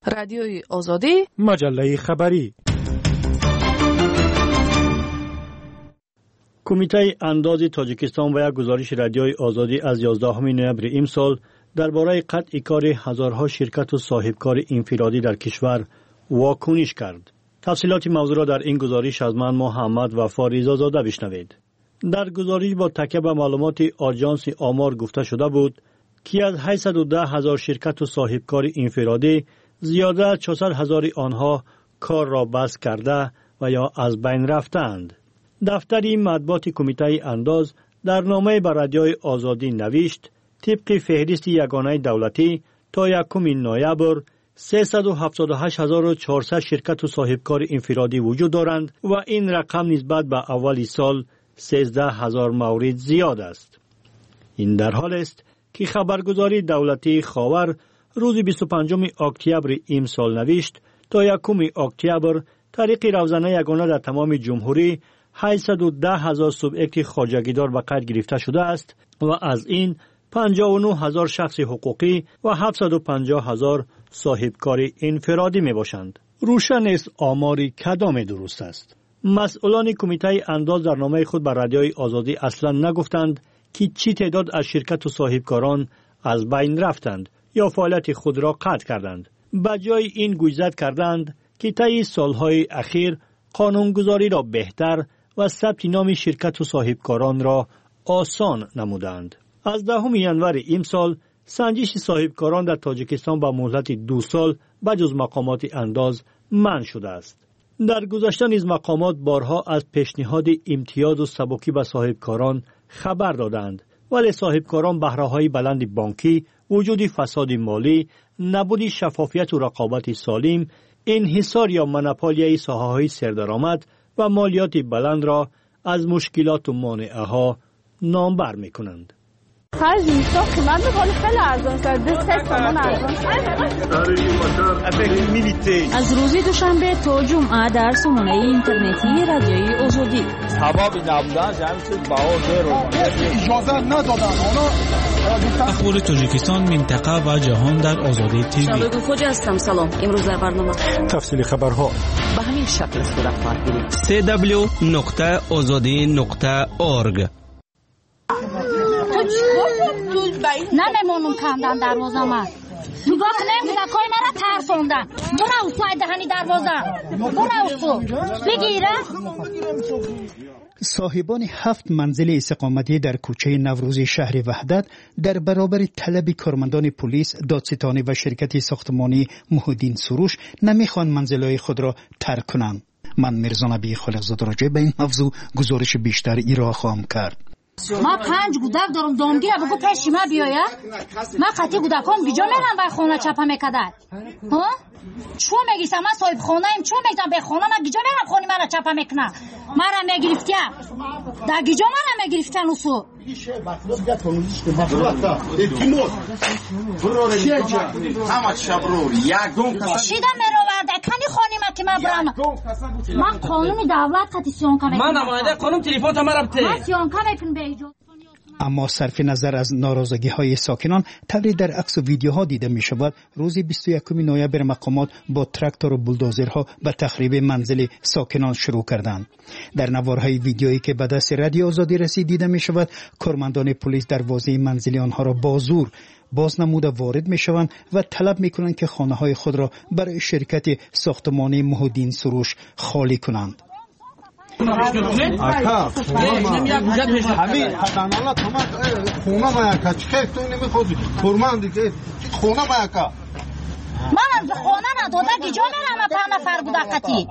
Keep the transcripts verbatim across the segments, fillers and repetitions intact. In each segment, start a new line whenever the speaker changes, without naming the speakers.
رادیوی آزادی،
مجله خبری. کمیته انداز تاجیکستان و یک گزارش رادیوی آزادی از یازدهم نوامبر امسال درباره قطع کار هزارها شرکت و صاحبکار انفرادی در کشور واکنش کرد. تفصیلات موضوع را در این گزارش از من محمد وفا رضازاده بشنوید. در گزارش با تکیه به معلومات آژانس آمار گفته شده بود که از هشتصد و ده هزار شرکت و صاحبکار انفرادی زیاده از چهارصد هزار آنها کار را بس کرده و یا از بین رفتند. دفتر مطبوعات کمیته انداز در نامه به رادیوی آزادی نوشت طبق فهرست یگانه دولتی تا یکم نوامبر سیصد و هفتاد و هشت هزار و چهارصد شرکت و صاحبکار انفرادی وجود دارند و این رقم نسبت به اول سال سیزده هزار مورد زیاد است. این در حال است که خبرگزاری دولتی خاور روز بیست و پنجم اکتبر امسال نوشت تا یکم اکتبر طریق روزانه یگانه در تمام جمهوری هشتصد و ده هزار سوبیکت خواجگیدار به قید گرفته شده است و از این پنجاه و نه هزار شخص حقوقی و هفتصد و پنجاه هزار صاحبکار انفرادی می باشند. روشن است آماری کدام درست است. مسئولان کمیته انداز در نامه خود بر رادیوی آزادی اصلا نگفتند که چی تعداد از شرکت و صاحبکاران از بین رفتند یا فعالیت خود را قطع کردند. بجای این گویزد کردند که طی سالهای اخیر قانونگذاری را بهتر و ثبت نام شرکت و صاحبکاران را آسان نمودند. از دهم ژانویه امسال سنجش صاحبکاران در تاجیکستان با مهلت دو سال بجز مقامات انداز منع شده است. در گذشته نیز مقامات بارها از پیشنهاد امتیاز و سبکی به صاحبکاران خبر دادند، ولی صاحبکاران بهره‌های بلند بانکی، وجود فساد مالی، نبود شفافیت و رقابت سالم، انحصار یا منپالیای ساحه‌های سردرآمد و مالیات بلند را از مشکلات و مانعه‌ها نامبر می‌کنند.
خرج میساخت که من به حال خیلی ارزان کرد به سه تومن ارزان
از روز دوشنبه تا جمعه در سامانه اینترنتی رادیوی آزادی
ثوابی نبودن جمعی چیز بها زیر
اجازه ندادن
اخبار تاجیکستان منطقه و جهان در آزادی تیوی.
شبگو خوجه هستم. سلام. امروز در برنامه
تفصیل خبرها
به همین شکل صورت خواهد گرفت.
سی دبلیو نقطه آزادی نقطه اورگ.
نمیمونم کندن دروازه من نگاه کنم کودکای مرا ترسوندن. برو تو دهنی دروازه برو تو بگیره.
صاحبان هفت منزل استقامتی در کوچه نوروزی شهر وحدت در برابر طلب کارمندان پلیس، دادستانی و شرکت ساختمانی محودین سروش نمیخوان منزلهای خود را ترک کنند. من میرزا نبی خالقزاده راجع به این موضوع گزارش بیشتر ایراد خواهم کرد.
ما پنج گودک دارم دامگیر بگو پیش ما بیاید. ما قطعی گودکان بیجا میرم بای خونه چپا میکدد. ها؟ چون میگیسم من صاحب خونه ایم چون میگم به خونه من گیجا میرم خونی من را چپا میکنه. من را میگرفتیم در گیجا من را میگرفتن اوسو شیده میروورده کنی خونی من که من برم. من قانون دولت قطعی سیانکا میکنم.
من نماینده قانون تلفن تا من ربطه
من سیانکا میکنم به ایجاد.
اما صرف نظر از ناراضگی های ساکنان طوری در عکس و ویدیوها دیده می شود روز بیست و یکم نوامبر مقامات با تراکتور و بولدوزرها به تخریب منزل ساکنان شروع کردند. در نوارهای ویدیویی که به دست رادیو آزادی رسید دیده می شود کارمندان پلیس دروازه منزل آنها را با زور باز نموده وارد می شوند و طلب می کنند که خانه های خود را برای شرکت ساختمانی محودین سروش خالی کنند.
اکا همین حدانالا تو خونه ما اکا چی خیلی تو نمیخوزی فرمان دیگه خونه ما اکا
من خونه نداده گیجا میرم پنج نفر بود اکتی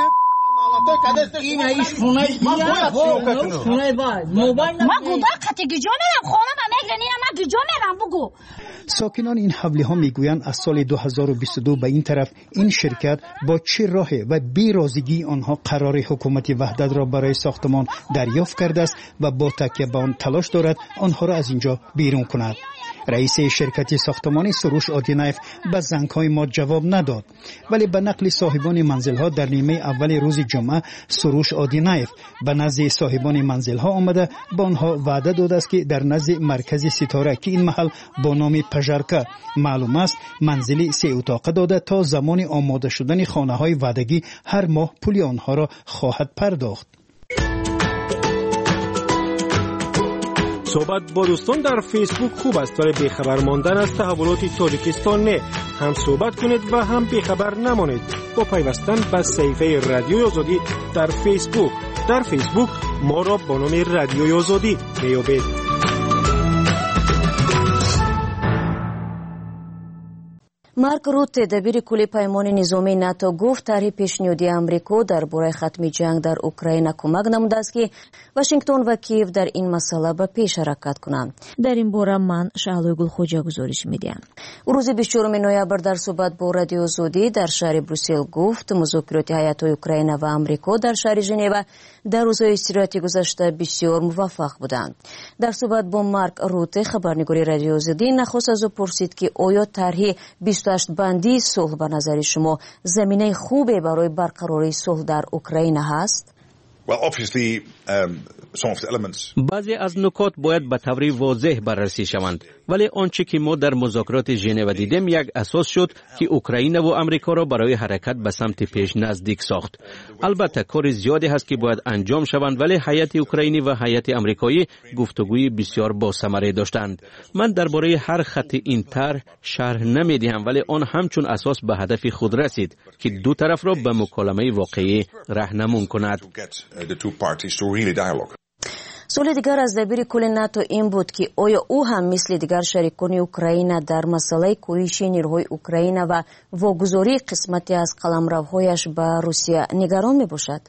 این ایش خونه خونه باید
ما گودا قطعی گیجا میرم خونه ما میگرن این ما گیجا میرم بگو.
ساکنان این حوله ها میگویند از سال دو هزار و بیست و دو به این طرف این شرکت با چه راه و بی رازیگی آنها قرار حکومت وحدت را برای ساختمان دریافت کرده است و با تکیه به آن تلاش دارد آنها را از اینجا بیرون کند. رئیس شرکت ساختمانی سروش آدینایف به زنگ‌های ما جواب نداد، ولی به نقل صاحبان منزل‌ها در نیمه اول روز جمعه سروش آدینایف به نزد صاحبان منزل‌ها آمده با آنها وعده داده است که در نزد مرکز مرکز ستاره که این محل با نام پژارکا معلوم است منزلی سه اتاقه داده تا زمان آماده شدن خانه های وعدگی هر ماه پول آنها را خواهد پرداخت.
صحبت با دوستان در فیسبوک خوب است ولی بیخبر ماندن از تحولات تاجیکستان نه. هم صحبت کنید و هم بیخبر نمانید با پیوستن به صفحه رادیوی آزادی در فیسبوک. در فیسبوک ما را با نام رادیوی آزادی میابید.
марк рутте дабири кули паймони низомии нато гуфт тарҳи пешниҳодии амрико дар бораи хатми ҷанг дар украина кӯмак намудааст ки вашингтон ва киев дар ин масъала ба пеш ҳаракат кунанд.
дар ин бора ман шаҳлои гулхоҷа гузориш медиҳам.
рӯзи бисту чорум ноябр дар суҳбат бо радиои озодӣ дар шаҳри брюссел гуфт музокироти ҳайатҳои украина ва амрико дар шаҳри женева дар рӯзҳои истироҳати гузашта бисёр муваффақ буданд. дар суҳбат бо марк рутте хабарнигори радиои озодӣ нахост аз ӯ пурсид ки оё тарҳи бисту ҳашт бандии сулҳ ба назари шумо заминаи хубе барои барқарории сулҳ дар украина ҳаст?
Well, obviously, um, some of the elements.
بعضی از نکات باید به طور واضح بررسی شوند ولی آنچه که ما در مذاکرات ژنو دیدیم یک اساس شد که اوکراین و آمریکا را برای حرکت به سمت پیش نزدیک ساخت. البته کار زیادی هست که باید انجام شوند ولی هیئت اوکراینی و هیئت آمریکایی گفتگوی بسیار با ثمره داشتند. من درباره هر خط این طرح شرح نمیدهم ولی آن همچون اساس به هدف خود رسید که دو طرف را به مکالمه واقعی راهنمون کند.
سوال دیگر از دبیر کل ناتو این بود که آیا او هم مثل دیگر شریکان اوکراین در مسئله کویش نیروهای اوکراین و واگذاری قسمتی از قلمروهایش به روسیه نگران می باشد؟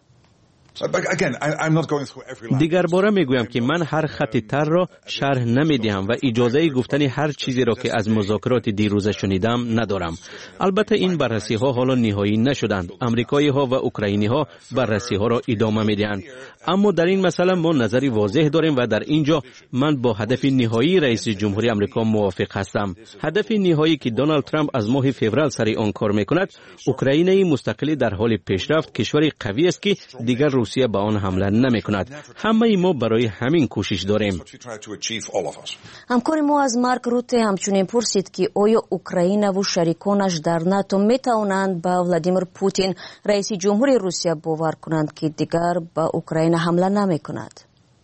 دیگر باره میگویم که من هر خط طرح را شرح نمیدهم و اجازه گفتن هر چیزی را که از مذاکرات دیروزه شنیدم ندارم. البته این بررسی ها حالا نهایی نشدند. آمریکایی ها و اوکراینی ها بررسی ها را ادامه میدهند. اما در این مسئله ما نظری واضح داریم و در اینجا من با هدف نهایی رئیس جمهوری آمریکا موافق هستم. هدف نهایی که دونالد ترامپ از ماه فوریه سر آن کار میکند، اوکراینی مستقلی در حال پیشرفت، کشوری قوی است که دیگر روسیه به آن حمله نمی کند. همه ما برای همین کوشش داریم.
همکار ما از مارک روته همچنین پرسید که آیا اوکراین و شریکانش در ناتو می توانند با ولادیمیر پوتین رئیس جمهوری روسیه باور کنند که دیگر با اوکراین حمله نمی کند؟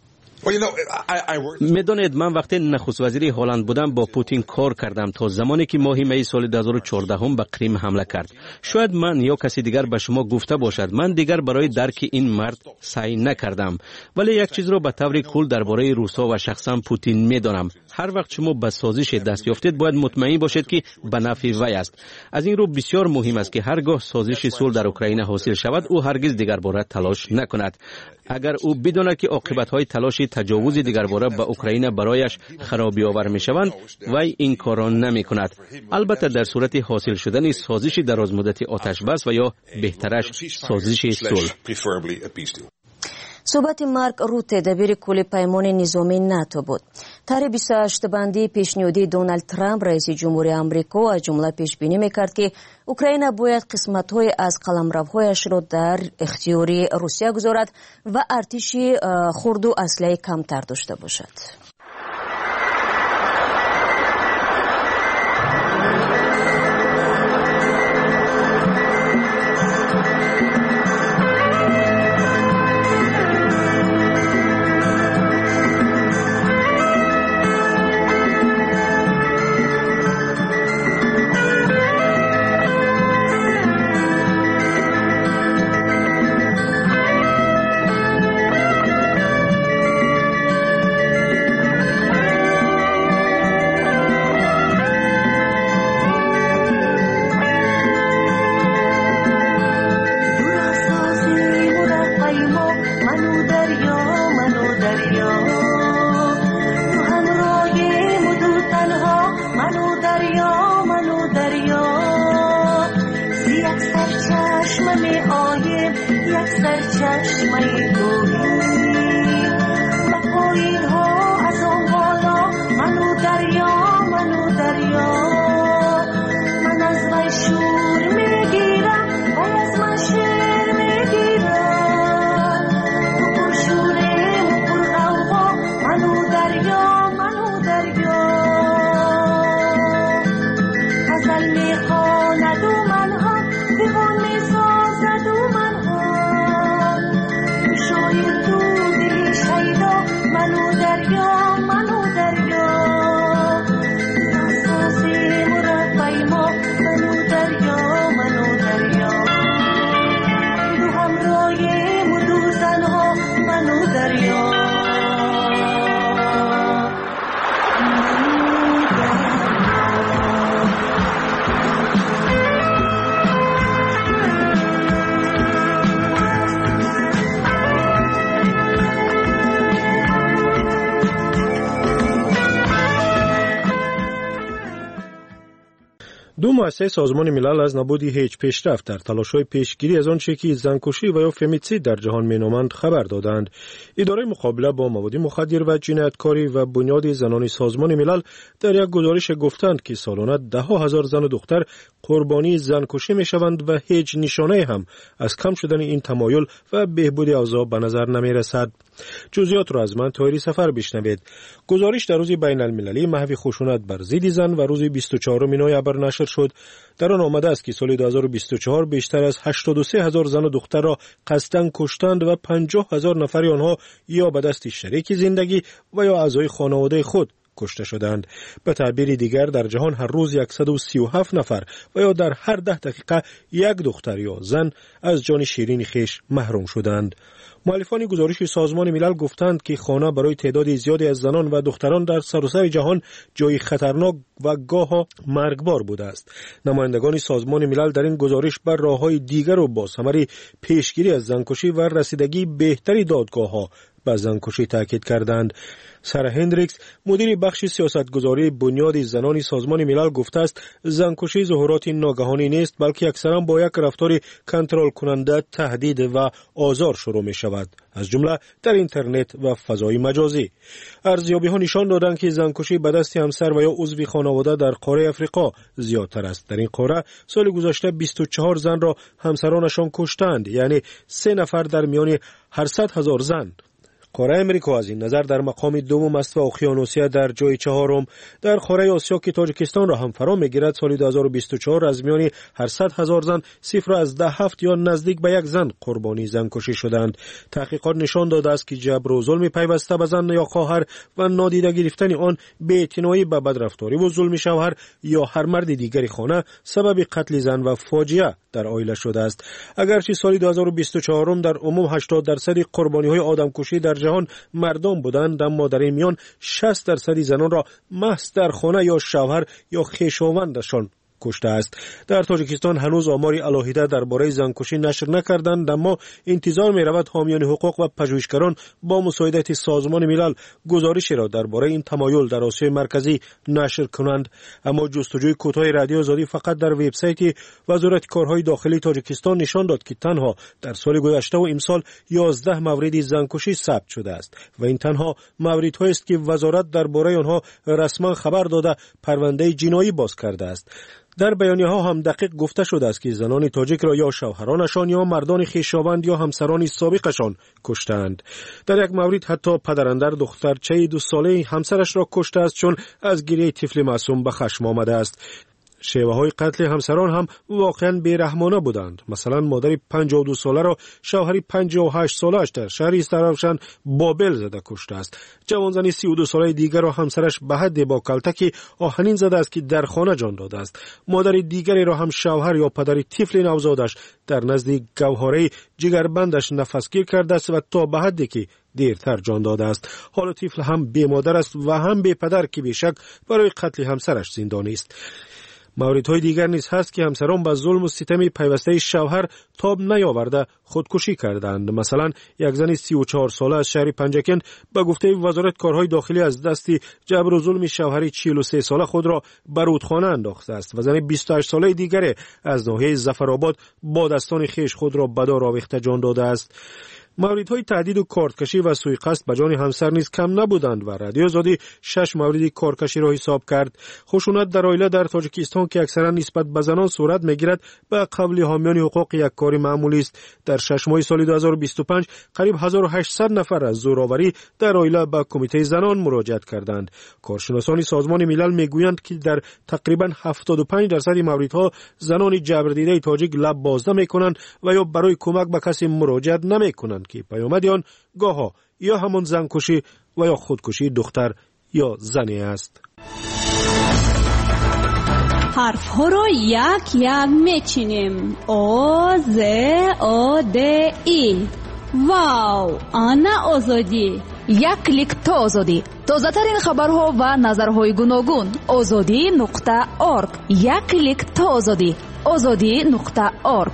میدانید من وقتی نخست وزیر هلند بودم با پوتین کار کردم تا زمانی که ماه می سال دو هزار و چهارده هم به کریم حمله کرد. شاید من یا کسی دیگر به شما گفته باشد من دیگر برای درک این مرد سعی نکردم ولی یک چیز را به طور کل درباره روسا و شخصا پوتین میدانم. هر وقت شما به سازش دست یافتید باید مطمئن باشید که به نفع وی است. از این رو بسیار مهم است که هرگاه سازش صلح در اوکراین حاصل شود او هرگز دیگر باره تلاش نکند. اگر او بداند که عاقبت‌های تلاش تجاوز دیگر باره به اوکراین برایش خرابی آور می‌شوند وی این کار را نمی‌کند. البته در صورت حاصل شدن سازش درازمدتی آتش بس و یا بهترش سازش صلح.
صحبت مارک روته دبیر کل پیمان نظامی ناتو بود. طرح بیست و هشت بندی پیشنهادی دونالد ترامپ رئیس جمهوری آمریکا از جمله پیش بینی می‌کرد که اوکراین باید قسمت‌های از قلمروهایش را در اختیار روسیه گذارد و ارتش خرد و اسلحه کمتر داشته باشد. دریا منو دریا
مؤسسه سازمان ملل از نبود هیچ پیشرفت در تلاش‌های پیشگیری از آنچه که زنکشی و یا فمیتسید در جهان مینامند خبر دادند. اداره مقابله با مواد مخدر و جنایتکاری و بنیاد زنان سازمان ملل در یک گزارش گفتند که سالانه ده ها هزار زن و دختر قربانی زنکشی میشوند و هیچ نشانه هم از کم شدن این تمایل و بهبود اوضاع به نظر نمیرسد. جزئیات را از من طاهری سفر بشنوید. گزارش در روز بین المللی محو خشونت بر ضد زن و روز بیست و چهارم نوامبر نشر شد. در آن آمده است که سال دو هزار و بیست و چهار بیشتر از هشتاد و سه هزار زن و دختر را قصداً کشتند و پنجاه هزار نفر آنها یا به دست شریک زندگی و یا اعضای خانواده خود کشته شدند. به تعبیر دیگر در جهان هر روز صد و سی و هفت نفر و یا در هر ده دقیقه یک دختر یا زن از جان شیرین خویش محروم شدند. مؤلفان گزارش سازمان ملل گفتند که خانه برای تعداد زیادی از زنان و دختران در سراسر جهان جای خطرناک و گاه مرگبار بوده است. نمایندگان سازمان ملل در این گزارش بر راه‌های دیگر و با ثمر پیشگیری از زنکشی و رسیدگی بهتری دادگاه‌ها به زنکشی تاکید کردند. سارا هندریکس مدیر بخش سیاستگذاری بنیاد زنان سازمان ملل گفته است زنکشی ظهورات ناگهانی نیست بلکه اکثرا با یک رفتار کنترل کننده تهدید و آزار شروع می شود، از جمله در اینترنت و فضای مجازی. ارزیابی ها نشان دادند که زنکشی به دست همسر و یا عضو خانواده در قاره افریقا زیادتر است. در این قاره سال گذشته بیست و چهار زن را همسرانشان کشتند، یعنی سه نفر در میان هر صد هزار زن. قاره امریکا از این نظر در مقام دوم است و اقیانوسیه در جای چهارم. در قاره آسیا که تاجیکستان را هم فرا میگیرد سال دو هزار و بیست و چهار از میان هر صد هزار زن صفر از ده هفت یا نزدیک به یک زن قربانی زنکشی شدند. تحقیقات نشان داده است که جبر و ظلم پیوسته به زن یا خواهر و نادیده گرفتن آن بی‌اعتنایی به بدرفتاری و ظلم شوهر یا هر مرد دیگری خانه سبب قتل زن و فاجعه در عائله شده است. اگرچه سال دو هزار و بیست و چهار در عموم هشتاد درصد قربانی‌های آدمکشی در جهان مردم بودند، اما در این میان شصت درصد زنان را محض در خانه یا شوهر یا خویشاوندشان کشته است. در تاجیکستان هنوز آماری علاهیده درباره زنکشی نشر نکردند، اما انتظار می رود حامیان حقوق و پژوهشگران با مساعدت سازمان ملل گزارشی را درباره این تمایل در آسیای مرکزی نشر کنند. اما جستجوی کوتاه رادیو آزادی فقط در وبسایت وزارت کارهای داخلی تاجیکستان نشان داد که تنها در سال گذشته و امسال یازده مورد زنکشی ثبت شده است و این تنها موردهایی است که وزارت درباره آنها رسما خبر داده پرونده جنایی باز کرده است. در بیانیه ها هم دقیق گفته شده است که زنان تاجیک را یا شوهرانشان یا مردان خویشاوند یا همسران سابقشان کشتند. در یک مورد حتی پدراندر دخترچه دو ساله همسرش را کشته است چون از گریه طفل معصوم به خشم آمده است. شیوه های قتل همسران هم واقعا بیرحمانه بودند. مثلا مادر پنجاه و دو ساله را شوهری پنجاه و هشت سالش در شهر استرابشن بابل زده کشته است. جوانزنی سی و دو ساله دیگر را همسرش به حد با کلتکی آهنین زده است که در خانه جان داده است. مادر دیگری را هم شوهر یا پدر طفل نوزادش در نزد گوهره جگربندش نفسگیر کرده است و تا به حدی که دیرتر جان داده است. حالا طفل هم بی مادر است و هم بی پدر که بیشک برای قتل همسرش زندانی است. موردهای دیگر نیز هست که همسران با ظلم و ستم پیوسته شوهر تاب نیاورده خودکشی کردند. مثلا یک زن سی و چهار ساله از شهر پنجکند به گفته وزارت کارهای داخلی از دست جبر و ظلم شوهری چهل و سه ساله خود را به رودخانه انداخته است و زن بیست و هشت ساله دیگر از ناحیه ظفرآباد با دستان خویش خود را به دار آویخته جان داده است. موردهای تهدید و کارتکشی و سوءقصد به جان همسر نیز کم نبودند و رادیو آزادی شش مورد کارکشی را حساب کرد. خشونت در عائله در تاجیکستان که اکثرا نسبت به زنان صورت میگیرد به قول حامیان حقوق یک کار معمولی است. در شش ماه سال دو هزار و بیست و پنج قریب هزار و هشتصد نفر از زورآوری در عائله به کمیته زنان مراجعت کردند. کارشناسان سازمان ملل میگویند که در تقریبا هفتاد و پنج درصد موردها زنان جبردیده تاجیک لب باز نمیکنند و یا برای کمک به کسی مراجعت نمیکنند که پیامد آن گاها یا همان زنکشی و یا خودکشی دختر یا زنی است.
حرف ها را یک یک میچینیم. او ز او د ای. واو، آنا آزادی. یک کلیک تا آزادی. تازه ترین خبرها و نظرهای گوناگون. آزادی نقطه اورگ. یک کلیک تا آزادی. آزادی نقطه اورگ.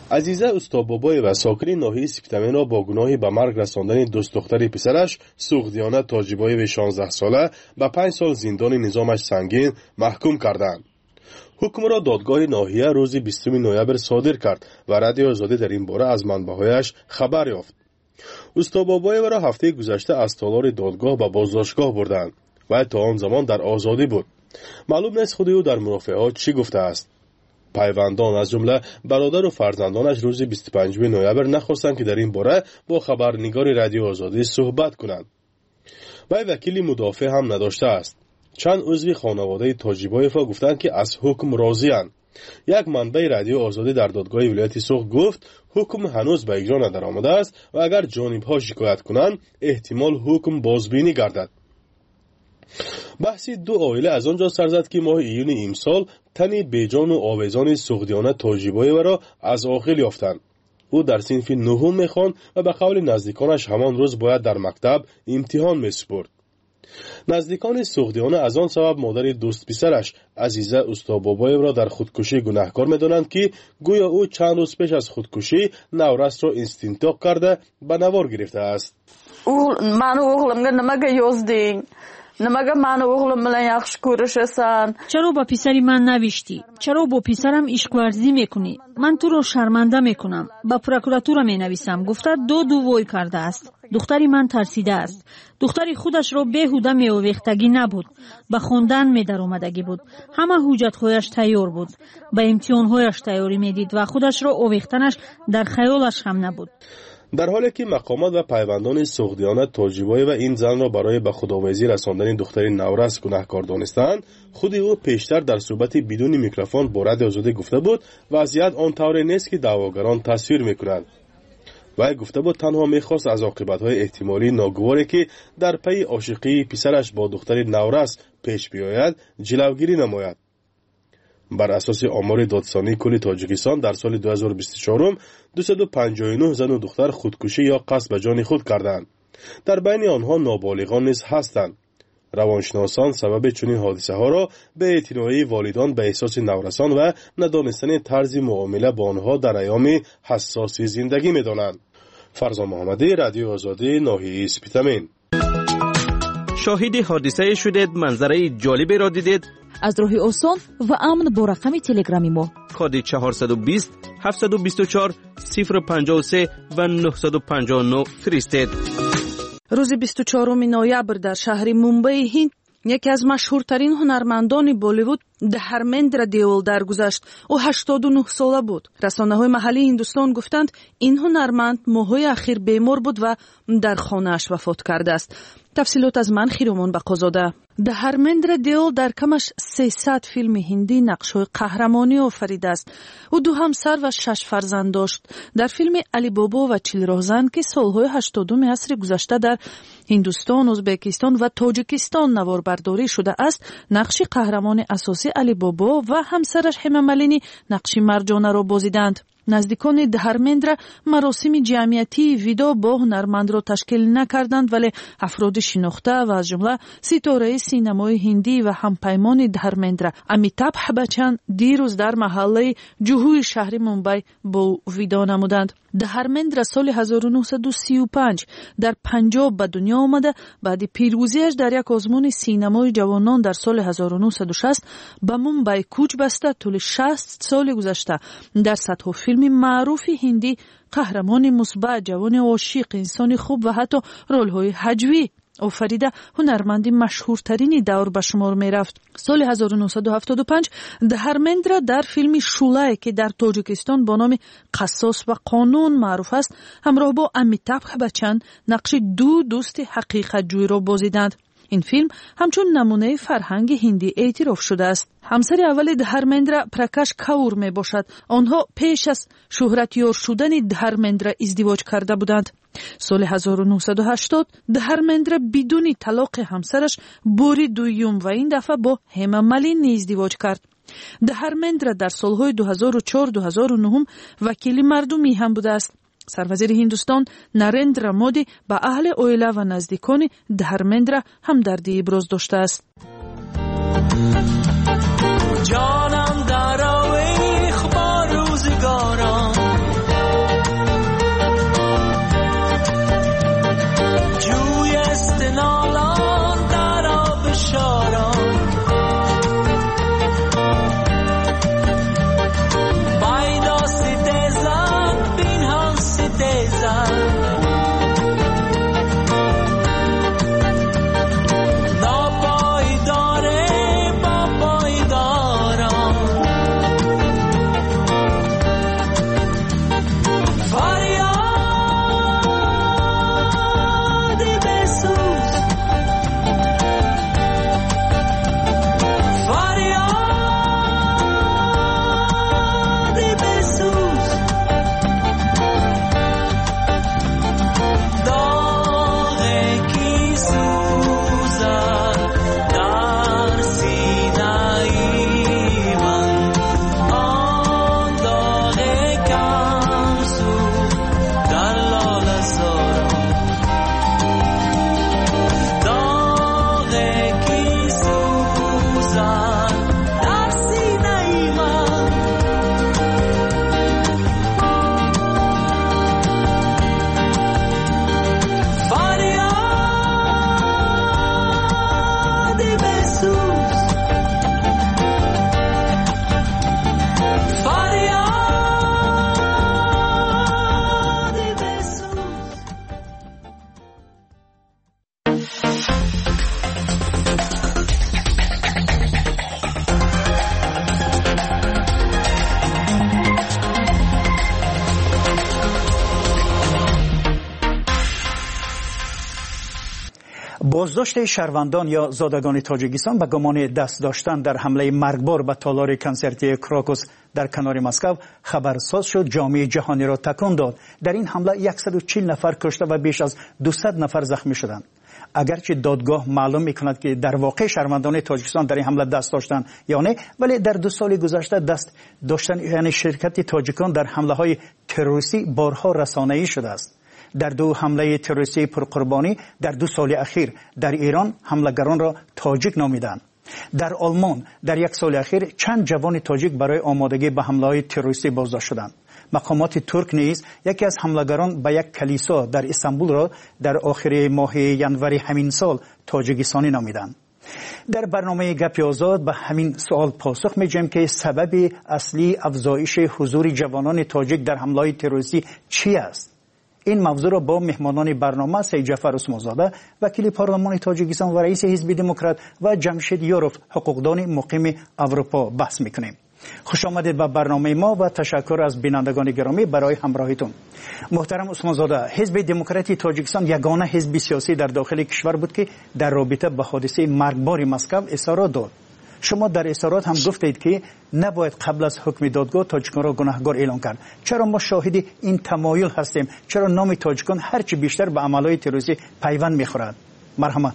عزیزه استابابای و ساکن ناحیه سپتامین را با گناهی به مرگ رساندن دوست دختر پسرش سوخدیانه تاجیبای و شانزده ساله به پنج سال زندان نظامش سنگین محکوم کردند. حکم را دادگاه ناحیه روز بیستم نوامبر صادر کرد و رادیو آزادی در این باره از منبع‌هایش خبر یافت. استابابای را هفته گذشته از تالار دادگاه به بازداشتگاه بردند و تا آن زمان در آزادی بود. معلوم نیست خود او در مرافعات چی گفته است. پیوندان از جمله برادر و فرزندانش روز بیست و پنجم نوامبر نخواستند که در این باره با خبرنگار رادیو آزادی صحبت کنند. وی وکیل مدافع هم نداشته است. چند عضو خانواده تاجیبایف گفتند که از حکم راضی‌اند. یک منبع رادیو آزادی در دادگاه ولایت سوخت گفت حکم هنوز به اجرا ندرآمده است و اگر جانب‌ها شکایت کنند احتمال حکم بازبینی گردد. بحث دو عائله از آنجا سر زد که ماه ایون امسال تنی بیجان و آویزان سوخدیانه تاجیبایف را از عاقل یافتند. او در صنف نهم می‌خواند و به قول نزدیکانش همان روز باید در مکتب امتحان می‌سپرد. نزدیکان سوخدیانه از آن سبب مادر دوست پسرش عزیزه استابابایف را در خودکشی گناهکار می‌دانند که گویا او چند روز پیش از خودکشی نورست را استنتاق کرده به نوار گرفته است.
او من اوغلمگه نمگه یازدین نمگه من اوغلم ملن یخش کورشسن.
چرا با پسری من نوشتی؟ چرا با پسرم عشق ورزی میکنی؟ من تو رو شرمنده میکنم. با پروکراتور می نویسم. گفته دو دو وای کرده است. دختری من ترسیده است. دختری خودش را بیهوده می آویختگی نبود. به خواندن می در آمدگی بود. همه حجت‌هایش تیار بود. به امتحان‌هایش تیاری میدید و خودش را آویختنش در خیالش هم نبود.
در حالی که مقامات و پیوندان سوخدیانه تاجیبایف و این زن را برای به خداویزی رساندن دختر نورست گناهکار دانستند، خود او پیشتر در صحبت بدون میکروفون با رادیو آزادی گفته بود وضعیت آن طوری نیست که دعواگران تصویر میکنند. و گفته بود تنها میخواست از عاقبت‌های احتمالی ناگواری که در پی عاشقی پسرش با دختر نورست پیش بیاید جلوگیری نماید. بر اساس آمار دادستانی کل تاجیکستان در سال دو هزار و بیست و چهار دویست و پنجاه و نه زن و دختر خودکشی یا قصد به جان خود کردند. در بین آنها نابالغان نیز هستند. روانشناسان سبب چنین حادثه ها را به اعتنای والدان به احساس نورسان و ندانستن طرز معامله با آنها در ایام حساس زندگی می دانند. فرزان محمدی، رادیو آزادی، ناحیه سپتامین.
شاهد حادثه شدید، منظره جالبی را دیدید؟
از راه آسان و امن با رقم تلگرامی ما
کد چهارصد و بیست هفتصد و بیست و چهار صفر پنجاه و سه و نهصد و پنجاه و نه فرستید.
روز بیست و چهارم نوامبر در شهر مومبای هند یکی از مشهورترین هنرمندان بالیوود دهرمندر دیول درگذشت. او هشتاد و نه ساله بود. رسانه‌های محلی هندوستان گفتند این هنرمند ماه‌های اخیر بیمار بود و در خانه‌اش وفات کرده است. تفصیلات از من خیرومان بقازاده. دهرمندر دیول در کمش سیصد فیلم هندی نقش‌های قهرمانی آفریده است. او دو همسر و شش فرزند داشت. در فیلم علی بابا و چهل راهزن که سال‌های هشتادم عصر گذشته در هندوستان، ازبکستان و تاجیکستان نواربرداری شده است، نقش قهرمان اساسی علی بابا و همسرش هما مالینی نقش مرجانه را بازیدند. نزدیکان دهرمندر مراسم جمعیتی ویدا با هنرمند را تشکیل نکردند، ولی افراد شناخته و از جمله ستاره سینمای هندی و همپیمان دهرمندر امیتابh بچن دیروز در محله جوهوی شهر مومبای با ویدا نمودند. دهرمندر سال هزار و نهصد و سی و پنج در پنجاب به دنیا آمده. بعد پیروزیش در یک آزمون سینمای جوانان در سال هزار و نهصد و شصت به مومبای کوچ بسته. طول شصت سال گذشته در صدها فیلم معروف هندی قهرمان مثبت، جوان عاشق، انسان خوب و حتی رول‌های هجوی آفریده هنرمندی مشهورترین دور به شمار می رفت. سال هزار و نهصد و هفتاد و پنج دهرمندر در فیلم شولای که در تاجیکستان با نام قصاص و قانون معروف است همراه با امیتابh بچن نقش دو دوست حقیقت جوی را بازیدند. این فیلم همچون نمونه فرهنگ هندی اعتراف شده است. همسر اول دهرمندر پرکاش کاور می باشد. آنها پیش از شهرتیار شدن دهرمندر ازدواج کرده بودند. سال هزار و نهصد و هشتاد دهرمندر بدون طلاق همسرش باری دویم و این دفعه با هما مالینی ازدواج کرد. دهرمندر در سالهای دو هزار و چهار دو هزار و نه وکیل مردمی هم بوده است. سروزیر هندوستان نریندرا مودی با اهل اویله و نزدیکان دهرمندر همدردی ابراز داشته است.
جانم در آویخ با روزگاران
بازداشت شهروندان یا زادگان تاجیکستان به گمان دست داشتن در حمله مرگبار به تالار کنسرتی کراکوس در کنار مسکو خبرساز شد، جامعه جهانی را تکان داد. در این حمله صد و چهل نفر کشته و بیش از دویست نفر زخمی شدند. اگرچه دادگاه معلوم میکند که در واقع شهروندان تاجیکستان در این حمله دست داشتند یا نه، ولی در دو سال گذشته دست داشتن یعنی شرکت تاجیکان در حمله های تروریستی بارها رسانه‌ای شده است. در دو حمله تروریستی پرقربانی در دو سال اخیر در ایران حملگران را تاجیک نامیدند. در آلمان در یک سال اخیر چند جوان تاجیک برای آمادگی به حمله‌های تروریستی بازداشت شدند. مقامات ترک نیز یکی از حملگران به یک کلیسا در استانبول را در آخر ماه ینوری همین سال تاجیکستانی نامیدند. در برنامه گپ آزاد به همین سوال پاسخ می‌دهیم که سبب اصلی افزایش حضور جوانان تاجیک در حمله‌های تروریستی چی است؟ این موضوع را با مهمانان برنامه سید جعفر عثمانزاده وکیل پارلمان تاجیکستان و رئیس حزب دموکرات و جمشید یوروف حقوقدان مقیم اروپا بحث می‌کنیم. خوش آمدید به برنامه ما و تشکر از بینندگان گرامی برای همراهیتون. محترم عثمانزاده، حزب دموکراتی تاجیکستان یگانه حزب سیاسی در داخل کشور بود که در رابطه با حادثه مرگبار مسکو اظهارات داد. شما در اظهارات هم گفتید که نباید قبل از حکم دادگاه تاجیکان را گناهکار اعلام کرد. چرا ما شاهد این تمایل هستیم؟ چرا نام تاجیکان هرچی بیشتر به عملهای تروریستی پیوند میخورد؟ مرحمت.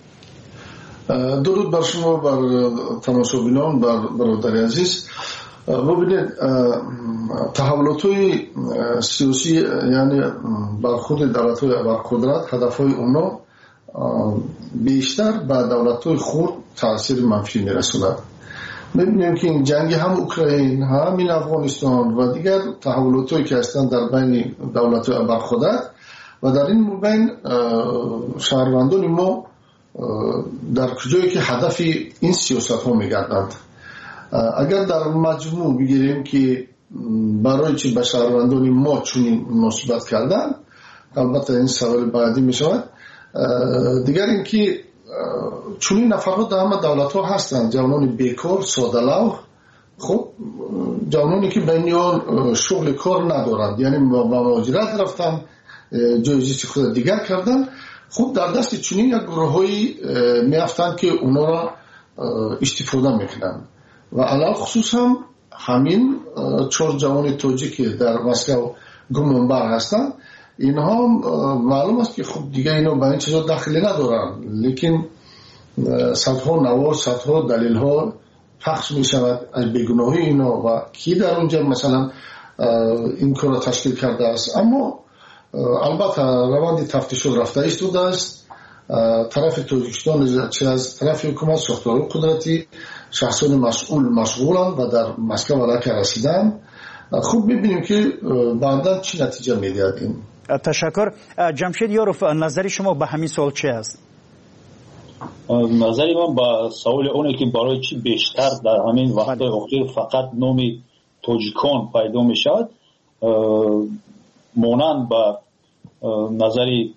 درود بر شما، بر تماشابینان، بر برادر عزیز. ببینید تحولات‌های سیاسی یعنی برخورد دولت‌های ابرقدرت هدف‌های اونا بیشتر به دولت‌های خرد تاثیر منفی می‌رساند. می‌بینیم که این جنگ هم اوکراین هم این افغانستان و دیگر تحولات‌هایی که هستند در بین دولت‌های ابرقدرت و در این بین شهروندان ما در کجایی که هدف این سیاست ها میگردند. اگر در مجموع بگیریم که برای چی به شهروندان ما چنین مناسبت کردن، البته این سوال بعدی می شود. دیگر اینکه چنین نفرات در همه دولت ها هستند، جوانان بیکار، ساده‌لوح، خب جوانانی که بین آن شغل کار ندارند، یعنی با مهاجرت رفتن، جایزی خود دیگر کردن. خب در دست چنین یک گروه‌هایی میافتند که اونا را استفاده میکنند و علاوه خصوص هم همین چهار جوان تاجیک در مسکو گمانبر هستند. اینها معلوم است که خب دیگه اینا به این چیزا دخلی ندارن، لیکن صدها نوار، صدها دلیل ها پخش می شود از بیگناهی اینا و کی در اونجا مثلا این کار را تشکیل کرده است. اما البته روند تفتیش رفته ایستاده است. طرف تاجیکستان چه از طرف حکومت، ساختار قدرتی، شخصان مسئول مشغولند و در مسکو علاقه رسیدن. خوب میبینیم که بعدا چی نتیجه میدهد این.
تشکر. جمشید یوروف، نظری شما به همین سوال چه است؟
نظری من با سوال اونه که برای چی بیشتر در همین وقت اخیر فقط نامی تاجیکان پیدا میشد، مانند با نظری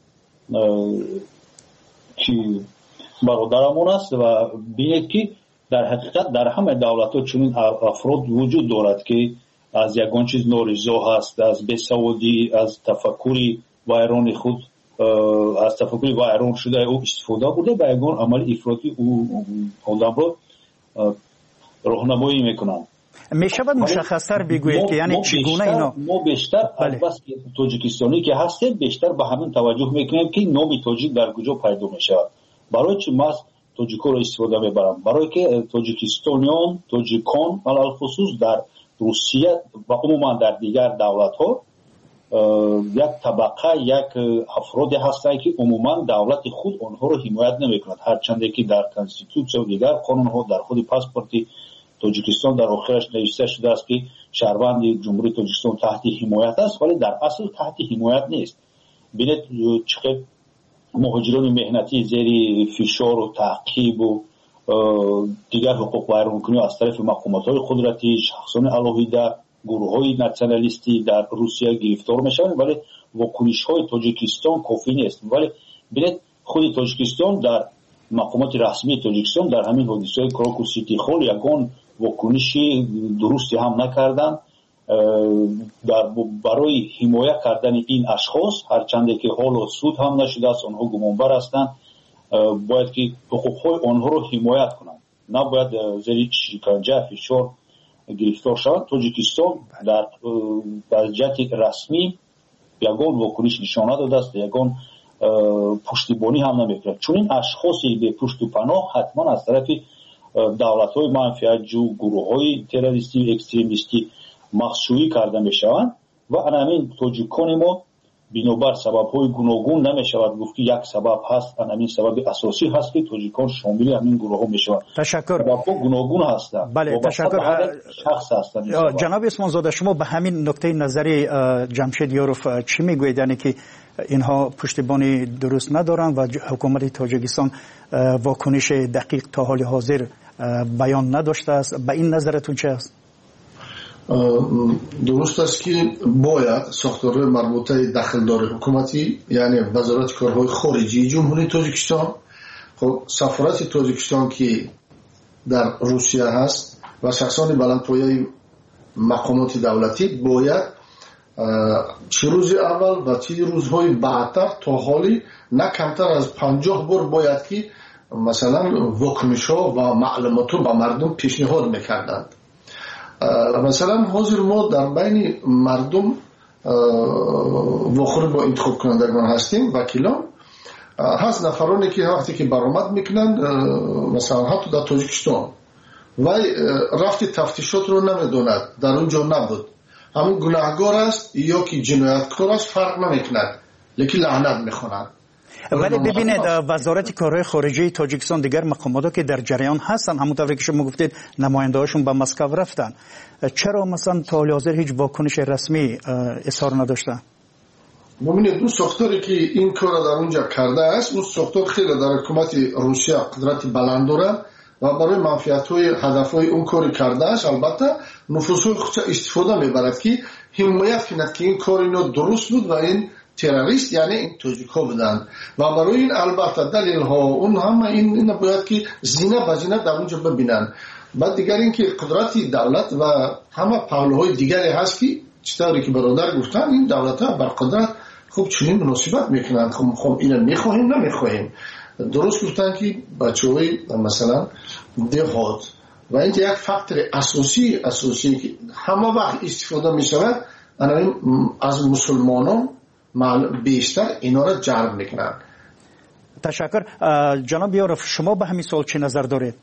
که برادرمون است و بینید که در حقیقت در همه دولت ها چنین افراد وجود دارد که از یگان چیز نارضا هست، از بیسوادی، از تفکری ویران خود، از تفکری ویران شده او استفاده بوده به یگان عمل افراطی او آدم را راهنمایی میکنند.
می شود مشخصتر بگویید که یعنی چگونه اینا؟
ما بیشتر از بس تاجیکستانی که هستیم بیشتر به همین توجه میکنیم که نام تاجیک در کجا پیدا میشه. برای چی ما تاجیکا رو استفاده میبرم؟ برای که تاجیکستانیان، تاجیکان علل خصوص در روسیه و عموما در دیگر دولت ها یک طبقه، یک افرادی هستند که عموما دولت خود آنها رو حمایت نمیکند، هرچند که در کانستیتوسیون و دیگر قانون ها در خود پاسپورت تاجیکستان در آخرش نوشته شده است که شهروند جمهوری تاجیکستان تحت حمایت است، ولی در اصل تحت حمایت نیست. ببینید چقدر مهاجران مهنتی زیر فشار و تعقیب و دیگر حقوق ویرانکنی از طرف مقامات قدرتی، شخصان علاویده، گروه‌های ناسیونالیستی در روسیه گرفتار میشوند، ولی واکنش‌های تاجیکستان کافی نیست. ولی ببینید خود تاجیکستان در مقامات رسمی تاجیکستان در همین حادثه کراکوس سیتی هال یگان واکنشی درستی هم نکردند در برای حمایت کردن این اشخاص، هرچند که حال و سود هم نشده است، آنها گمانبر هستند. باید که حقوقهای آنها رو حمایت کنند، نباید زیر شکنجه فشار گرفتار شوند. تاجیکستان در وضعیت رسمی یگان واکنش نشان نداده است، یگان پشتیبانی هم نمیکند. چون این اشخاصی به پشت و پناه حتما از طرف دولت‌های منفعت‌جو، گروه‌های تروریستی و اکستریمیستی مخشویی کرده میشوند و همین تاجیکان ما بنابر سبب‌های گوناگون نمیشود گفت که یک سبب هست، همین سبب اساسی هست که تاجیکان شامل همین گروه‌ها میشوند.
تشکر.
سبب‌ها گوناگون هستند.
بله تشکر.
شخص هستند.
جناب اسمان زاده، شما به همین نکته نظری جمشید یاروف چی میگویید؟ یعنی که اینها پشتیبانی درست ندارند و حکومت تاجیکستان واکنش دقیق تا حال حاضر بیان نداشته است. به این نظرتون چه است؟
درست است که باید ساختارهای مربوطه دخلدار حکومتی یعنی وزارت کارهای خارجی جمهوری تاجیکستان، خب سفارت تاجیکستان که در روسیه هست و شخصان بلندپایه مقامات دولتی باید چه روز اول و چه روزهای بعدتر تا حالی نه کمتر از پنجاه بار باید که مثلا واکنش ها و معلومات رو به مردم پیشنهاد میکردند. مثلا حاضر ما در بین مردم واخور با انتخاب کنندگان هستیم، وکیلان هست نفرانی که وقتی که برآمد میکنند مثلا حتی در تاجیکستان و رفت تفتیشات رو نمیدوند، در اونجا نبود، همین گناهگار است یا که جنایتکار است فرق نمیکند، لیکن لعنت میخواند.
ولی ببینید وزارت کارهای خارجه تاجیکستان دیگر مقاماتی که در جریان هستن، همونطور که شما گفتید نماینده‌هاشون به مسکو رفتن، چرا مثلا تا حال حاضر هیچ واکنش رسمی اظهار نداشتن؟
ببینید اون ساختاری که این کار در اونجا کرده است، اون ساختار خیلی در حکومت روسیه قدرت بلند داره و برای منفعت‌های هدف‌های اون کاری کرده است. البته نفوذهای خودش استفاده میبرد که حمایت کند که این کار اینو درست بود و این تروریست یعنی این تاجیک‌ها بودند و برای این البته دلیل ها اون هم این, این باید که زینه به زینه در اونجا ببینن. بعد دیگر این که قدرت دولت و همه پهلوهای دیگری هست که چطوری که برادر گفتن این دولت ها بر قدرت خوب چنین مناسبت میکنند. خب خب اینو میخواهیم نمیخواهیم. درست گفتن که بچه‌های مثلا دهات و این یک فاکتور اساسی اساسی که همه وقت استفاده میشود از مسلمانان بیشتر اینا را جلب میکنن.
تشکر. جناب یاروف شما به همین سوال چه نظر دارید؟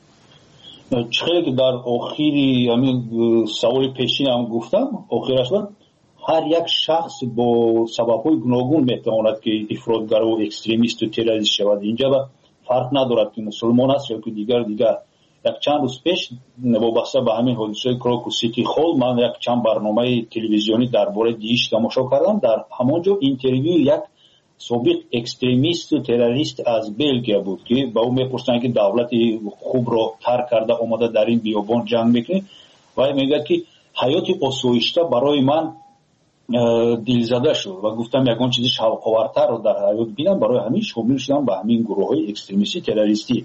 چخیلی که در آخری همین سوال پیشین هم گفتم آخرش بود، هر یک شخص با سبب‌های گوناگون میتواند که افراطگر و اکستریمیست و تروریست شود. اینجا با فرق ندارد که مسلمان است یا که دیگر دیگر. یک چند روز پیش وابسته به همین حادثه کراکو سیتی هال من یک چند برنامه تلویزیونی درباره دیش تماشا کردم. در همانجا اینترویو یک سابق اکستریمیست و تروریست از بلژیک بود که با او میپرسن که دولت خوب را ترک کرده اومده در این بیابان جنگ میکنه و میگه که حیات آسایشته برای من دلزده شد و گفتم یگان چیزی شوق‌آورتر رو در حیات بینم، برای همین شامل شدم به همین گروه‌های اکستریمیستی تروریستی.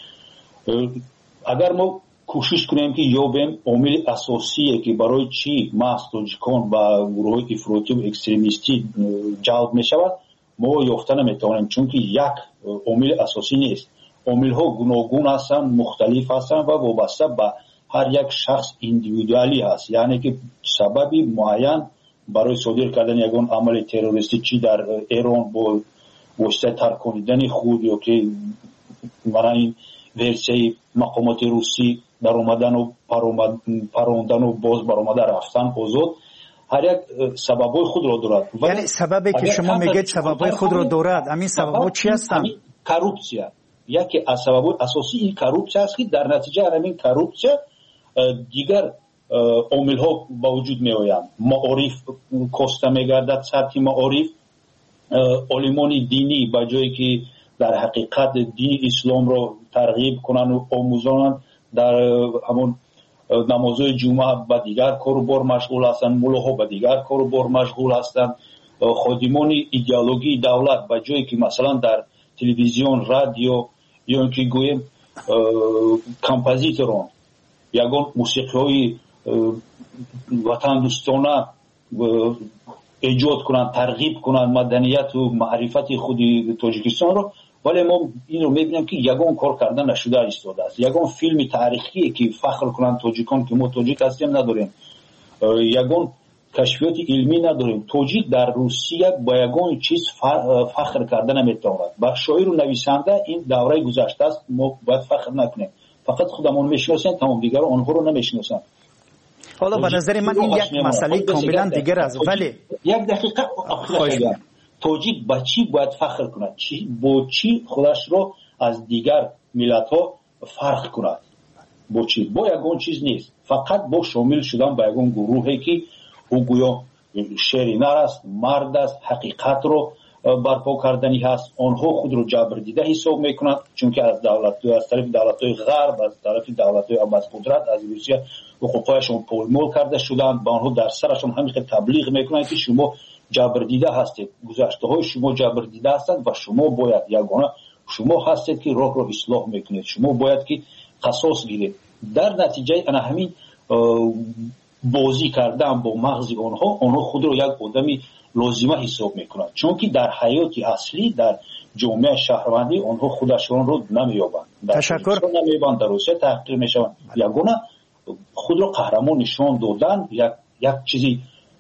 اگر ما کوشش کنیم که یابیم عامل اساسیه که برای چی محض تاجیکان و گروه افراطی و اکستریمیستی جلب می شود ما یافته نمیتوانیم، چون که یک عامل اساسی نیست. عامل ها گوناگون هستند، مختلف هستند و وابسته به هر یک شخص ایندیویدوالی هست. یعنی که سببی معین برای صادر کردن یگان عمل تروریستی چی در ایران با واسطه ترکاندن خود یا که برای این ورسیه مقامات روسی در اومدن و پروندن و باز بر اومده رفتن آزاد، هر یک سببای خود را دارد.
یعنی سببی که شما میگید سببای خود را دارد، همین سببا چی هستند؟
کروپسیا یکی از سببای اساسی این کروپسیا است که در نتیجه همین کروپسیا دیگر عامل ها با وجود می آیند. معارف کاسته میگردد، سطح معارف علمان دینی با جایی که در حقیقت دین اسلام را ترغیب کنند و آموزانند در همون نمازهای جمعه با دیگر کار و بار مشغول هستند، ملاها با دیگر کار و بار مشغول هستند. خادمان ایدئولوژی دولت با جایی که مثلا در تلویزیون، رادیو یا اینکه گویم کمپوزیتوران یگان موسیقی های وطن دوستانه ایجاد کنند، ترغیب کنند مدنیت و معرفت خود تاجیکستان را، ولی ما این رو میبینیم که یگان کار کردن نشده ایستاده است. یگان فیلم تاریخی که فخر کنند تاجیکان که ما تاجیک هستیم نداریم، یگان کشفیات علمی نداریم. تاجیک در روسیه با یگان چیز فخر کردن نمیتواند. با شاعر و نویسنده این دوره گذشته است، ما باید فخر نکنیم. فقط خودمون میشناسیم، تمام دیگر آنها رو نمیشناسن.
حالا به نظر من این یک مسئله کاملا دیگر است. ولی
یک دقیقه آخر تاجیک با چی باید فخر کند؟ چی با چی خودش رو از دیگر ملت ها فرق کند؟ با چی؟ با یگان چیز نیست، فقط با شامل شدن به یگان گروهی که او گویا شرینر است، مرد است، حقیقت رو برپا کردنی هست. آنها خود رو جبر دیده حساب میکنند، چون که از دولت از طرف دولت‌های غرب، از طرف دولت‌های از قدرت از روسیه حقوقشون پولمول کرده شدند. با آنها در سرشون همین تبلیغ میکنند که شما جبر دیده هستید، گذشته های شما جبر دیده هستند و شما باید یگانه شما هستید که راه رو اصلاح میکنید، شما باید که قصاص گیرید. در نتیجه انا همین بازی کردن با مغز آنها، آنها خود رو یک آدمی لازمه حساب میکنند، چون که در حیات اصلی در جامعه شهروندی آنها خودشون رو نمیابند.
تشکر.
نمیابند، در روسیه تحقیر میشوند. یگانه خود رو قهرمان نشان دادن، یک یک چیزی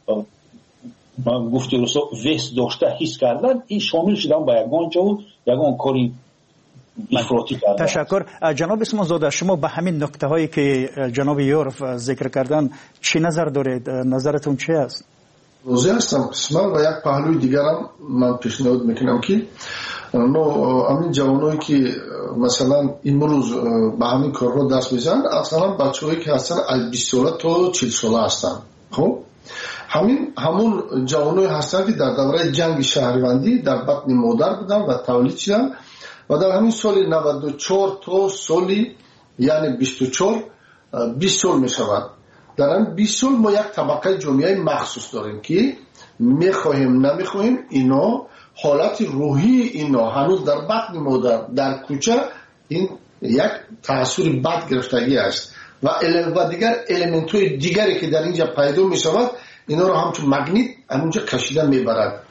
من گفته روسا وست داشته حس کردن، این شامل شدن به یگان جو یگان کاری افراطی کردن.
تشکر. جناب اسمان زاده، شما به همین نکته هایی که جناب یورف ذکر کردن چی نظر دارید؟ نظرتون چی است؟
روزی هستم قسمت و یک پهلوی دیگرم من پیشنهاد میکنم که نو همین جوانایی که مثلا امروز به همین کار رو دست میزنن، اصلا بچه‌هایی که هستن از بیست ساله تا چهل ساله هستن. خب همین همون جوانایی هستن که در دوره جنگ شهروندی در بطن مادر بودن و تولید شدن و در همین سال نود و چهار تا سالی یعنی بیست و چهار بیست سال میشود. در این بیست سال ما یک طبقه جامعه مخصوص داریم که میخواهیم نمیخواهیم اینا حالت روحی اینا هنوز در بطن مادر در کوچه این یک تأثیر بد گرفتگی است و و دیگر الیمنت های دیگری که در اینجا پیدا میشود اینا رو همچون مگنیت همونجا کشیده میبرد.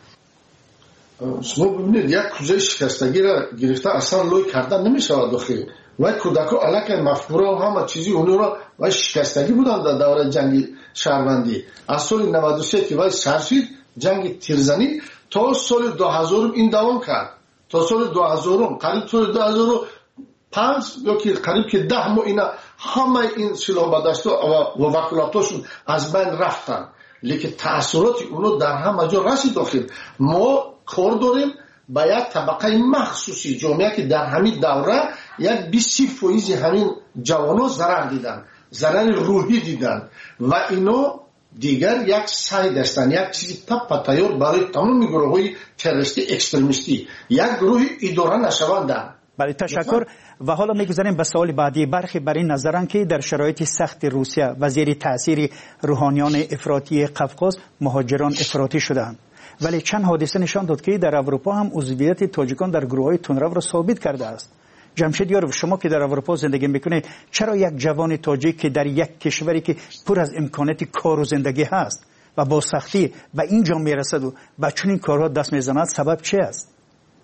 شما ببینید یک کوزه شکستگی را گرفته اصلا لوی کردن نمیشود داخل و کودکا علاقه مفکوره و همه چیزی اونو را و شکستگی بودن در دوره جنگ شهروندی. از سال نود و سه که وای سرشید جنگ تیرزنی تا سال دو هزار این دوام کرد، تا سال دو هزار قریب سال دو هزار و پنج یا که قریب که ده ماه اینا همه این سلاح بدستا و وکالتاشون از بین رفتن، لیکن تأثیراتی اونو در همه جا رسید داخل. ما کار داریم با یک طبقه مخصوصی جامعه که در همین دوره یک بیست فیصد همین جوانو ضرر دیدن، ضرر روحی دیدن و اینو دیگر یک سعی دستن یک چیزی تپ تیار برای تمام گروه های تروریستی اکستریمیستی یک گروه اداره نشوندن.
بله تشکر. و حالا میگذاریم به سوال بعدی. برخی بر این نظرن که در شرایط سخت روسیه و زیر تاثیر روحانیان افراطی قفقاز مهاجران افراطی شدند، ولی چند حادثه نشان داد که در اروپا هم عضویت تاجیکان در گروه‌های تندرو را ثابت کرده است. جمشید یاروف، شما که در اروپا زندگی میکنید، چرا یک جوان تاجیک که در یک کشوری که پر از امکانات کار و زندگی هست و با سختی به اینجا میرسد و به چنین کارها دست میزند، سبب چی است؟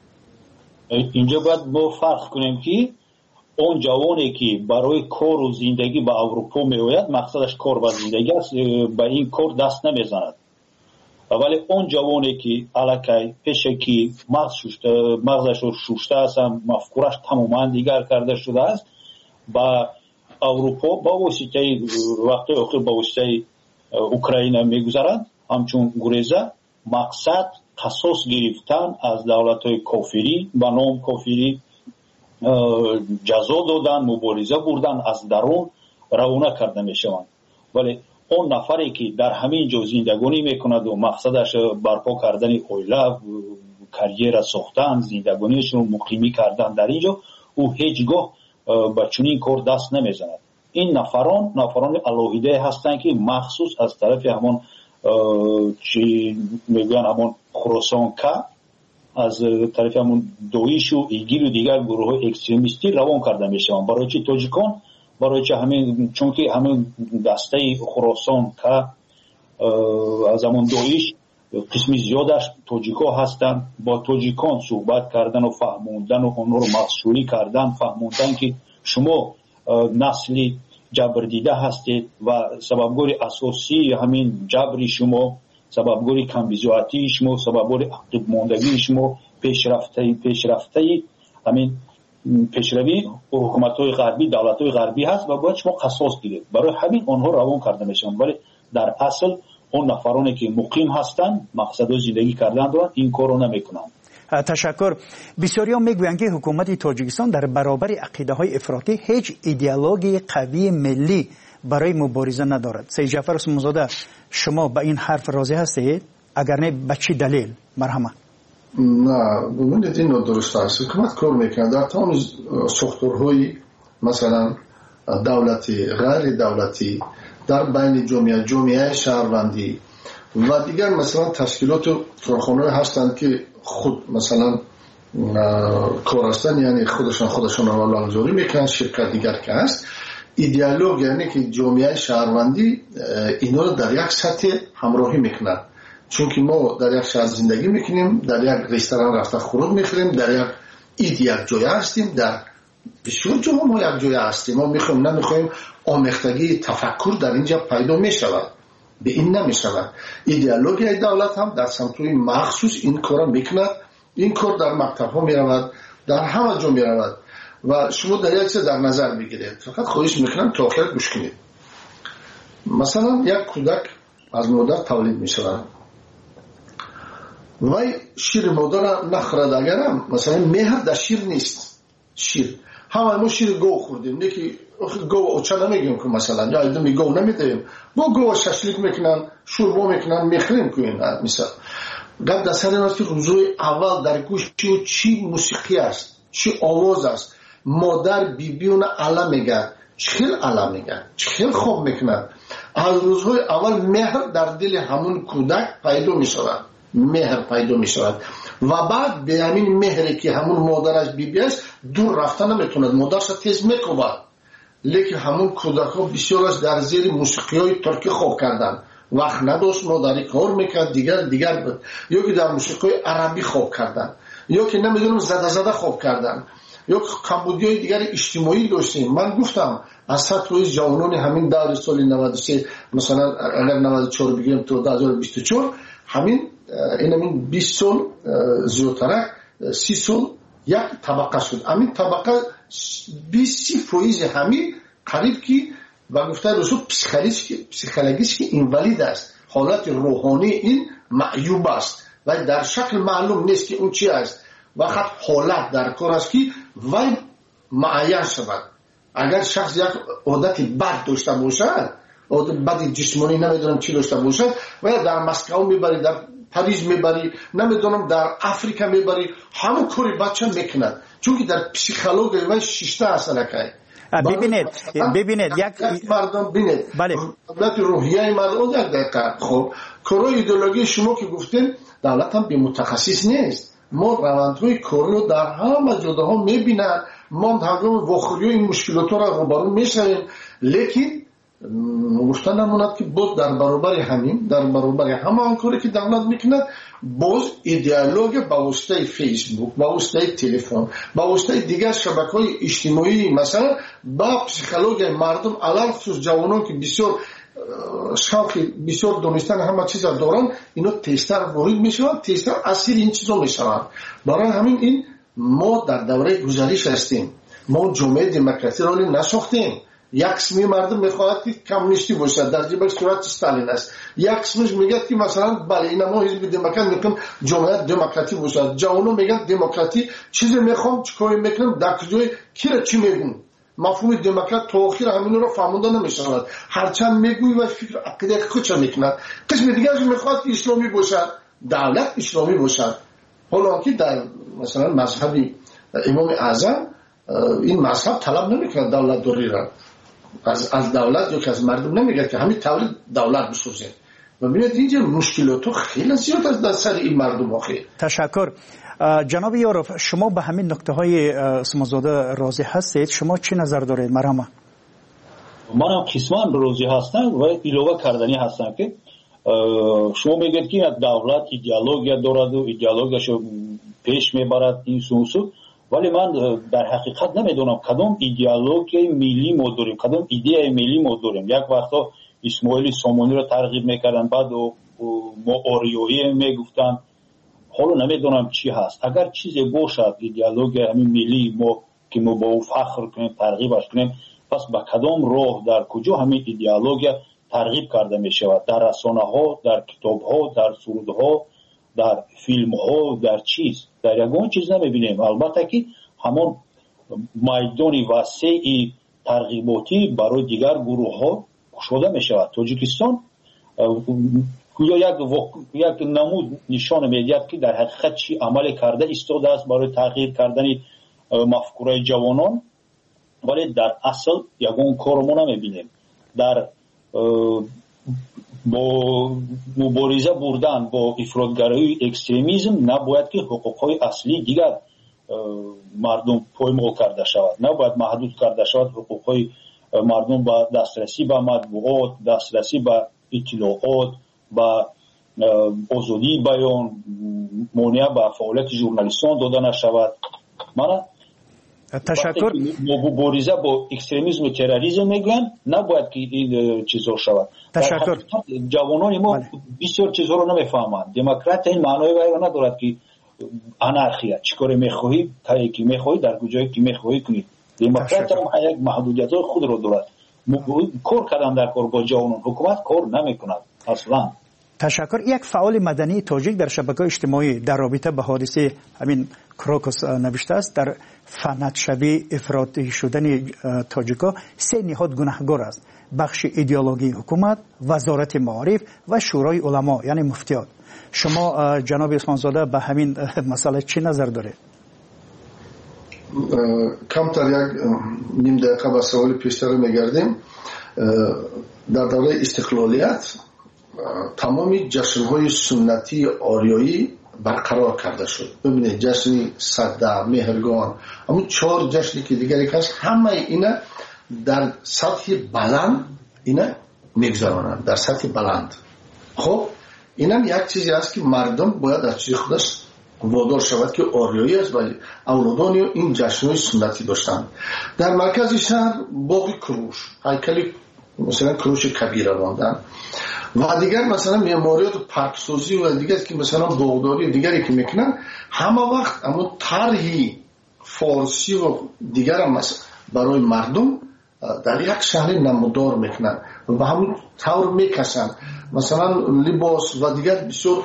اینجا باید با فرق کنیم که اون جوانی که برای کار و زندگی به اروپا میآید مقصدش کار و زندگی است، به این کار دست نمیزند. ولی اون جوانی که علاقه پیشه که مغز شوشته مغزش رو شوشته است، مفکورش تماما دیگر کرده شده است، با اروپا با واسطه وقتی آخر با واسطه اوکراین میگذرند، همچون گریزه مقصد قصاص گرفتن از دولت‌های کافری و نام کافری جزا دادن، مبارزه بردن، از درون روانه کرده میشوند. ولی اون نفری که در همین جا زندگانی میکند و مقصدش برپا کردن اویله، کریر ساختن، زندگانیش رو مقیمی کردن در اینجا، او هیچگاه به چنین کار دست نمیزند. این نفران نفران الهیده هستند که مخصوص از طرف همون چی میگن همون خراسان که از طرف همون دویش و ایگیل و دیگر گروه های اکستریمیستی روان کرده میشوند. برای چی تاجیکان؟ برای چه همین چون که همین دسته خراسان که از همون دویش قسمی زیادش توجیکا هستند. با توجیکان صحبت کردن و فهموندن و اونها رو مخصوصی کردن، فهموندن که شما نسلی جبر دیده هستید و سببگوی اساسی همین جبری شما، سببگوی کمبیزواتی شما، سببگوی عقب ماندگی شما، پیشرفته پیشرفته همین پیشروی حکومت‌های غربی، دولت‌های غربی هست و باید شما قصاص گیرید. برای همین آنها روان کرده میشن، ولی در اصل اون نفرانی که مقیم هستند مقصد زندگی کردن دارند این کارو نمیکنند.
تشکر. بسیاری ها میگویند که حکومت تاجیکستان در برابر عقیده های افراطی هیچ ایدئولوژی قوی ملی برای مبارزه ندارد. سید جعفر اسمانزاده، شما به این حرف راضی هستید؟ اگر نه به چه دلیل؟ مرحمت.
نه، ببینید این درست است. حکومت کار میکنه در تمام ساختارهای مثلا دولتی، غیر دولتی، در بین جامعه، جامعه شهروندی و دیگر مثلا تشکیلات و کارخانه‌ای هستند که خود مثلا کار هستند، یعنی خودشان خودشان را نامگذاری میکنن. شرکت دیگر که هست ایدئولوژی، یعنی که جامعه شهروندی اینا رو در یک سطح همراهی میکنن. چون که ما در یک شهر زندگی میکنیم، در یک رستوران رفته خورد میخوریم، در یک اید یک جای هستیم، در بسیار جاها ما یک جای هستیم. ما میخوایم نمیخوایم آمیختگی تفکر در اینجا پیدا میشود، به این نمیشود. ایدئولوژی دولت هم در سمت‌های مخصوص این کارا میکند. این کار در مکتب ها میرود، در همه جا میرود و شما در یک چیز در نظر بگیرید. فقط خواهش میکنم تا آخر گوش کنید. مثلا یک کودک از مادر تولید میشود، وای شیر مادر نخورد، اگرم مثلا مهر در شیر نیست. شیر همه ما شیر گو خوردیم، یکی گو اوچه نمیگیم که مثلا یا ایدمی گو نمیدیم، با گو ششلیک میکنن، شوربا میکنن، میخریم که این مثلا گفت در سر این که روزوی اول در گوش چی چی موسیقی است، چی آواز است، مادر بیبیون علا میگه، چخیل علا میگه، چخیل خوب میکنن. از روزهای اول مهر در دل همون کودک پیدا میشود، مهر پیدا میشود و بعد به همین مهری که همون مادرش بیبی است دور رفتن نمیتوند، مادرش تیز میکوبد. لیکن همون کودک ها بسیارش در زیر موسیقی های ترکی خوب کردن، وقت نداشت مادری کار میکرد، دیگر دیگر بود، یا که در موسیقی عربی خوب کردن، یا که نمیدونم زده زده خوب کردن، یا کمبودی های دیگر اجتماعی داشتیم. من گفتم از سطح جوانان همین دور سال نود و سه مثلا اگر نود و چهار بگیم تو دو هزار و بیست و چهار همین این همین بیست سال زیادتر، سی سال یک طبقه شد. همین طبقه بیست فیصد همین قریب که و گفته رسول پسیکولوژیش که اینوالید است، حالت روحانی این معیوب است و در شکل معلوم نیست که اون چی است. وقت حالت در کار است که وای معین شود. اگر شخص یک عادت بد داشته باشد، عادت بد جسمانی نمیدونم چی داشته باشد و در مسکو میبری، در پاریس میبری، نمیدونم در افریقا میبری، همون کاری بچه میکند، چون که در پسیکولوژی و شیشته اصلا که
ببینید ببینید یک
مردم ببینید
بله
دولت روحیه مردم یک دقیقه. خب کارای ایدئولوژی شما که گفتین دولت هم به متخصص نیست. ما روندهای کار رو در همه جاها میبینن، ما هنگام واخوری این مشکلات را روبرو میشویم، لیکن گفتن نموند که باز در برابر همین در برابر همه آن کاری که دولت میکند باز ایدئولوژی با واسطه فیسبوک، با واسطه تلفن، با واسطه دیگر شبکه‌های اجتماعی مثلا با پسیکولوژی مردم علل خصوص جوانان که بسیار شوق بسیار دونستن همه چیز دارن، اینا تیزتر وارد میشوند، تیزتر اسیر این چیزا میشوند. برای همین این ما در دوره گذشته هستیم، ما جامعه دموکراسی را نساختیم. یک قسمی مردم میخواهد که کمونیستی باشد، در جبهه صورت استالین است. یک قسمش میگه که مثلا بله اینا ما حزب دموکرات میگیم جامعه دموکراتی باشد. جوانو میگن دموکراتی چیزی میخوام چیکار میکنم، در کجای کی را چی میگن. مفهوم دموکرات تا آخر همین رو فهمونده نمیشود. هرچند میگوی و فکر عقیده خودش میکند. قسم دیگرش میخواد که اسلامی باشد، دولت اسلامی باشد. حالا که در مثلا مذهبی امام اعظم این مذهب طلب نمیکنه دولت دوری را از از دولت یا که از مردم نمیگه که همین تولید دولت بسازه. و ببینید اینجا مشکلات خیلی زیاد از در سر این مردم آخه.
تشکر. جناب یاروف، شما به همین نکته های اسمانزاده راضی هستید؟ شما چی نظر دارید؟ مرحبا.
من هم قسمان راضی هستم و ایلوه کردنی هستم که شما میگید که دولت ایدئولوژی دارد و ایدئولوژیشو پیش میبرد این سوسو، ولی من در حقیقت نمیدونم کدام ایدئولوژی ملی ما داریم، کدام ایده ملی ما داریم. یک وقتا اسماعیل سامانی رو ترغیب میکردن، بعد ما آریایی میگفتن، حالا نمیدونم چی هست. اگر چیزی باشد ایدئولوژی همین ملی ما که ما با او فخر کنیم، ترغیبش کنیم، پس به کدام راه، در کجا همین ایدئولوژی ترغیب کرده می شود؟ در رسانه ها، در کتاب ها، در سرود ها، در فیلم ها، در چیز، در یگان چیز نمی بینیم. البته که همان میدان وسیع ترغیباتی برای دیگر گروه ها گشوده می شود. تاجیکستان یک یک نمود نشان میدهد که در حقیقت چی عمل کرده ایستاده است برای تغییر کردن مفکوره جوانان، ولی در اصل یگان کار ما نمیبینیم. در با مبارزه بردن با افراطگرایی اکستریمیسم نباید که حقوقهای اصلی دیگر مردم پایمال کرده شود، نباید محدود کرده شود حقوقهای مردم به دسترسی به مطبوعات، دسترسی به اطلاعات، به آزادی بیان، مانع به فعالیت ژورنالیستان داده نشود. من
تشکر.
مبارزه با اکستریمیسم و تروریسم میگن نباید که این چیزا شود.
تشکر.
جوانان ما بسیار چیزها رو نمیفهمند. دموکرات این معنای وای ندارد که انارخیا چیکار میخواهی تا کی میخواهی در کجایی که میخواهی کنی. دموکرات هم یک محدودیت‌های خود رو دارد. کار کردن در کار با جوانان، حکومت کار نمیکند اصلا.
تشکر. یک فعال مدنی تاجیک در شبکه اجتماعی در رابطه به حادثه همین کروکوس نوشته است در فنتشوی افراطی شدن تاجیکا سه نهاد گناهگار است: بخش ایدئولوژی حکومت، وزارت معارف و شورای علما یعنی مفتیات. شما جناب عثمان زاده به همین مسئله چی نظر دارید؟
کمتر یک نیم دقیقه به سوال پیشتر میگردیم. در دوره استقلالیت تمامی جشن‌های سنتی آریایی برقرار کرده شد. ببینید جشن صده، مهرگان، همون چهار جشنی که دیگری هست، همه اینا در سطح بلند اینا میگذرانند، در سطح بلند. خب اینا یک چیزی است که مردم باید از چیز خودش وادار شود که آریایی است، ولی اولادان این جشن‌های سنتی داشتند. در مرکز شهر باغ کروش، هیکل مثلا کروش کبیره ماندن و دیگر مثلا معماریات و پارکسازی و دیگر که مثلا باغداری دیگری که میکنن، همه وقت اما طرحی فارسی و دیگر هم برای مردم در یک شهر نمودار میکنن و همون طور میکشن. مثلا لباس و دیگر بسیار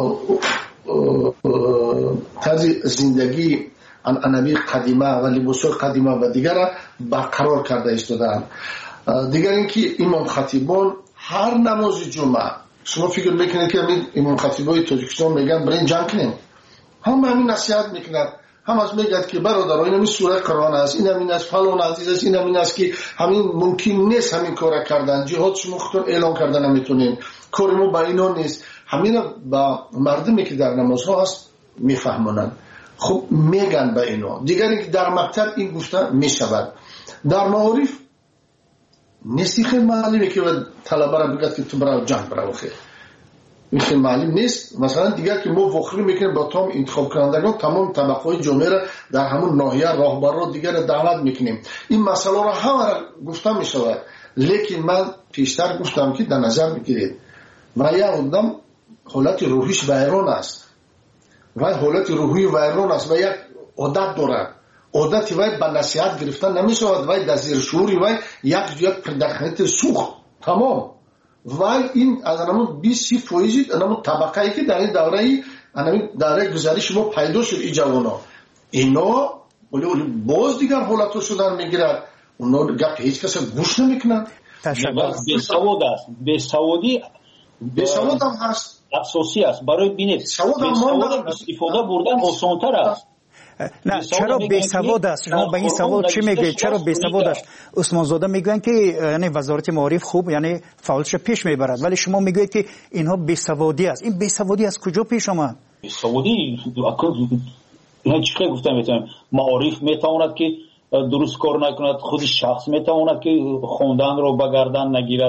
طرز زندگی عنعنوی قدیمه و لباس‌های قدیمه و دیگر برقرار کرده ایستادن. دیگر اینکه امام خطیبان هر نماز جمعه، شما فکر میکنید که امام خطیبای تاجیکستان میگن برای جنگ کنیم، هم همین نصیحت میکنند، هم از میگد که برادران این همین سوره قرآن است، این همین از فلان عزیز است، این همین است که همین ممکن نیست همین کار کردن، جهاد شما خودتون اعلان کردن نمیتونین، کار ما با اینا نیست. همین با مردمی که در نمازها هست میفهمونن، خب میگن به اینا. دیگر اینکه در مکتب این گفته میشود. در معارف نیستی خیلی معلومه که طلبه را بگد که تو برای جنگ برای خیلی این خیلی معلوم نیست. مثلا دیگر که ما وخری میکنیم با تمام انتخاب کنندگان، تمام طبقه های جامعه را در همون ناحیه راهبر را دیگر دعوت میکنیم. این مسئله را همه را گفته میشود، لیکن من پیشتر گفتم که در نظر میگیرید و یک آدم حالت روحیش ویران است و حالت روحی ویران است و یک عادت دارد، عادتی وای به نصیحت گرفتن نمیشود، وای در زیر شعوری وای یک یک پرداختن سوخت تمام وای این از همون بیست فیصد همون طبقه‌ای که در این دوره همین دوره گذشته ما پیدا شد این جوانا، اینا ولی ولی باز دیگر حالتو شدن میگیرد، اونا گپ هیچ کس گوش نمیکنن.
به سواد است، به سوادی
به سواد هم هست،
اساسی است برای بینید سواد هم استفاده بردن آسان‌تر است.
نه چرا بی سواد است؟ شما به این سوال چی میگید؟ چرا بی سواد است؟ عثمان زاده میگن که یعنی وزارت معارف خوب یعنی فعالش پیش میبرد، ولی شما میگید که اینها بی سوادی است. این بی سوادی از کجا پیش آمد؟
بی سوادی نه چیکار گفتم میتونم معارف میتواند که درست کار نکند، خود شخص میتواند که خوندن رو بگردن نگیرد،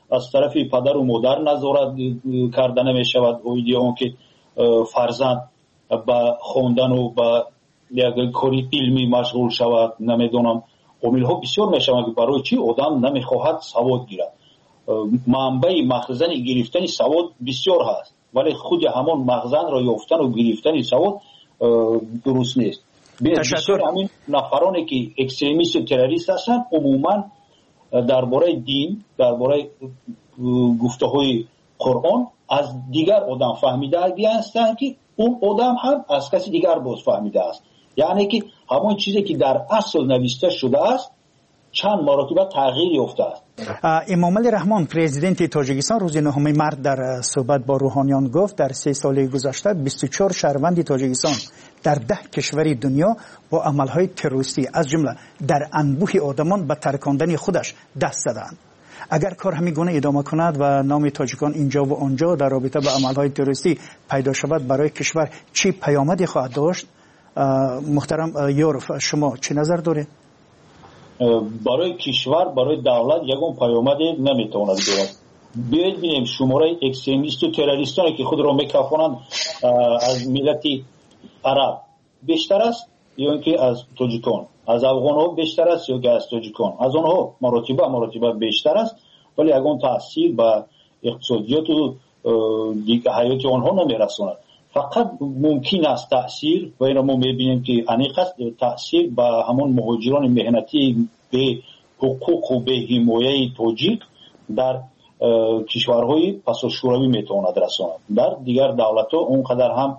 از طرف پدر و مادر نظارت کردن می شود. اون که فرزند با خوندن و با یک کاری علمی مشغول شود. نمیدونم عامل ها بسیار می شود که برای چی آدم نمیخواهد سواد گیرد. منبع مخزن گرفتن سواد بسیار هست ولی خود همان مخزن را یافتن و گرفتن سواد درست نیست. بسیار همین نفرانی که اکستریمیست و تروریست هستند عموما درباره دین، درباره گفته های قرآن از دیگر آدم فهمیده هستند که اون آدم هم از کسی دیگر باز فهمیده است. یعنی که همون چیزی که در اصل نوشته شده است چند مرتبه تغییر یافته است.
امام علی رحمان پرزیدنت تاجیکستان روز نهم مارس در صحبت با روحانیان گفت در سه سال گذشته بیست و چهار شهروند تاجیکستان در ده کشور دنیا با عملهای تروریستی از جمله در انبوه آدمان به ترکاندن خودش دست زدند. اگر کار همین گونه ادامه کند و نام تاجیکان اینجا و آنجا در رابطه با عملهای تروریستی پیدا شود برای کشور چی پیامدی خواهد داشت؟ محترم یورف شما چه نظر داره؟
برای کشور، برای دولت یگون پیامدی نمیتواند دارد. ببینیم شماره اکستریمیست و تروریستانی که خود را میکافانند از ملت عرب بیشتر است یا اینکه از تاجیکان، از افغان ها بیشتر است یا که از تاجیکان، از آنها مراتبه مراتبه بیشتر است ولی یگون تاثیر به اقتصادیات و دیگه حیات آنها نمیرساند. فقط ممکن است تأثیر و این ما میبینیم که انیق است تأثیر به همون مهاجران مهنتی به حقوق و به حمایه تاجیک در کشورهای پساشوروی میتواند رساند. در دیگر دولت ها اونقدر هم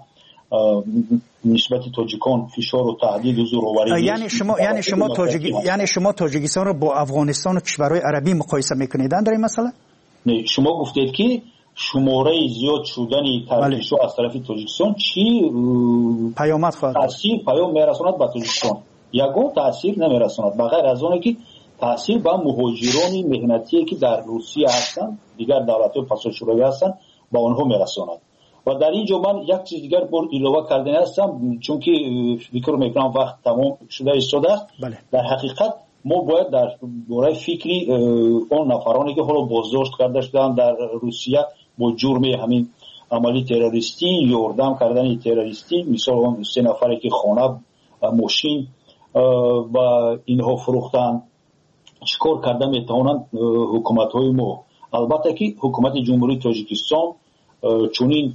نسبت تاجیکان فشار و تهدید و زوروری
یعنی شما یعنی شما تاجیک یعنی شما تاجیکستان رو با افغانستان و کشورهای عربی مقایسه میکنید در این مسئله؟
نه، شما گفتید که شماره زیاد شدن ترکیش از طرف تاجیکستان چی
پیامد خواهد
تاثیر پیام میرساند به تاجیکستان؟ یگان تاثیر نمیرساند بغیر از اونه که تاثیر به مهاجران مهنتی که در روسیه هستند دیگر دولت‌های پساشوروی هستند با آنها میرساند. و در اینجا من یک چیز دیگر بر علاوه کردن هستم چون که فکر میکنم وقت تمام شده ایستاده است.
بله.
در حقیقت ما باید در دوره فکری اون نفرانی که حالا بازداشت کرده شدن در روسیه با جرم همین عملی تروریستی یاردم کردن تروریستی، مثال اون سه نفری که خانه ماشین و اینها فروختن چیکار کرده میتوانند حکومت های ما. البته که حکومت جمهوری تاجیکستان چونین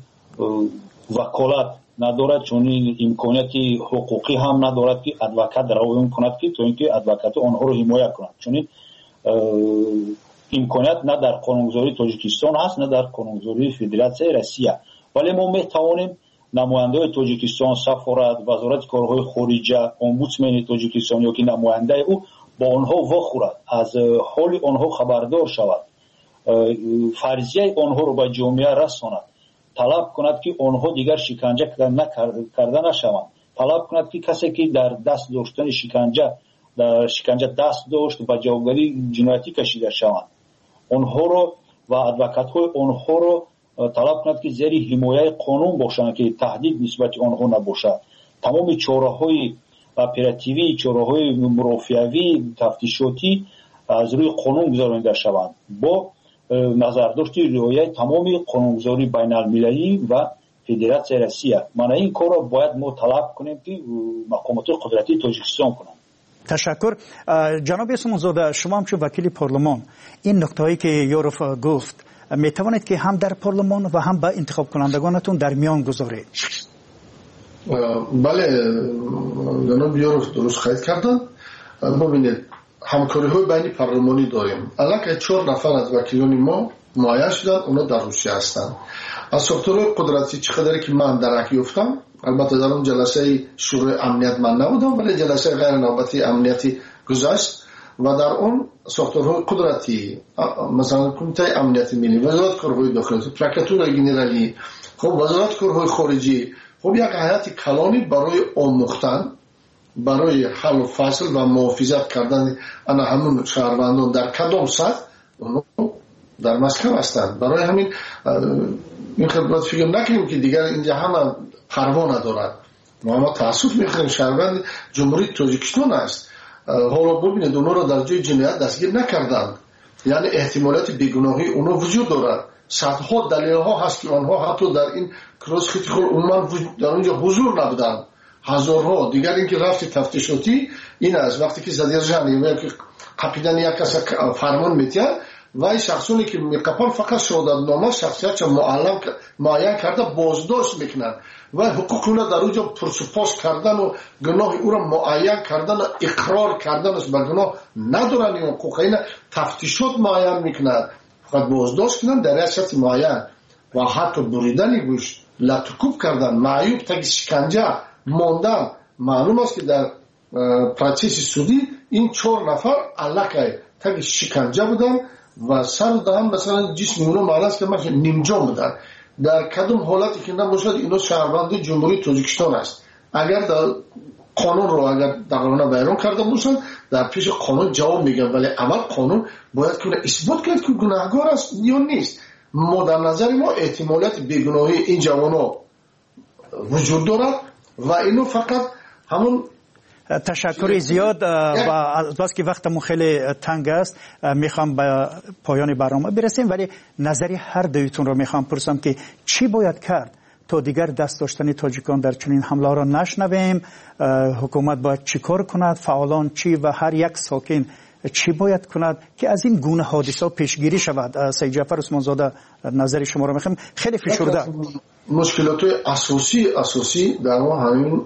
وکالت ندارد، چونین امکانیتی حقوقی هم ندارد که ادوکات روان کند که تو اینکه ادوکات آنها رو حمایت کند. چونین امکانیت نه در قانونگذاری تاجیکستان هست نه در قانونگذاری فدراسیون روسیه. ولی ما میتوانیم نماینده تاجیکستان، سفارت، وزارت کارهای خارجه، امبودسمن تاجیکستان یا که نماینده او با آنها واخورد، از حال آنها خبردار شود، فرضیه آنها رو به جامعه رساند، طلب کند که آنها دیگر شکنجه کرده نشوند، طلب کند که کسی که در دست داشتن شکنجه در شکنجه دست داشت و جوابگری جنایتی کشیده شوند، آنها رو و ادوکات های آنها رو طلب کند که زیر حمایه قانون باشند که تهدید نسبت آنها نباشد. تمام چاره‌های اپراتیوی، چاره‌های مرافعوی، تفتیشاتی از روی قانون گذارانده شوند با نظرداشت رعایت تمام قانونگذاری بین المللی و فدراسیون روسیه. من این کار را باید ما طلب کنیم که مقامات قدرتی تاجیکستان کنند.
تشکر. جناب اسمانزاده، شما هم چون وکیل پارلمان این نکته‌ای که یورف گفت می توانید که هم در پارلمان و هم با انتخاب کنندگانتون در میان گذارید؟
بله جناب یورف درست خواهید کردن. ببینید همکاری های بین پارلمانی داریم. الان که چهار نفر از وکیلان ما معین شدن، اونا در روسیه هستند. از ساختار قدرتی چقدر که من درک یافتم، البته در اون جلسه شورای امنیت من نبودم ولی جلسه غیر نوبتی امنیتی گذشت و در اون ساختارهای قدرتی مثلا کمیته امنیت ملی، وزارت کارهای داخلی، پروکراتور گنرالی، خب وزارت کارهای خارجی، خب یک هیئت کلانی برای آموختن، برای حل و فصل و محافظت کردن انا همون شهروندان در کدام سطح در مسکو هستند. برای همین این خدمت فکر نکنیم که دیگر اینجا همه پروا ندارد. ما ما تاسف میخوریم شهروند جمهوری تاجیکستان است. حالا ببینید اونا را در جای جنایت دستگیر نکردند یعنی احتمالات بیگناهی اونو وجود دارد. صدها دلیل ها هست که آنها حتی در این کراس خیلی خود عموما در اونجا حضور نبودن. هزارها. دیگر اینکه رفت تفتیشاتی این است وقتی که задержание یا که قپیدن یک کس فرمان میتین و این شخصونی که میقپن فقط شهادتنامه شخصیت معلم معین کرده بازداشت میکنن و حقوق اون در اونجا پرسپاس کردن و گناه او را معین کردن و اقرار کردن از گناه ندارن. این حقوق این تفتیشات معین میکنن فقط بازداشت کنن در ریاست معین و حتی بریدن گوش لطکوب کردن معیوب تا شکنجه ماندن. معلوم است که در پروسس سودی این چهار نفر علاقه تا شکنجه بودن و سر دهن مثلا جسم اونو معلوم است که مثلا نیمجان بودن. در کدوم حالتی که نباشد اینو شهروند جمهوری تاجیکستان است. اگر در قانون رو اگر دقیقاً بیان کرده باشن در پیش قانون جواب میگن ولی اول قانون باید کنه اثبات کرد که گناهکار است یا نیست. ما در نظر ما احتمالات بیگناهی این جوانا وجود دارد و اینو فقط همون
تشکر زیاد و از که وقتمون خیلی تنگ است میخوام به پایان برنامه برسیم ولی نظری هر دویتون رو میخوام پرسم که چی باید کرد تا دیگر دست داشتن تاجیکان در چنین حمله را نشنویم. حکومت باید چی کار کند، فعالان چی و هر یک ساکن چی باید کند که از این گونه حادثه پیشگیری شود. سید جعفر عثمان زاده نظر شما رو میخوام. خیلی فشرده
مشکلات اساسی اساسی در ما همین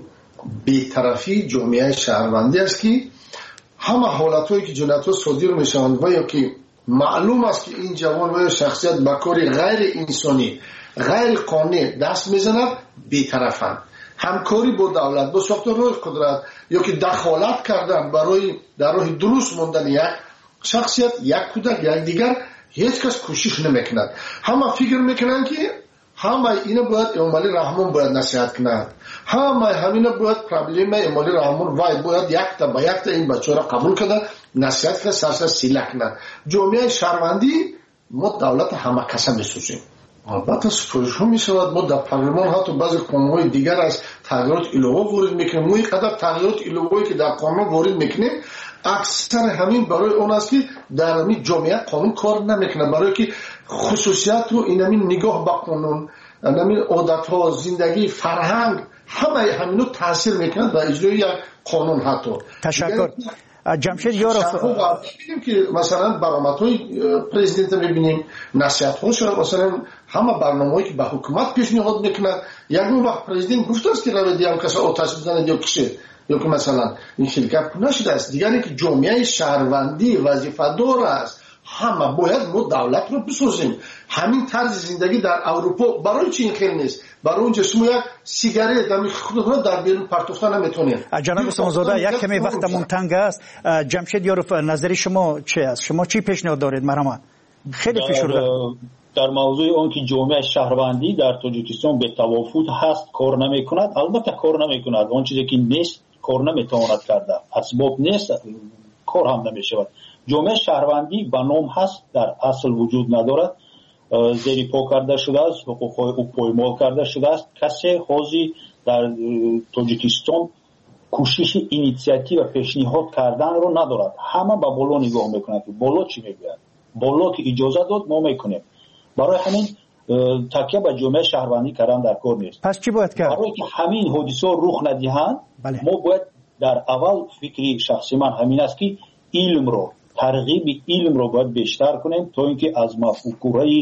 بی‌طرفی جامعه شهروندی است که همه حالتایی که جنایت‌ها صادر میشوند و یا که معلوم است که این جوان و شخصیت به کاری غیر انسانی غیر قانونی دست میزند بی‌طرفند. همکاری با دولت با ساختارهای قدرت یا که دخالت کردن برای در راه درست ماندن یک شخصیت یک کودک یک دیگر هیچ کس کوشش نمیکند. همه فکر میکنن که همه اینا باید امالی رحمان باید نصیحت کنند. همه همینا باید پرابلم امالی رحمان وای باید یک تا با یک تا این بچه را قبول کنند نصیحت کنند سرسر سیله کنند. جامعه شهروندی ما دولت همه کسا میسوزیم. البته سفارش ها می شود ما در پارلمان حتی بعضی قانون‌های دیگر از تغییرات الهه وارد میکنیم. ما اینقدر تغییرات الهه‌ای که در قانون وارد میکنیم اکثر همین برای اون است که در همین جامعه قانون کار نمیکنه برای که خصوصیت رو این همین نگاه به قانون همین عادت‌ها زندگی فرهنگ همه همینو تاثیر میکنه در اجرای یک قانون. حتی
تشکر جمشید یاروف
می‌بینیم که مثلا برآمدهای پرزیدنت می‌بینیم نصیحت‌هاش مثلا همه برنامه‌ای که به حکومت پیشنهاد میکنند یک وقت پرزیدنت گفته است که روی هم کسی آتش بزنه یا کشه یا که مثلا این شرکت نشده است. دیگری که جامعه شهروندی وظیفه‌دار است همه باید ما دولت رو بسازیم. همین طرز زندگی در اروپا برای چی این خیلی نیست؟ برای اونجا شما یک سیگارت در خودتون در بیرون پرتوفتن نمیتونید.
جناب عثمان زاده یک کمی وقتمون تنگ است. جمشید یاروف نظر شما چی است؟ شما چی پیشنهاد دارید مرحمت؟ خیلی فشرده
در موضوع اون که جامعه شهروندی در تاجیکستان به توافق هست کار نمیکند. البته کار نمیکند. اون چیزی که نیست کار نمیتواند کرده. اسباب نیست کار هم نمیشود. جامعه شهروندی به نام هست در اصل وجود ندارد. زیر پا کرده شده است حقوق او پایمال کرده شده است. کسی حاضر در تاجیکستان کوشش اینیشیاتیو و پیشنهاد کردن رو ندارد. همه به بالا نگاه میکنند. بالا چی میگوید؟ بالا که اجازه داد ما میکنیم. برای همین تکیه به جامعه شهروندی کردن در کار نیست.
پس چی باید کرد؟
برای که همین حادثه رخ ندهند بله. ما باید در اول فکری شخصی من همین است که علم رو ترغیب علم رو باید بیشتر کنیم تا اینکه از مفکوره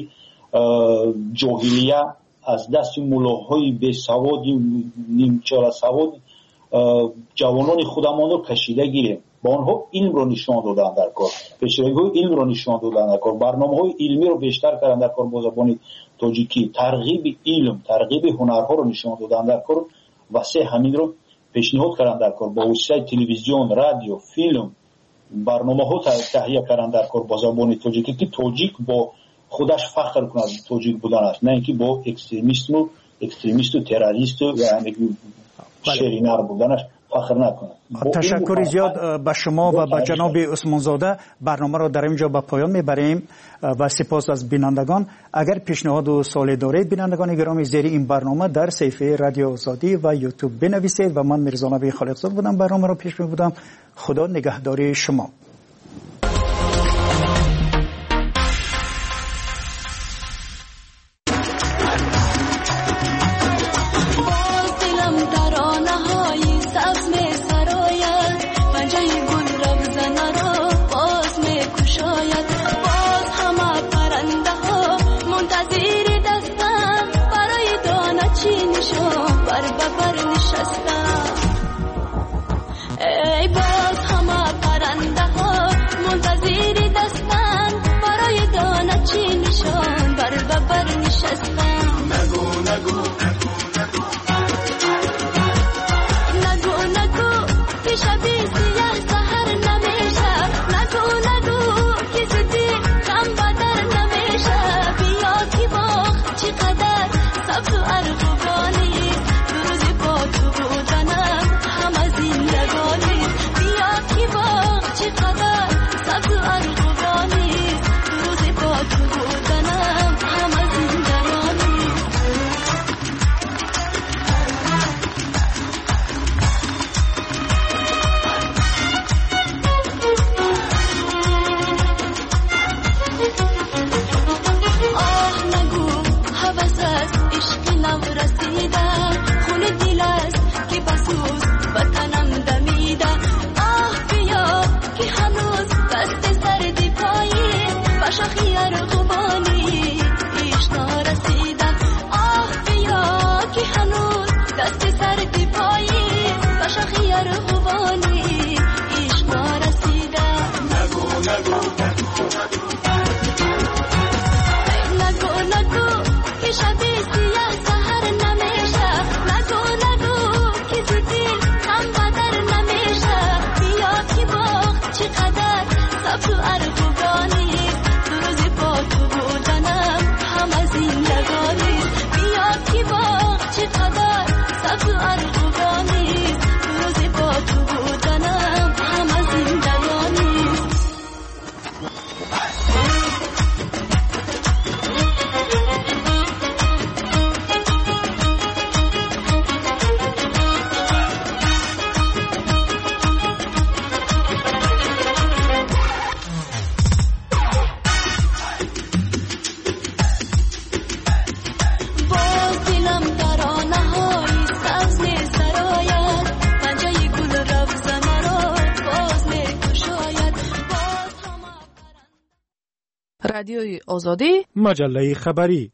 جاهلیه از دست ملاهای بی سواد نیمچاره سواد جوانان خودمان رو کشیده گیریم. با آنها علم رو نشان دادن در کار، پیشروی علم رو نشان دادن در کار، برنامه‌های علمی رو بیشتر کردن در کار با زبان تاجیکی، ترغیب علم، ترغیب هنرها رو نشان دادن در کار، واسه همین رو پیشنهاد کردن در کار با وسیله تلویزیون، رادیو، فیلم برنامه‌ها تهیه کردن در کار با زبان تاجیکی که تاجیک با خودش فخر کنه از تاجیک بودن است، نه اینکه با اکستریمیست و اکستریمیست و تروریست و یعنی شرینر بودنش فخر نکنه.
تشکر زیاد به شما و به جناب عثمان زاده. برنامه را در اینجا به پایان میبریم و سپاس از بینندگان. اگر پیشنهاد و سوالی دارید بینندگان گرامی زیر این برنامه در صفحه رادیو آزادی و یوتیوب بنویسید و من میرزا نبی خالقزاد بودم برنامه را پیش میبردم. خدا نگهداری شما.
رادیوی آزادی،
مجله خبری.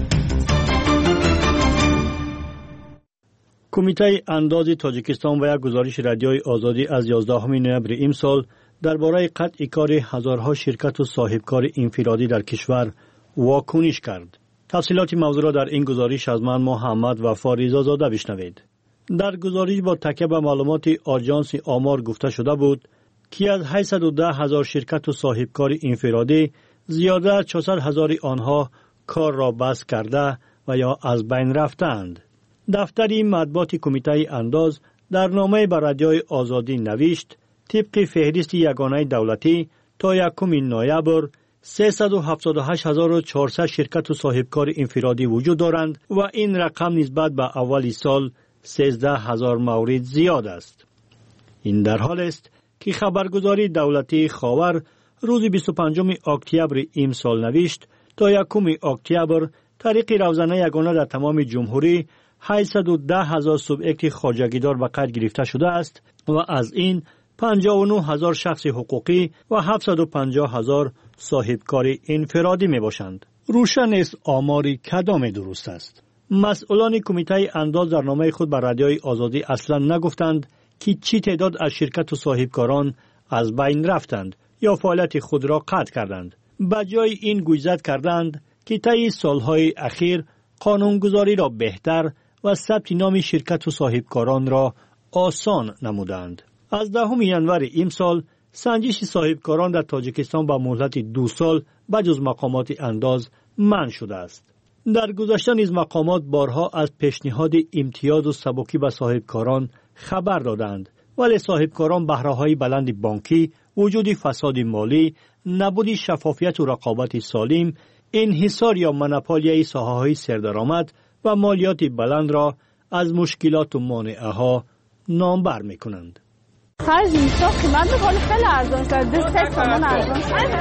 کمیته انداز تاجیکستان و یک گزارش رادیوی آزادی از یازدهم نوامبر امسال درباره قطع کار هزارها شرکت و صاحبکار انفرادی در کشور واکنش کرد. تفصیلات موضوع را در این گزارش از من محمد وفا رضازاده بشنوید. در گزارش با تکیه به معلومات آژانس آمار گفته شده بود که از هشتصد و ده هزار شرکت و صاحبکار انفرادی زیاده از چهارصد هزار آنها کار را بس کرده و یا از بین رفتند. دفتر مطبوعات کمیته انداز در نامه به رادیوی آزادی نوشت طبق فهرست یگانه دولتی تا یکم نوامبر سیصد و هفتاد و هشت هزار و چهارصد شرکت و صاحبکار انفرادی وجود دارند و این رقم نسبت به اول سال سیزده هزار مورد زیاد است. این در حال است که خبرگزاری دولتی خاور روز بیست و پنجم اکتبر امسال نوشت تا یکم اکتبر طریق روزانه یگانه در تمام جمهوری هشتصد و ده هزار سوبیکت خواجگیدار به قید گرفته شده است و از این پنجاه و نه هزار شخص حقوقی و هفتصد و پنجاه هزار صاحبکار انفرادی می باشند. روشن است آماری کدام درست است. مسئولان کمیته انداز در نامه خود بر رادیوی آزادی اصلا نگفتند که چی تعداد از شرکت و صاحبکاران از بین رفتند یا فعالیت خود را قطع کردند. بجای این گویزد کردند که طی سالهای اخیر قانونگذاری را بهتر و ثبت نام شرکت و صاحبکاران را آسان نمودند. از دهم ژانویه امسال سنجش صاحبکاران در تاجیکستان با مهلت دو سال بجز مقامات انداز منع شده است. در گذشته نیز مقامات بارها از پیشنهاد امتیاز و سبکی به صاحبکاران خبر دادند، ولی صاحبکاران بهره‌های بلند بانکی، وجود فساد مالی، نبود شفافیت و رقابت سالم، انحصار یا منوپولیای ساحه‌های سردرآمد و مالیات بلند را از مشکلات و مانعه‌ها نامبر می‌کنند.
هر جنسا قیمت می‌کنه خیلی ارزان است. دو سه تومان ارزان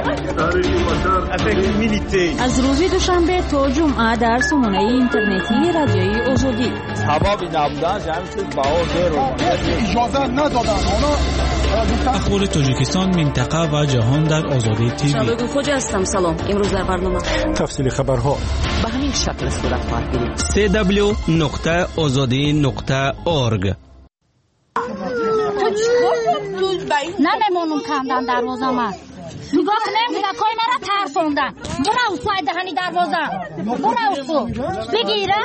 است.
از روز دوشنبه تا جمعه در سامانه اینترنتی رادیوی آزادی.
سبابی نبودن جمعیت باور زیرو.
اجازه ندادن.
اخبار تاجیکستان، منطقه و جهان در آزادی تیوی.
شبکه خوج هستم. سلام. امروز در برنامه
تفصیل خبرها
به همین شکل صورت خواهد گرفت.
سی دبلیو نقطه آزادی نقطه اورگ.
نمیمونم کندن دروازه من. نگاه کنم کودکای مرا ترسوندن. برو اوسو دهنی دروازه. برو اوسو. بگیره.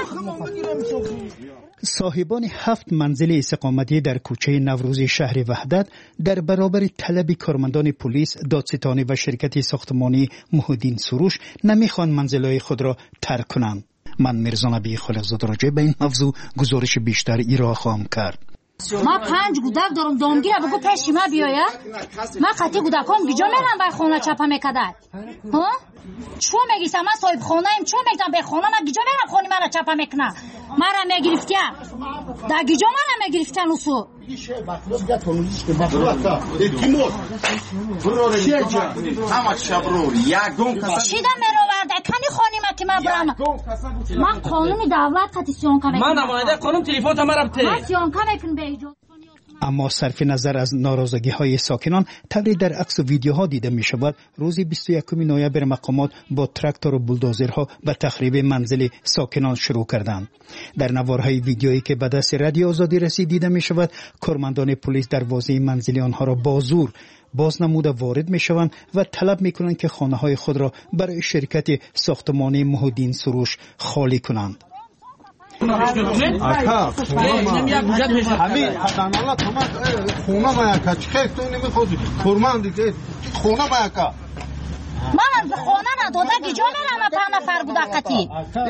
صاحبان هفت منزل استقامتی در کوچه نوروزی شهر وحدت در برابر طلب کارمندان پلیس، دادستانی و شرکت ساختمانی محودین سروش نمیخوان منزلهای خود را ترک کنند. من میرزا نبی خالقزاده راجع به این موضوع گزارش بیشتر ارائه خواهم کرد.
ما پنج گودک دارم دامگیر بگو پیش ما بیایا. ما قطعی گودکان بیجا میرم بای خونه چپا میکدد. ها؟ چو میگیسم من صاحب خونه ایم، چو میگم به خونه من گیجا میرم خونی مرا چپا میکنه. مرا میگرفتیا دا گیجا مرا میگرفتن اوسو. شیدم میرو ورده کنی خونی ما که ما برام. من قانونی دولت قطعی سیانکه میکنم.
من نماینده قانون تلیفون تا مرا بته.
من سیانکه میکنم به ایجاد.
اما صرف نظر از ناراضگی های ساکنان طوری در عکس و ویدیوها دیده می شود روز بیست و یکم نوامبر مقامات با تراکتور و بولدوزرها به تخریب منزل ساکنان شروع کردند. در نوارهای ویدیویی که به دست رادیو آزادی رسید دیده می شود کارمندان پلیس دروازه منزل آنها را با زور باز نموده وارد می شوند و طلب می کنند که خانه های خود را برای شرکت ساختمانی محودین سروش خالی کنند.
اکا همین حدانالا تمام خونه ما اکا چه تو نمیخوادی فرمان دیگه خونه ما اکا
من خونه نداده گیجا میرم پا نفر گودکتی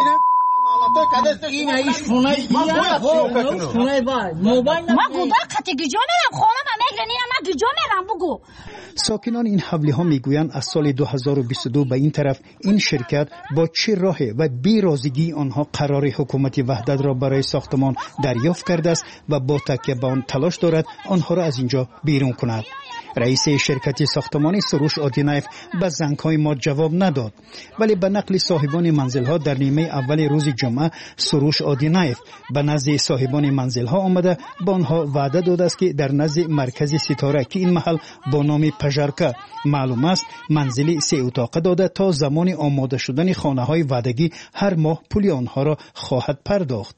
این ایش خونه خونه بای موبایل
ما گودکتی گیجا میرم خونه ما میگرنی ما گیجا میرم بگو.
ساکنان این حولی ها میگویند از سال دو هزار و بیست و دو به این طرف این شرکت با چه راهه و بی رازیگی آنها قرار حکومت وحدت را برای ساختمان دریافت کرده است و با تکیه به آن تلاش دارد آنها را از اینجا بیرون کند. رئیس شرکت ساختمانی سروش آدینایف به زنگ‌های ما جواب نداد، ولی به نقل صاحبان منزل‌ها در نیمه اول روز جمعه سروش آدینایف به نزد صاحبان منزل‌ها آمده با آنها وعده داده است که در نزد مرکز ستاره که این محل با نام پژارکا معلوم است منزلی سه اتاقه داده تا زمان آماده شدن خانه‌های وعدگی هر ماه پول آنها را خواهد پرداخت.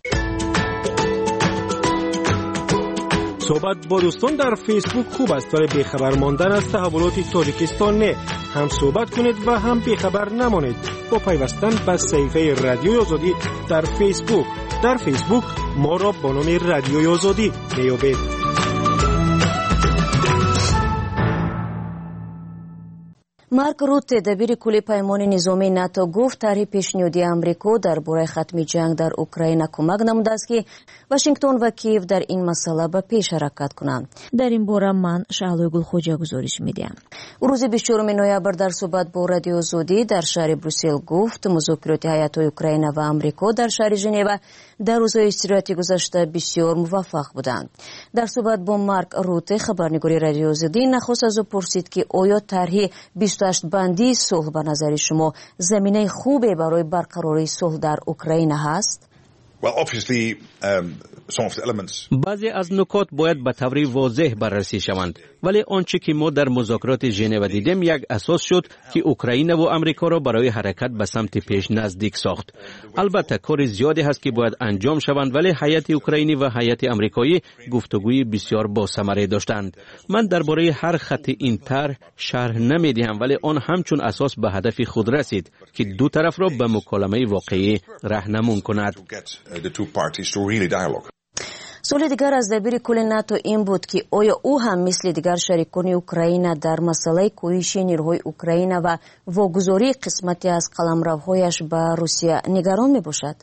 صحبت با دوستان در فیسبوک خوب است، ولی بیخبر ماندن از تحولات تاجیکستان نه. هم صحبت کنید و هم بیخبر نمانید با پیوستن به صفحه رادیوی آزادی در فیسبوک. در فیسبوک ما را با نام رادیوی آزادی میابید.
مارک روته دبیر کل پیمان نظامی ناتو گفت طرح پیشنهادی آمریکا درباره ختم جنگ در اوکراین کمک نموده است که واشنگتن و کیف در این مسئله به پیش حرکت کنند.
در این باره من شعله گلخوجا گزارش میدم.
روز بیست و چهارم نوامبر در صحبت با رادیو آزادی در شهر بروسل گفت مذاکرات هیئت‌های اوکراین و آمریکا در شهر ژنو در روزهای استراحتی گذشته بسیار موفق بودند. در صحبت با مارک روته خبرنگار رادیو آزادی نخست از او پرسید که آیا طرح بیست و هشت بندی صلح به نظر شما زمینه خوبی برای برقراری صلح در اوکراین هست؟
Well, obviously, um, some of the elements.
بعضی از نکات باید به طور واضح بررسی شوند، ولی آنچه که ما در مذاکرات ژنو دیدیم یک اساس شد که اوکراین و آمریکا را برای حرکت به سمت پیش نزدیک ساخت. البته کار زیادی هست که باید انجام شوند، ولی هیئت اوکراینی و هیئت آمریکایی گفتگوی بسیار با ثمره داشتند. من درباره هر خط این طرح شرح نمیدهم، ولی آن همچون اساس به هدف خود رسید که دو طرف را به مکالمه واقعی راهنمون کند.
سوال دیگر از دبیر کل ناتو این بود که آیا او هم مثل دیگر شریکان اوکراین در مسئله کاهش نیروهای اوکراین و واگذاری قسمتی از قلمروهایش به روسیه نگران می باشد؟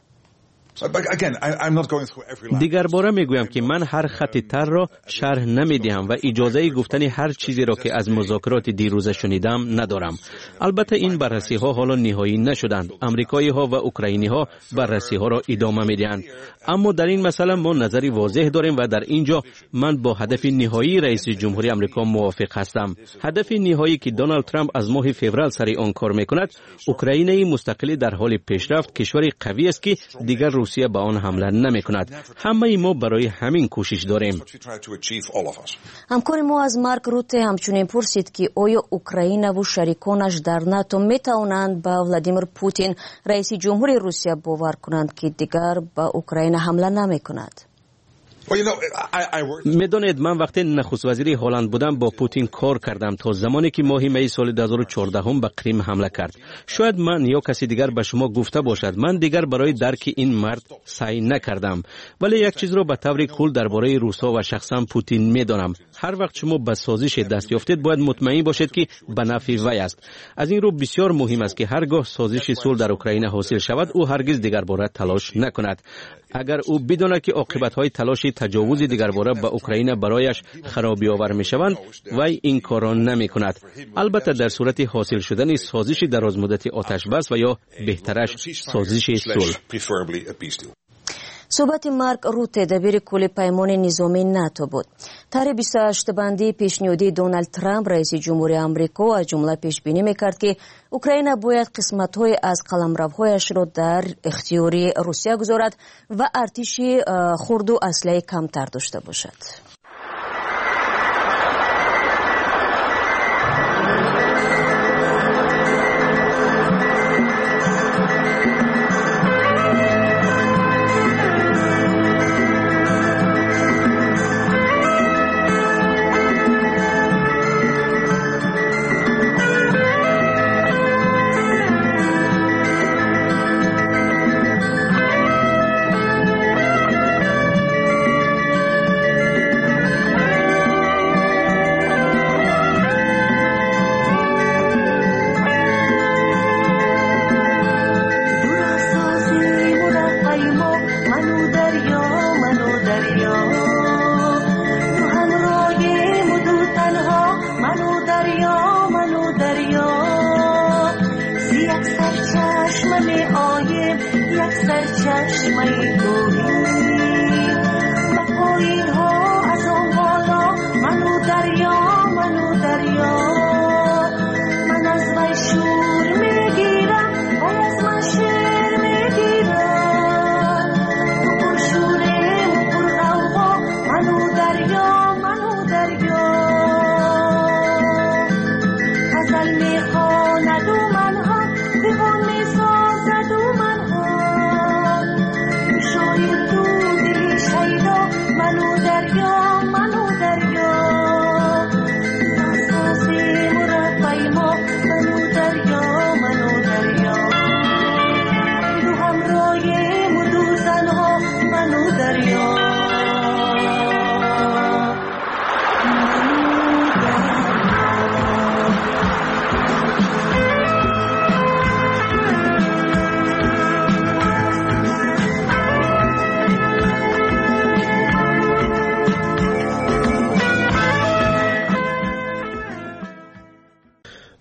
دیگر باره میگویم که من هر خط طرح را شرح نمیدهم و اجازه گفتن هر چیزی را که از مذاکرات دیروزه شنیدم ندارم. البته این بررسی ها حالا نهایی نشدند. آمریکایی ها و اوکراینی ها بررسی ها را ادامه میدهند. اما در این مسئله ما نظری واضح داریم و در اینجا من با هدف نهایی رئیس جمهوری آمریکا موافق هستم. هدف نهایی که دونالد ترامپ از ماه فوریه سر آن کار میکند، اوکراین مستقلی در حال پیشرفت کشوری قوی است که دیگر روسیه به آن حمله نمی کند. همه ما برای همین کوشش داریم.
همکار ما از مارک روته همچنین پرسید که آیا اوکراین و شریکانش در ناتو می توانند با ولادیمیر پوتین رئیس جمهوری روسیه باور کنند که دیگر با اوکراین حمله نمی کند؟
میدانید من وقتی نخست وزیر هلند بودم با پوتین کار کردم تا زمانی که ماه می سال دو هزار و چهارده هم به کریم حمله کرد. شاید من یا کسی دیگر به شما گفته باشد من دیگر برای درک این مرد سعی نکردم، ولی یک چیز را به طور کل درباره روسا و شخصا پوتین میدانم. هر وقت شما به سازش دست یافتید باید مطمئن باشید که به نفع وی است. از این رو بسیار مهم است که هرگاه سازش صلح در اوکراین حاصل شود او هرگز دیگر باره تلاش نکند. اگر او بداند که عاقبت‌های تلاش تجاوز دیگر باره به اوکراین برایش خرابی آور می‌شوند وی این کارا نمی‌کند. البته در صورت حاصل شدن سازش درازمدتی آتش بس و یا بهترش سازش صلح.
صحبت مارک روته دبیر کل پیمان نظامی ناتو بود. طرح بیست و هشت بندی پیشنهادی دونالد ترامپ رئیس جمهوری آمریکا از جمله پیش بینی می‌کرد که اوکراین باید قسمت‌های از قلمروهایش را در اختیار روسیه گذارد و ارتش خرد و اسلحه کمتر داشته باشد.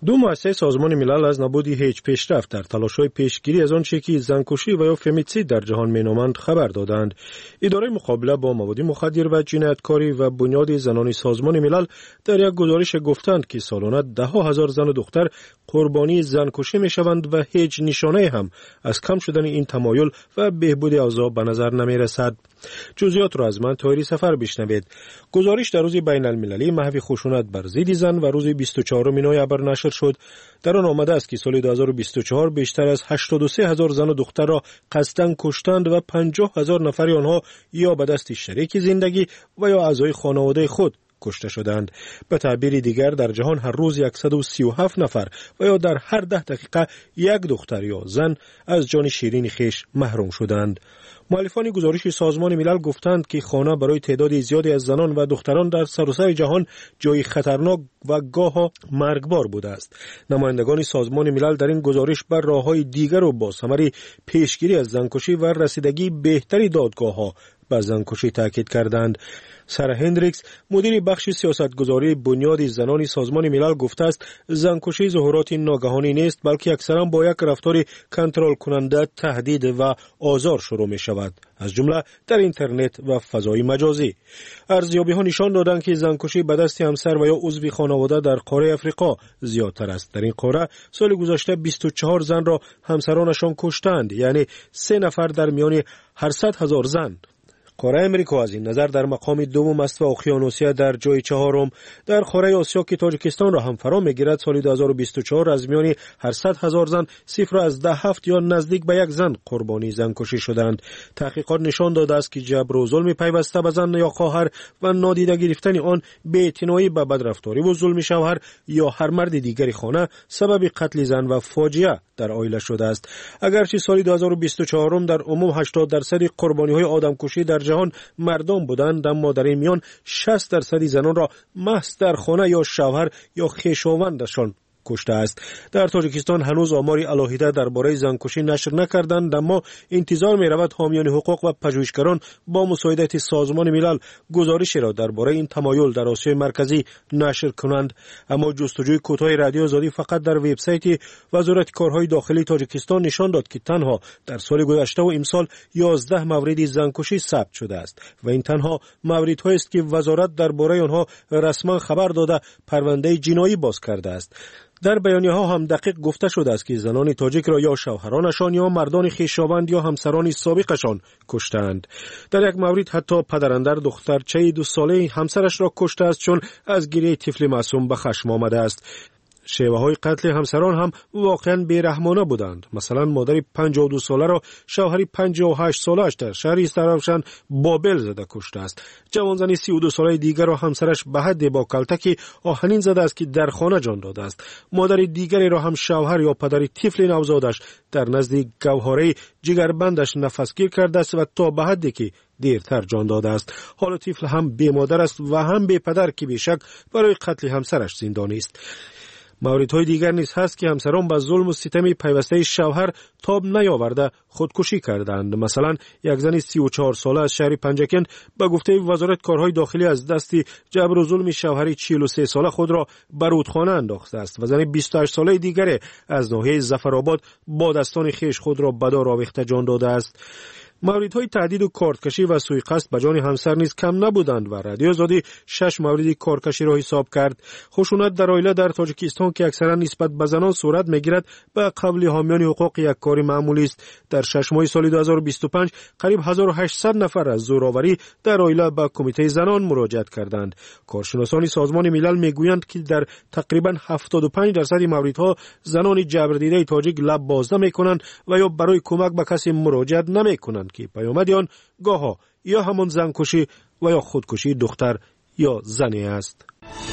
دو مؤسسه سازمان ملل از نبود هیچ پیشرفت در تلاش‌های پیشگیری از آنچه که زنکشی و یا فمیتسید در جهان مینامند خبر دادند. اداره مقابله با مواد مخدر و جنایتکاری و بنیاد زنانی سازمان ملل در یک گزارش گفتند که سالانه ده ها هزار زن و دختر قربانی زنکشی میشوند و هیچ نشانه هم از کم شدن این تمایل و بهبود اوضاع به نظر نمیرسد. جزئیات را از من طاهری سفر بشنوید. گزارش در روز بین المللی محو خشونت بر ضد زن و روز بیست و چهارم نوامبر نشر شد. در آن آمده است که سال دو هزار و بیست و چهار بیشتر از هشتاد و سه هزار زن و دختر را قصداً کشتند و پنجاه هزار نفر آنها یا به دست شریک زندگی و یا اعضای خانواده خود کشته شدند. به تعبیر دیگر در جهان هر روز صد و سی و هفت نفر و یا در هر ده دقیقه یک دختر یا زن از جان شیرین خویش محروم شدند. مؤلفان گزارش سازمان ملل گفتند که خانه برای تعداد زیادی از زنان و دختران در سراسر جهان جای خطرناک و گاه مرگبار بوده است. نمایندگان سازمان ملل در این گزارش بر راه‌های دیگر و با ثمر پیشگیری از زنکشی و رسیدگی بهتری دادگاه‌ها به زنکشی تاکید کردند. سارا هندریکس مدیر بخش سیاستگذاری بنیاد زنان سازمان ملل گفته است زنکشی ظهورات ناگهانی نیست بلکه اکثرا با یک رفتار کنترل کننده تهدید و آزار شروع می شود، از جمله در اینترنت و فضای مجازی. ارزیابی ها نشان دادند که زنکشی به دست همسر و یا عضو خانواده در قاره افریقا زیادتر است. در این قاره سال گذشته بیست و چهار زن را همسرانشان کشتند، یعنی سه نفر در میان هر صد هزار زن. قاره امریکا از این نظر در مقام دوم است و اقیانوسیه در جای چهارم. در قاره آسیا که تاجیکستان را هم فرا میگیرد سال دو هزار و بیست و چهار از میان هر صد هزار زن صفر از ده هفت یا نزدیک به یک زن قربانی زنکشی شدند. تحقیقات نشان داده است که جبر و ظلم پیوسته به زن یا خواهر و نادیده گرفتن آن بی‌اعتنایی به بدرفتاری و ظلم شوهر یا هر مرد دیگری خانه سبب قتل زن و فاجعه در عائله شده است. اگرچه سال دو هزار و بیست و چهار در عموم هشتاد درصد قربانی‌های آدمکشی در جهان مردم بودند، اما در این میان شصت درصد زنان را محض در خانه یا شوهر یا خویشاوندشان کشته است. در تاجیکستان هنوز آماری علاهیده درباره زنکشی نشر نکردند، اما انتظار می رود حامیان حقوق و پژوهشگران با مساعدت سازمان ملل گزارشی را درباره این تمایل در آسیای مرکزی نشر کنند. اما جستجوی کوتاه رادیو آزادی فقط در وبسایت وزارت کارهای داخلی تاجیکستان نشان داد که تنها در سال گذشته و امسال یازده مورد زنکشی ثبت شده است و این تنها موردهایی است که وزارت درباره آنها رسما خبر داده پرونده جنایی باز کرده است. در بیانیه ها هم دقیق گفته شده است که زنان تاجیک را یا شوهرانشان یا مردان خویشاوند یا همسران سابقشان کشتند. در یک مورد حتی پدراندر دخترچه دو ساله همسرش را کشته است چون از گریه طفل معصوم به خشم آمده است. شیوه های قتل همسران هم واقعا بیرحمانه بودند. مثلا مادر پنجاه و دو ساله را شوهر پنجاه و هشت سالش در شهر استرابشن بابل زده کشته است. جوانزن سی و دو ساله دیگر را همسرش به حد با کلتکی آهنین زده است که در خانه جان داده است. مادر دیگری را هم شوهر یا پدر طفل نوزادش در نزد گوهره جگربندش نفسگیر کرده است و تا به حدی که دیرتر جان داده است. حالا طفل هم بی مادر است و هم بی پدر که بیشک برای قتل همسرش زندانی است. موردهای دیگر نیز هست که همسران با ظلم و ستم پیوسته شوهر تاب نیاورده خودکشی کردند. مثلا یک زن سی و چهار ساله از شهر پنجکند به گفته وزارت کارهای داخلی از دست جبر و ظلم شوهر چهل و سه ساله خود را به رودخانه انداخته است و زن بیست و هشت ساله دیگر از ناحیه ظفرآباد با دستان خویش خود را به دار آویخته جان داده است. موردهای تهدید و کارتکشی و سوءقصد به جان همسر نیز کم نبودند و رادیو آزادی شش مورد کارکشی را حساب کرد. خشونت در عائله در تاجیکستان که اکثرا نسبت به زنان صورت میگیرد به قول حامیان حقوق یک کار معمولی است. در شش ماه سال دو هزار و بیست و پنج قریب هزار و هشتصد نفر از زورآوری در عائله به کمیته زنان مراجعه کردند. کارشناسان سازمان ملل میگویند که در تقریبا هفتاد و پنج درصد موردها زنان جبر دیده تاجیک لب باز نمیکنند و یا برای کمک به کسی مراجعه نمیکنند که پیامد آن گاها یا همان زنکشی و یا خودکشی دختر یا زنی است.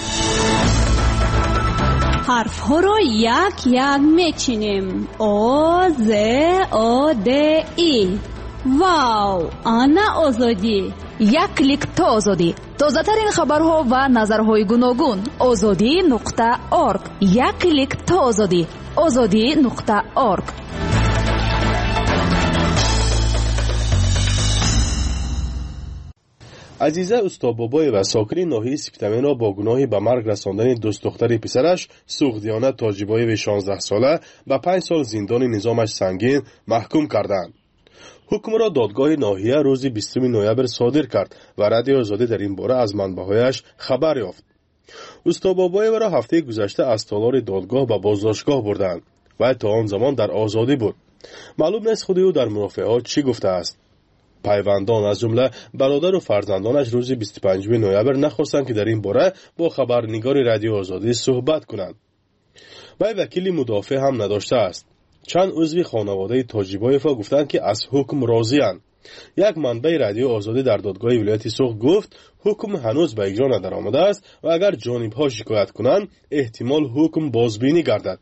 حرف ها را یک یک میچینیم. او ز او د ای. واو، آنا آزادی.
یک کلیک تا آزادی. تازه ترین خبرها و نظرهای گوناگون. آزادی نقطه اورگ. یک کلیک تا آزادی. آزادی نقطه اورگ.
عزیزه استابابای و ساکنی ناحیه سپتامین را با گناهی به مرگ رساندن دوست دختر پسرش سوخدیانه تاجیبایی شانزده ساله به پنج سال زندان نظامش سنگین محکوم کردند. حکم را دادگاه ناحیه روز بیستم نوامبر صادر کرد و رادیو آزادی در این باره از منبع‌هایش خبر یافت. استابابای را هفته گذشته از تالار دادگاه به بازداشتگاه بردند و تا آن زمان در آزادی بود. معلوم نیست خود او در مرافعات چی گفته است. پیوندان از جمله برادر و فرزندانش روز بیست و پنجم نوامبر نخواستند که در این باره با خبرنگار رادیو آزادی صحبت کنند. وی وکیل مدافع هم نداشته است. چند عضو خانواده تاجیبایف گفتند که از حکم راضی‌اند. یک منبع رادیو آزادی در دادگاه ولایت سوخت گفت حکم هنوز به اجرا ندرآمده است و اگر جانب‌ها شکایت کنند احتمال حکم بازبینی گردد.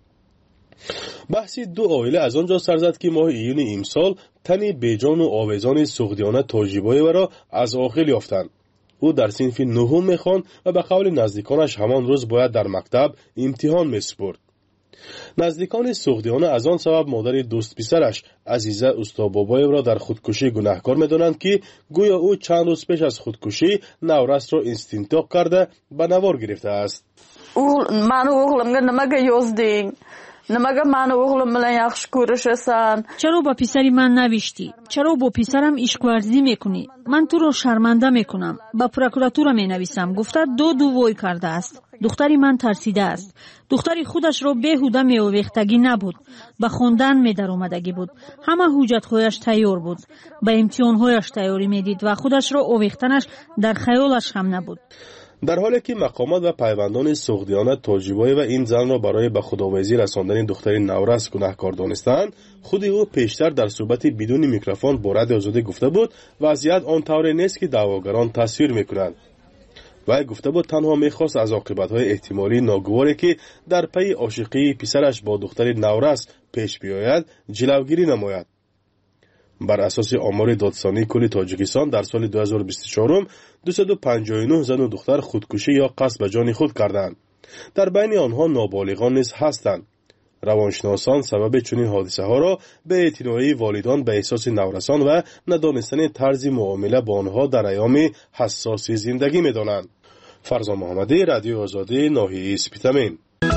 بحثی دو عائله از آنجا سر زد که ماه ایون امسال تنی بیجان و آویزان سوخدیانه تاجیبایف را از عاقل یافتند. او در صنف نهم میخواند و به قول نزدیکانش همان روز باید در مکتب امتحان میسپرد. نزدیکان سوخدیانه از آن سبب مادر دوست پسرش عزیزه استابابایف را در خودکشی گناهکار می‌دانند که گویا او چند روز پیش از خودکشی نورست را استنتاق کرده به نوار گرفته است.
من اوغلمگه نمگه یازدین نمگه من اوغلم بلن یخش کورشسن.
چرا با پسری من نوشتی؟ چرا با پسرم عشق ورزی میکنی؟ من تو رو شرمنده میکنم. با پروکراتور می نویسم. گفته دو دو وای کرده است. دختری من ترسیده است. دختری خودش را بیهوده می اویختگی نبود. به خوندن می در اومدگی بود. همه حجت‌هایش تیار بود. به امتحان‌هایش تیاری میدید و خودش را اویختنش در خیالش هم نبود.
در حالی که مقامات و پیوندان سوخدیانه تاجیبایف و این زن را برای به خداویزی رساندن دختر نورست گناهکار دانستند، خود او پیشتر در صحبت بدون میکروفون با رادیو آزادی گفته بود وضعیت آن طوری نیست که دعواگران تصویر میکنند. و گفته بود تنها میخواست از عاقبت‌های احتمالی ناگواری که در پی عاشقی پسرش با دختر نورست پیش بیاید جلوگیری نماید. بر اساس آمار دادستانی کل تاجیکستان در سال دو هزار و بیست و چهار دویست و پنجاه و نه زن و دختر خودکشی یا قصد به جان خود کردند. در بین آنها نابالغان نیز هستند. روانشناسان سبب چنین حادثه ها را به اعتنایی والدان به احساس نورسان و ندانستن طرز معامله با آنها در ایام حساس زندگی می‌دانند. فرزان محمدی، رادیو آزادی، ناحیه سپتامین.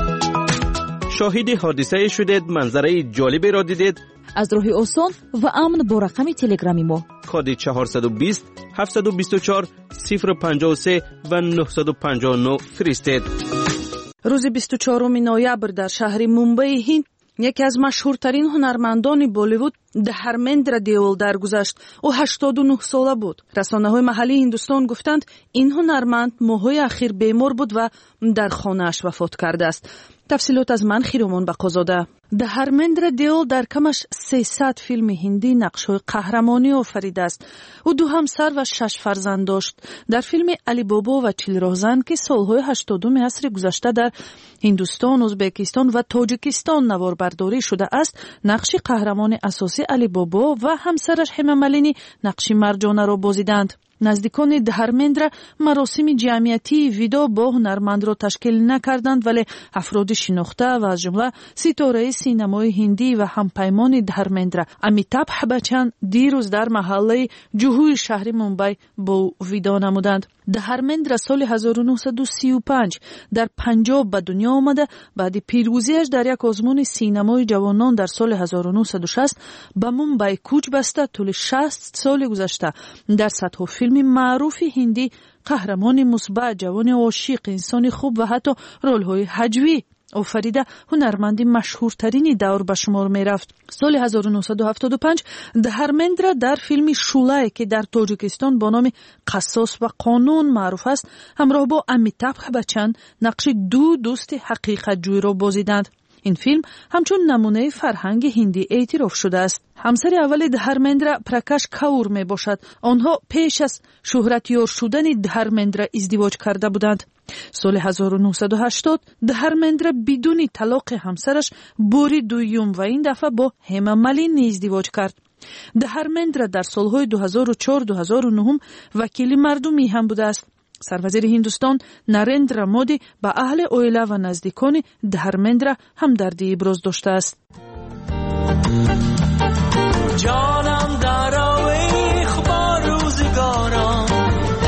شاهد حادثه شدید، منظره جالبی را دیدید؟
از راه آسان و امن با رقم تلگرامی ما
کد چهارصد و بیست هفتصد و بیست و چهار صفر پنجاه و سه و نهصد و پنجاه و نه فرستید.
روز بیست و چهارم نوامبر در شهر مومبای هند یکی از مشهورترین هنرمندان بالیوود دهرمندر دیول درگذشت. او هشتاد و نه ساله بود. رسانه‌های محلی هندوستان گفتند این هنرمند ماه‌های اخیر بیمار بود و در خانه‌اش وفات کرده است. تفصیلات از من خیرومان بقازاده. دهرمندر دیول در کمش سیصد فیلم هندی نقش‌های قهرمانی آفریده است. او دو همسر و شش فرزند داشت. در فیلم علی بابا و چیل راهزن که سالهای هشتادم عصر گذشته در هندوستان، ازبکستان و تاجیکستان نواربرداری شده است، نقش قهرمان اساسی علی بابا و همسرش هما مالینی نقش مرجانه را بازیدند. نزدیکان دهرمندر مراسم جمعیتی ویدا با هنرمند را تشکیل نکردند، ولی افراد شناخته و از جمله ستاره سینمای هندی و همپیمان دهرمندر امیتابھ بچن دیروز در محله جوهوی شهر مومبای با ویدا نمودند. دهرمندر سال هزار و نهصد و سی و پنج در پنجاب به دنیا آمده. بعد پیروزیش در یک آزمون سینمای جوانان در سال هزار و نهصد و شصت به مومبای کوچ بسته. طول شصت سال گذشته در صدها فیلم معروف هندی قهرمان مثبت، جوان عاشق، انسان خوب و حتی رول‌های هجوی آفریده هنرمند مشهورترین دور به شمار می رفت. سال هزار و نهصد و هفتاد و پنج دهرمندر در فیلم شولای که در تاجیکستان با نام قصاص و قانون معروف است همراه با امیتابھ بچن نقش دو دوست حقیقت جوی را بازیدند. این فیلم همچون نمونه فرهنگ هندی اعتراف شده است. همسر اول دهرمندر پرکاش کاور می باشد. آنها پیش از شهرتیار شدن دهرمندر ازدواج کرده بودند. سال هزار و نهصد و هشتاد دهرمندر بدون طلاق همسرش باری دویم و این دفعه با هما مالینی ازدواج کرد. دهرمندر در سالهای دو هزار و چهار دو هزار و نه وکیل مردمی هم بوده است. سروزیر هندوستان نریندرا مودی با اهل اویلا و نزدیکان دهرمندر همدردی ابراز داشته است.
جانم در آویخ با روزگاران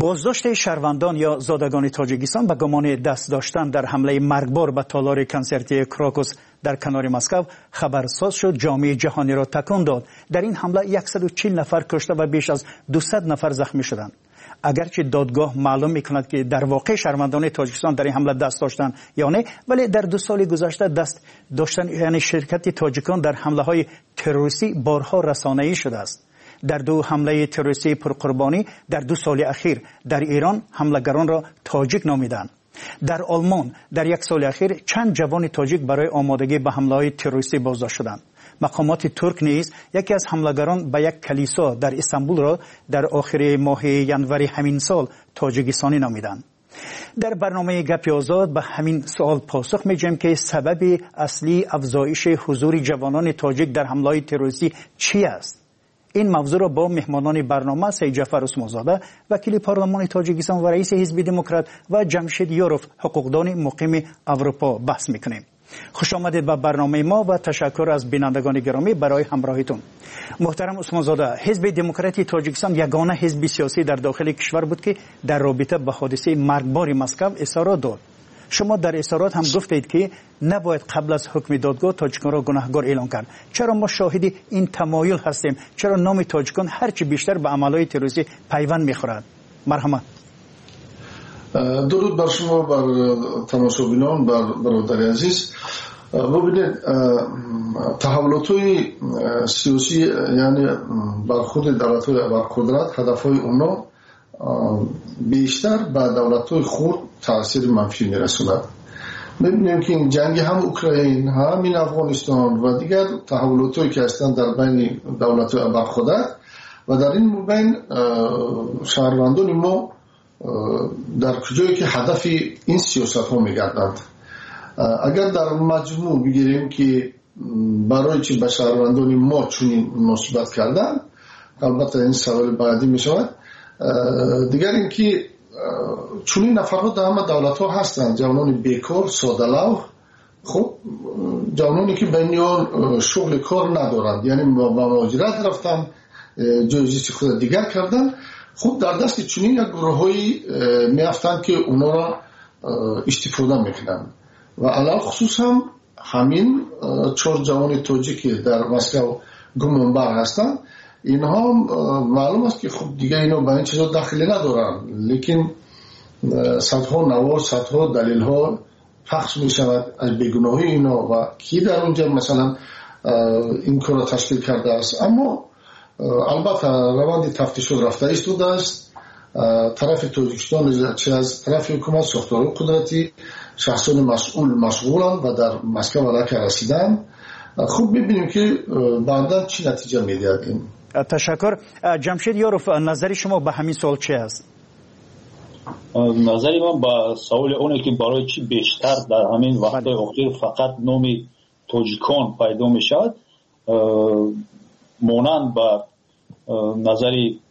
بازداشت شهروندان یا زادگان تاجیکستان به گمان دست داشتن در حمله مرگبار به تالار کنسرتی کراکوس در کنار مسکو خبرساز شد، جامعه جهانی را تکان داد. در این حمله صد و چهل نفر کشته و بیش از دویست نفر زخمی شدند. اگرچه دادگاه معلوم میکند که در واقع شهروندان تاجیکستان در این حمله دست داشتند یا نه، ولی در دو سال گذشته دست داشتن یعنی شرکت تاجیکان در حمله های تروریستی بارها رسانه‌ای شده است. در دو حمله تروریستی پرقربانی در دو سال اخیر در ایران حملگران را تاجیک نامیدند. در آلمان در یک سال اخیر چند جوان تاجیک برای آمادگی به حمله تروریستی بازداشت شدند. مقامات ترک نیز یکی از حملگران به یک کلیسا در استانبول را در آخر ماه ینوری همین سال تاجیکستانی نامیدند. در برنامه گپ آزاد به همین سوال پاسخ می‌دهیم که سبب اصلی افزایش حضور جوانان تاجیک در حمله تروریستی چی است؟ این موضوع را با مهمانان برنامه سید جعفر عثمانزاده وکیل پارلمان تاجیکستان و رئیس حزب دموکرات و جمشید یاروف حقوقدان مقیم اروپا بحث می‌کنیم. خوش آمدید به برنامه ما و تشکر از بینندگان گرامی برای همراهیتون. محترم عثمانزاده، حزب دموکراتی تاجیکستان یگانه حزب سیاسی در داخل کشور بود که در رابطه با حادثه مرگبار مسکو اظهارات داد. شما در اظهارات هم گفتید که نباید قبل از حکم دادگاه تاجیکان را گناهکار اعلام کرد. چرا ما شاهد این تمایل هستیم؟ چرا نام تاجیکان هرچی بیشتر به عملهای تروریستی پیوند می‌خورد؟ مرحمت.
درود بر شما، بر تماشابینان، بر برادر عزیز. ببینید تحولات‌های سیاسی یعنی برخورد دولت‌های ابرقدرت هدف‌های اونا بیشتر به دولت‌های خرد تاثیر منفی می‌رساند. می‌بینیم که این جنگ هم اوکراین، هم این افغانستان و دیگر تحولات‌هایی که هستند در بین دولت‌های ابرقدرت و در این مبین شهروندان ما در کجایی که هدف این سیاست ها میگردند. اگر در مجموع بگیریم که برای چی به شهروندان ما چنین مناسبت کردن، البته این سوال بعدی می شود. دیگر اینکه چنین نفرها در همه دولت ها هستند، جوانان بیکار، ساده‌لوح، خب جوانانی که بینیان شغل کار ندارند، یعنی با مهاجرت رفتن، جایزی خود دیگر کردن. خب در دست چنین یک گروه‌هایی میافتند که اونا را استفاده میکنن و علاوه خصوص هم همین چهار جوان تاجیک در مسکو گمانبر هستند. اینها معلوم است که خب دیگه اینا به این چیزا دخلی ندارن، لیکن صدها نوار، صدها دلیل ها پخش می شود از بیگناهی اینا و کی در اونجا مثلا این کار را تشکیل کرده است. اما البته روند تفتیش رفته ایستاده است. طرف تاجیکستان چه از طرف حکومت ساختارهای قدرتی شخصان مسئول مشغولند و در مسکو علاقه رسیدن. خوب ببینیم که بعدا چی نتیجه میدهد. این
تشکر. جمشید یاروف، نظر شما به همین سوال چه است؟
نظری من با سوال اونه که برای چی بیشتر در همین وقت اخیر فقط نام تاجیکان پیدا میشد، مانند با نظری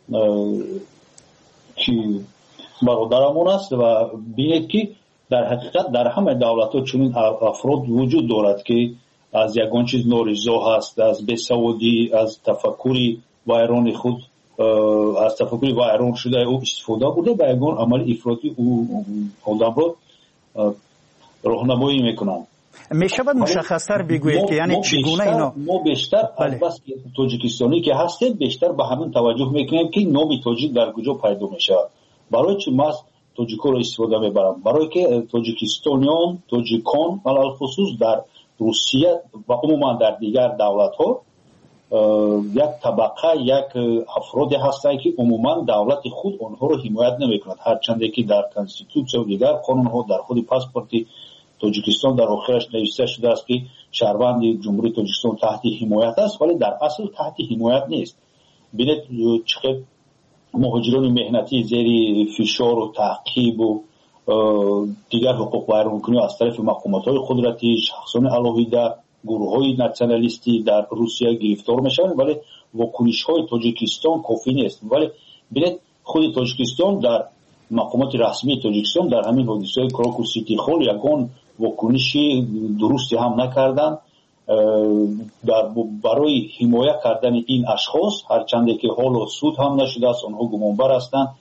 که برادرمون است و بینید که در حقیقت در همه دولت ها چنین افراد وجود دارد که از یگان چیز نارضا هست، از بیسوادی، از تفکری ویران خود، از تفکری ویران شده او استفاده بوده به یگان عمل افراطی او آدم را راهنمایی میکنند.
می شود مشخص‌تر بگویید که یعنی چگونه اینا
ما بیشتر از بس تاجیکستانی که هستیم بیشتر به همین توجه میکنیم که نام تاجیک در کجا پیدا میشه. برای چی ما تاجیک‌ها را استفاده میبرم؟ برای که تاجیکستانیان، تاجیکان علل خصوص در روسیه و عموما در دیگر دولت‌ها یک طبقه، یک افراد هستند که عموما دولت خود آنها را حمایت نمیکند، هرچند که در کانستیتوسیون و دیگر قانون‌ها در خود پاسپورت تاجیکستان در آخرش نوشته شده است که شهروند جمهوری تاجیکستان تحت حمایت است، ولی در اصل تحت حمایت نیست. ببینید چقدر مهاجران مهنتی زیر فشار و تعقیب و دیگر حقوق ویرانکنی از طرف مقامات‌های قدرتی، شخصان علاویده، گروه‌های ناسیونالیستی در روسیه گرفتار میشوند، ولی واکنش‌های تاجیکستان کافی نیست. ولی ببینید خود تاجیکستان در مقامات رسمی تاجیکستان در همین حادثه کراکوس سیتی خول یگان واکنشی درستی هم نکردند در برای حمایت کردن این اشخاص، هرچند که حالا سود هم نشده است، آنها گمانبر هستند.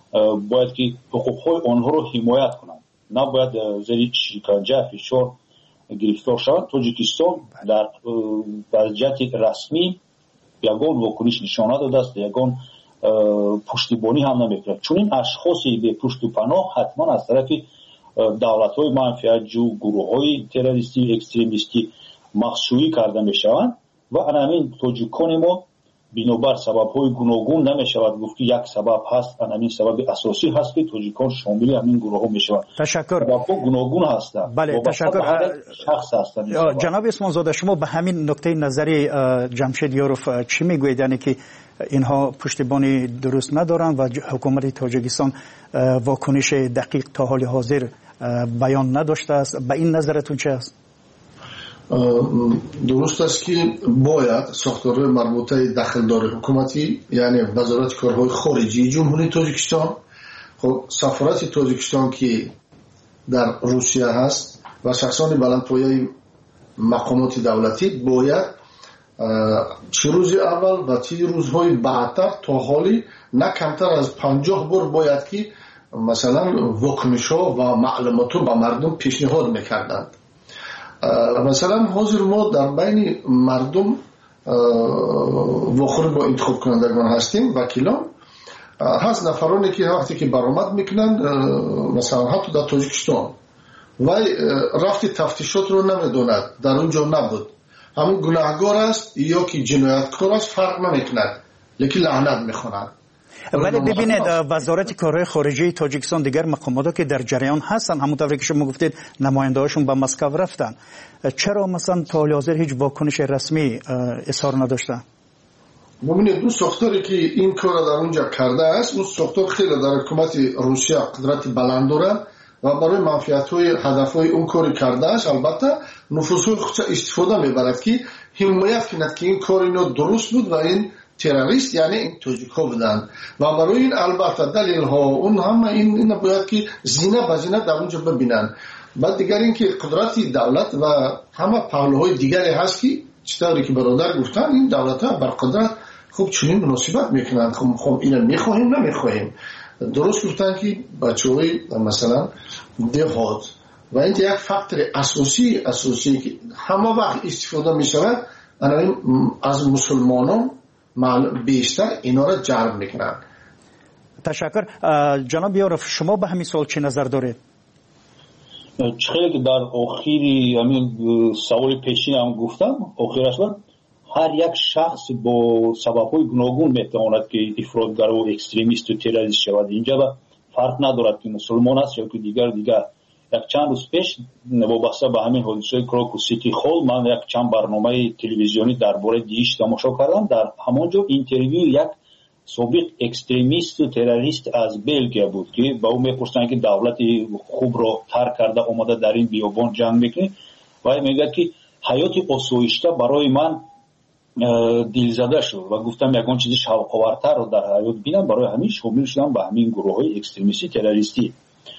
باید که حقوقهای آنها رو حمایت کنند، نباید زیر شکنجه فشار گرفتار شود. تاجیکستان در وضعیت رسمی یگان واکنش نشان داده است، یگان پشتیبانی هم نمیکنه، چون این اشخاصی به پشت و پناه حتما از طرف دولت‌های منفعت‌جو، گروه‌های تروریستی اکستریمیستی مخشویی کرده میشوند و همین تاجیکان ما بنابر سبب‌های گوناگون نمیشود گفت که یک سبب هست، همین سبب اساسی هست که تاجیکان شامل همین گروه‌ها میشوند.
تشکر.
سبب‌ها گوناگون هستند.
بله تشکر
شخص هستند.
جناب اسمان زاده، شما به همین نکته نظری جمشید یاروف چی میگویید؟ یعنی که اینها پشتیبانی درست ندارند و حکومت تاجیکستان واکنش دقیق تا حال حاضر بیان نداشته است. به این نظرتون چه است؟
درست است که باید ساختارهای مربوطه داخلدار حکومتی، یعنی وزارت کارهای خارجی جمهوری تاجیکستان، خب سفارت تاجیکستان که در روسیه هست و شخصان بلندپایه مقامات دولتی باید چه روز اول و چه روزهای بعدتر تا حالی نه کمتر از پنجاه بار باید که مثلا واکنش‌ها و معلومات رو به مردم پیشنهاد میکردند. مثلا حاضر ما در بین مردم واخور با انتخاب کنندگان هستیم، وکیلان هست نفرانی که وقتی که برآمد میکنند مثلا حتی در تاجیکستان و رفتی تفتیشات رو نمیدوند، در اونجا نبود، همون گناهگار است یا که جنایتکار است فرق نمیکند، لیکن لعنت میخواند.
ولی ببینید وزارت کارهای خارجه تاجیکستان دیگر مقاماتی که در جریان هستن، همونطوری که شما گفتید نماینده‌هاشون به مسکو رفتن، چرا مثلا تا حال حاضر هیچ واکنش رسمی اظهار نداشتن؟
ببینید دو ساختاری که این کار در اونجا کرده است، اون ساختار خیلی در حکومت روسیه قدرت بلند داره و برای منفعت‌های هدف‌های اون کاری کرده است. البته نفوذهای خودش استفاده میبرد که حمایت کند که این کار اینو درست بود و این تروریست یعنی این تاجیک‌ها بودند و برای این البته دلیل ها اون همه این اینا باید که زینه به زینه در اونجا ببینن. بعد دیگر این که قدرت دولت و همه پهلوهای دیگری هست که چطوری که برادر گفتن این دولت ها بر قدرت خوب چنین مناسبت میکنند، خب خب اینا میخواهیم نمیخواهیم. درست گفتن که بچه‌های مثلا دهات و این یک فاکتور اساسی اساسی که همه وقت استفاده میشود از مسلمانان بیشتر اینا را جلب میکنن.
تشکر. جناب یاروف شما به همین سوال چه نظر دارید؟
خیلی که در آخری همین سوال پیشین هم گفتم، آخرش بود هر یک شخص با سبب‌های گوناگون میتواند که افراطگر و اکستریمیست و تروریست شود. اینجا فرق ندارد که مسلمان است یا که دیگر دیگر. یک چند روز پیش وابسته به همین حادثه کراکو سیتی هال من یک چند برنامه تلویزیونی درباره دیش تماشا کردم. در همونجا اینترویو یک سابق اکستریمیست و تروریست از بلژیک بود که با او میپرسن که دولت خوب را ترک کرده اومده در این بیابان جنگ میکنه و میگه که حیات آسایشته برای من دلزده شد و گفتم یگان چیزی شوق‌آورتر رو در حیات بینم، برای همین شامل شدم به همین گروه‌های اکستریمیستی تروریستی.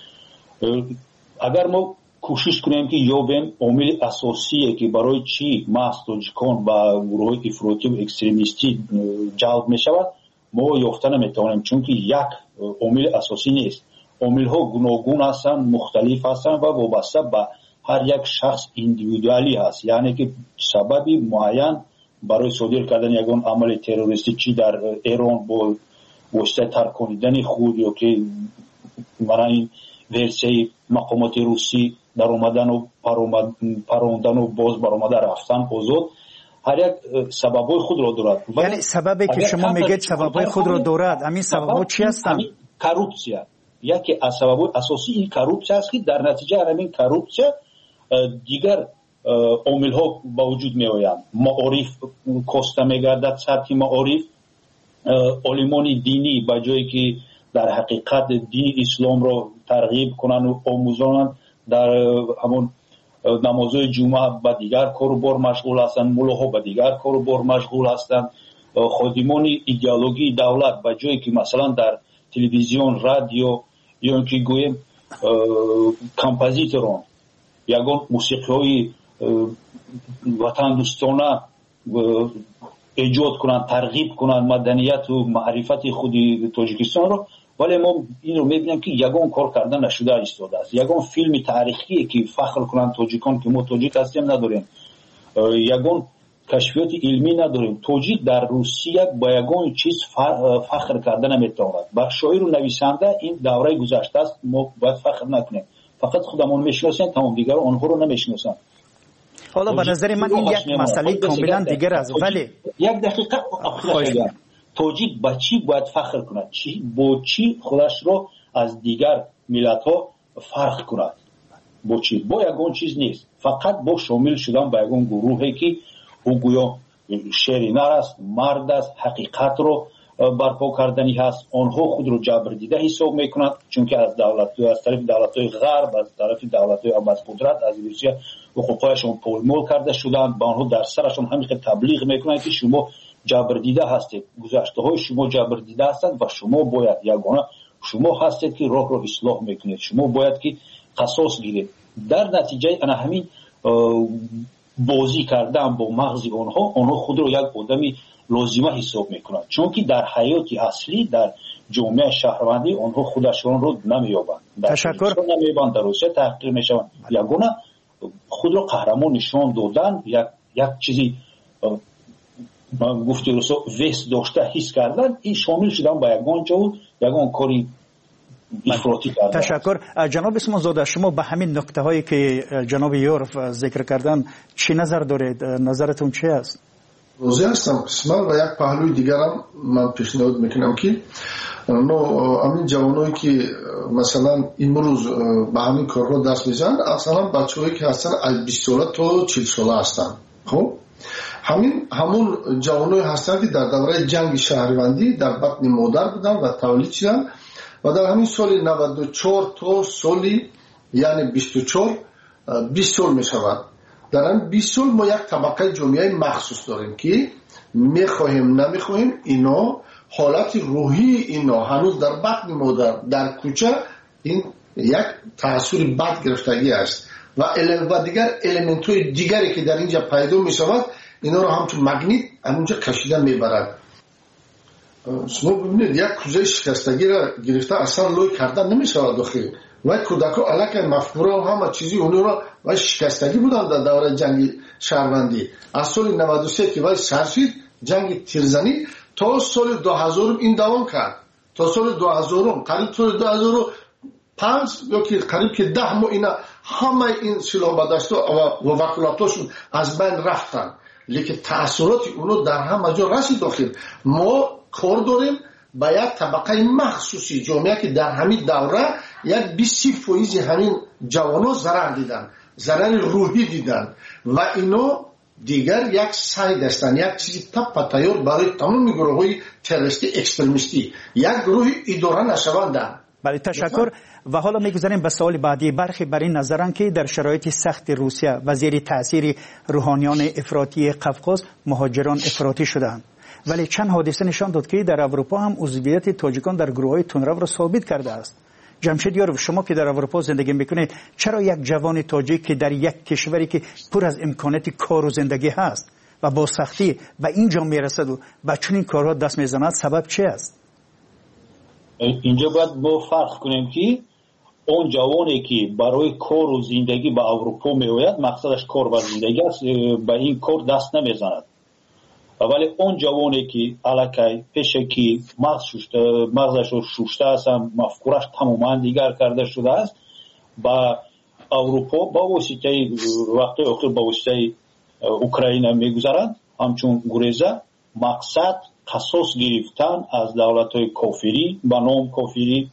اگر ما کوشش کنیم که یابیم عامل اساسیه که برای چی محض تاجیکان و گروه افراطی و اکستریمیستی جلب می شود ما یافته نمیتوانیم، چون که یک عامل اساسی نیست. عامل ها گوناگون هستند، مختلف هستند و وابسته به هر یک شخص ایندیویدوالی هست، یعنی که سببی معین برای صادر کردن یگان عمل تروریستی چی در ایران با واسطه ترکاندن خود یا که برای این ورسیه مقامات روسی در اومدن و پروندن و باز بر اومده رفتن آزاد، هر یک سببای خود را دارد.
یعنی سببی که شما میگید سببای خود را دارد، همین سببا چی هستن؟
کروپسیا. یکی از سببای اساسی این کروپسیا است که در نتیجه همین کروپسیا دیگر عامل ها با وجود می آیند. معارف کاسته میگردد، سطح معارف علمان دینی با جایی که در حقیقت دین اسلام را ترغیب کنن و آموزانن در همون نمازهای جمعه با دیگر کار و بار مشغول هستند، ملاها با دیگر کار و بار مشغول هستند. خادمان ایدئولوژی دولت با جایی که مثلا در تلویزیون، رادیو یا اینکه گویم کمپوزیتوران یگان موسیقی های وطن دوستانه ایجاد کنند، ترغیب کنند مدنیت و معرفت خود تاجیکستان را، ولی ما این رو میبینیم که یگان کار کردن نشده ایستاده است. یگان فیلم تاریخی که فخر کنند تاجیکان که ما تاجیک هستیم نداریم، یگان کشفیات علمی نداریم. تاجیک در روسیه با یگان چیز فخر کردن نمیتواند. با شاعر و نویسنده این دوره گذشته است، ما باید فخر نکنیم. فقط خودمون میشناسیم، تمام دیگر آنها رو نمیشناسند.
حالا به نظر من این یک مسئله کاملا دیگر است. ولی
یک دقیقه تاجیک با چی باید فخر کند؟ چی با چی خودش رو از دیگر ملت ها فرق کند؟ با چی؟ با یگان چیز نیست، فقط با شامل شدن به یگان گروهی که او گویا شرینر است، مرد است، حقیقت رو برپا کردنی هست. آنها خود رو جبر دیده حساب میکنند، چون که از دولت از طرف دولت‌های غرب، از طرف دولت‌های از قدرت، از روسیه حقوقشون پولمول کرده شدند. با آنها در سرشون همین تبلیغ میکنند که شما جبر دیده هستید، گذشته های شما جبر دیده هستند و شما باید یگانه شما هستید که راه رو اصلاح میکنید، شما باید که قصاص گیرید. در نتیجه انا همین بازی کردن با مغز آنها، آنها خود رو یک آدمی لازمه حساب میکنند، چون که در حیات اصلی در جامعه شهروندی آنها خودشون رو نمیابند.
تشکر.
نمیابند، در روسیه تحقیر میشوند. یگانه خود رو قهرمان نشان دادن، یک یک چیزی من گفتی روسا وست داشته حس کردن، این شامل شدن با یگان جو یگان کاری افراطی کردن.
تشکر. جناب اسمان زاده، شما به همین نکته هایی که جناب یورف ذکر کردن چی نظر دارید؟ نظرتون چی است؟
روزی هستم قسمت و یک پهلوی دیگرم من پیشنهاد میکنم که نو همین جوانایی که مثلا امروز به همین کار رو دست میزنن، اصلا بچه‌هایی که هستن از بیست ساله تا چهل ساله هستن. خب همین همون جوانایی هستن که در دوره جنگ شهروندی در بطن مادر بودن و تولید شدن و در همین سال نود و چهار تا سالی یعنی بیست و چهار بیست سال میشود. در این بیست سال ما یک طبقه جامعه مخصوص داریم که میخواهیم نمیخواهیم اینا حالت روحی اینا هنوز در بطن مادر در کوچه این یک تأثیر بد گرفتگی است و و دیگر الیمنت های دیگری که در اینجا پیدا میشود اینا رو همچون مگنیت همونجا کشیده میبرد. شما ببینید یک کوزه شکستگی را گرفته اصلا لوی کردن نمیشود داخل و کودکا علاقه مفکوره و همه چیزی اونو را و شکستگی بودن در دوره جنگ شهروندی. از سال نود و سه که وای سرشید جنگ تیرزنی تا سال دو هزار این دوام کرد، تا سال دو هزار قریب سال دو هزار و پنج یا که قریب که ده ماه اینا همه این سلاح بدشت و وکالتاشون از بین رفتن، لیکن تأثیرات اونو در همه جا رسید داخل. ما کار داریم با یک طبقه مخصوصی جامعه که در همین دوره یک بیست فیصد همین جوانا ضرر دیدن، ضرر روحی دیدن و اینو دیگر یک سعی داشتن یک چیزی تپ تیار برای تمام گروه‌های تروریستی اکستریمیستی یک گروه اداره نشوندن.
بله تشکر. و حالا میگذاریم به سوال بعدی. برخی بر این نظرن که در شرایط سخت روسیه و زیر تاثیر روحانیان افراطی قفقاز مهاجران افراطی شدند، ولی چند حادثه نشان داد که در اروپا هم عضویت تاجیکان در گروه‌های تندرو را ثابت کرده است. جمشید یاروف، شما که در اروپا زندگی میکنید، چرا یک جوان تاجیک که در یک کشوری که پر از امکانات کار و زندگی هست و با سختی و اینجا میرسد و به چنین کارها دست میزند، سبب چی است؟
اینجا باید با فرق کنیم که اون جوانی که برای کار و زندگی به اروپا میآید مقصدش کار و زندگی است، به این کار دست نمیزند. ولی اون جوانی که علاقه پیشه که مغزش رو شوشته است، مفکورش تماما دیگر کرده شده است، با اروپا با واسطه وقتی اخیر با واسطه اوکراین میگذارند، همچون گریزه مقصد قصاص گرفتن از دولت‌های کافری با نام کافری،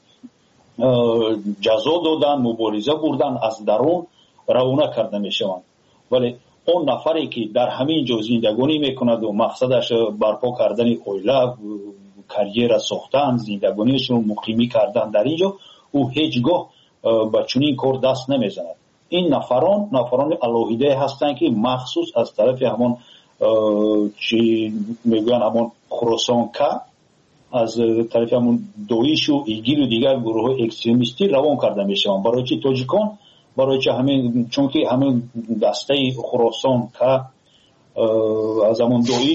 جزا دادن، مبارزه بردن، از درون روانه کرده میشوند. ولی اون نفری که در همین جا زندگانی میکند و مقصدش برپا کردن اویله، کریر ساختن، زندگانیشون مقیمی کردن در اینجا، او هیچگاه به چنین کار دست نمیزند. این نفران نفران الهیده هستند که مخصوص از طرف همون چی میگن همون خراسان که از طرف همون دویش و ایگیل و دیگر گروه اکستریمیستی روان کرده میشوند. برای چی تاجیکان؟ برای چه همین، چون که همین دسته خراسان که از همون دویش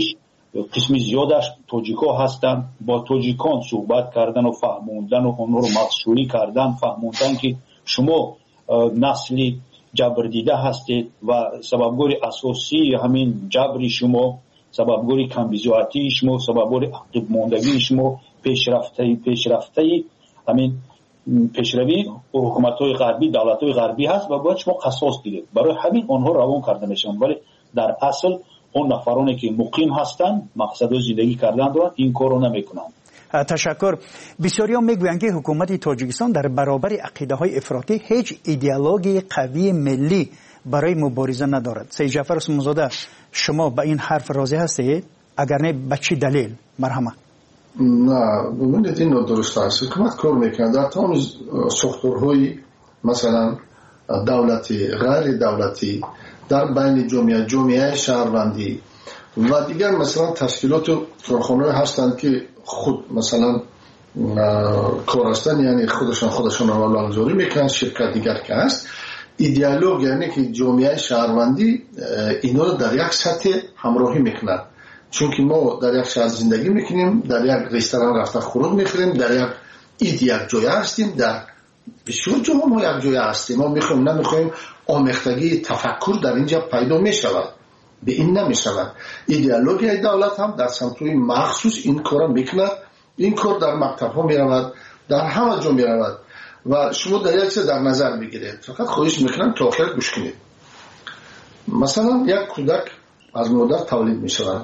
قسمی زیادش توجیکا هستند. با توجیکان صحبت کردن و فهموندن و اونها رو مقصوری کردن، فهموندن که شما نسلی جبر دیده هستید و سببگوری اساسی همین جبری شما، سببگوری کمبیزواتی شما، سببگوری عقب ماندگی شما، پیشرفته پیشرفته همین پیشروی حکومت‌های غربی، دولت‌های غربی هست و باید شما قصاص گیرید. برای همین آنها روان کرده میشن، ولی در اصل اون نفرانی که مقیم هستند، مقصد زندگی کردن دارن، این کارو نمیکنن.
تشکر. بسیاری ها میگویند که حکومت تاجیکستان در برابر عقیده های افراطی هیچ ایدئولوژی قوی ملی برای مبارزه ندارد. سید جعفر اسمانزاده، شما به این حرف راضی هستید؟ اگر نه به چه دلیل؟ مرحمت.
نه، ببینید این درست است. حکومت کار میکنه در تمام ساختارهای مثلا دولتی، غیر دولتی، در بین جامعه، جامعه شهروندی و دیگر مثلا تشکیلات و کارخانه هستند که خود مثلا کار هستند، یعنی خودشان خودشان رو لانجوری میکنن. شرکت دیگر که هست ایدئولوژی، یعنی که جامعه شهروندی اینا رو در یک سطح همراهی میکنن. چون که ما در یک شهر زندگی میکنیم، در یک رستوران رفته خورد میخوریم، در یک اید یک جای هستیم، در بسیار جاها ما یک جای هستیم. ما میخوایم نمیخوایم آمیختگی تفکر در اینجا پیدا میشود، به این نمیشود. ایدئولوژی دولت هم در سمت‌های مخصوص این کار میکنه. این کار در مکتب ها میرود، در همه جا میرود و شما در یک چیز در نظر بگیرید. فقط خواهش میکنم تا آخر گوش کنید. مثلا یک کودک از مادر تولید میشود،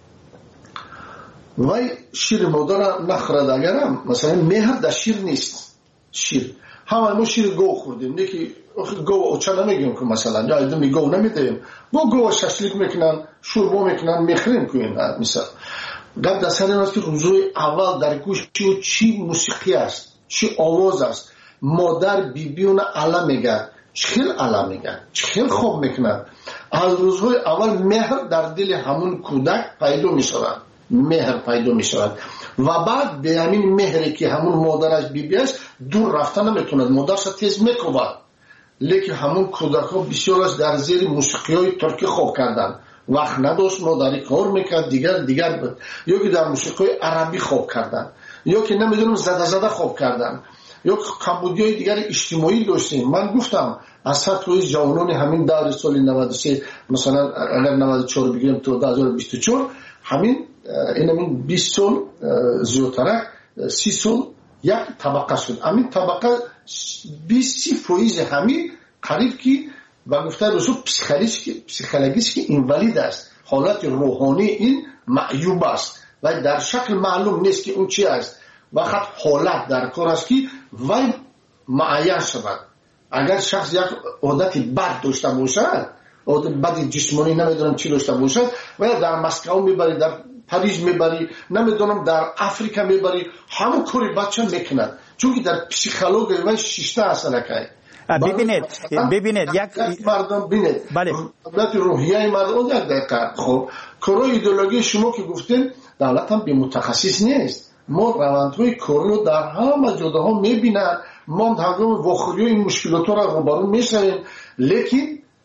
وای شیر مادر نخورد، اگرم مثلا مهر در شیر نیست. شیر همه ما شیر گو خوردیم، نه که گو اوچه نمیگیم که مثلا یا ایدمی گو نمیدیم، با گو ششلیک میکنن، شوربا میکنن، میخریم که این مثلا قد در سر این است که روزوی اول در گوش چی, چی موسیقی است، چی آواز است. مادر بیبیون علا میگه، چخیل علا میگه، چخیل خوب میکنن. از روزهای اول مهر در دل همون کودک پیدا میشود، مهر پیدا میشود و بعد به همین مهری که همون مادرش بیبی است دور رفتن نمیتوند، مادرش تیز میکوبد. لیکن همون کودک ها بسیارش در زیر موسیقی های ترکی خوب کردن، وقت نداشت مادری کار میکرد، دیگر دیگر بود، یا که در موسیقی های عربی خوب کردن، یا که نمیدونم زده زده خوب کردن، یا کمبودی های دیگر اجتماعی داشتیم. من گفتم از سطح جوانان همین دور سال نود و سه مثلا اگر نود و چهار بگیریم تا دو هزار و بیست و چهار، همین این همین بیست سال زیادتر، سی سال یک طبقه شد. همین طبقه بیست سی فویز همین قریب که و گفته رسول پسیخولوژیش که اینولید است، حالت روحانی این معیوب است و در شکل معلوم نیست که اون چی است. وقت حالت در کار است که وی معین شود. اگر شخص یک عادت بد داشته باشد، عادت بد جسمانی نمیدونم چی داشته باشد، و در مسکو میبری، در پاریس میبری، نمیدونم در افریقا میبری، همون کاری بچه میکند، چون که در پسیخولوژی و شیشته اصلا که
ببینید ببینید یک
مردم ببینید
بله
دولت روحیه مردم یک دقیقه. خب کارای ایدئولوژی شما که گفتین دولت هم به متخصص نیست. ما روندهای کارو در همه جاها میبینن، ما هنگام واخوری این مشکلات را روبرو میشویم، لیکن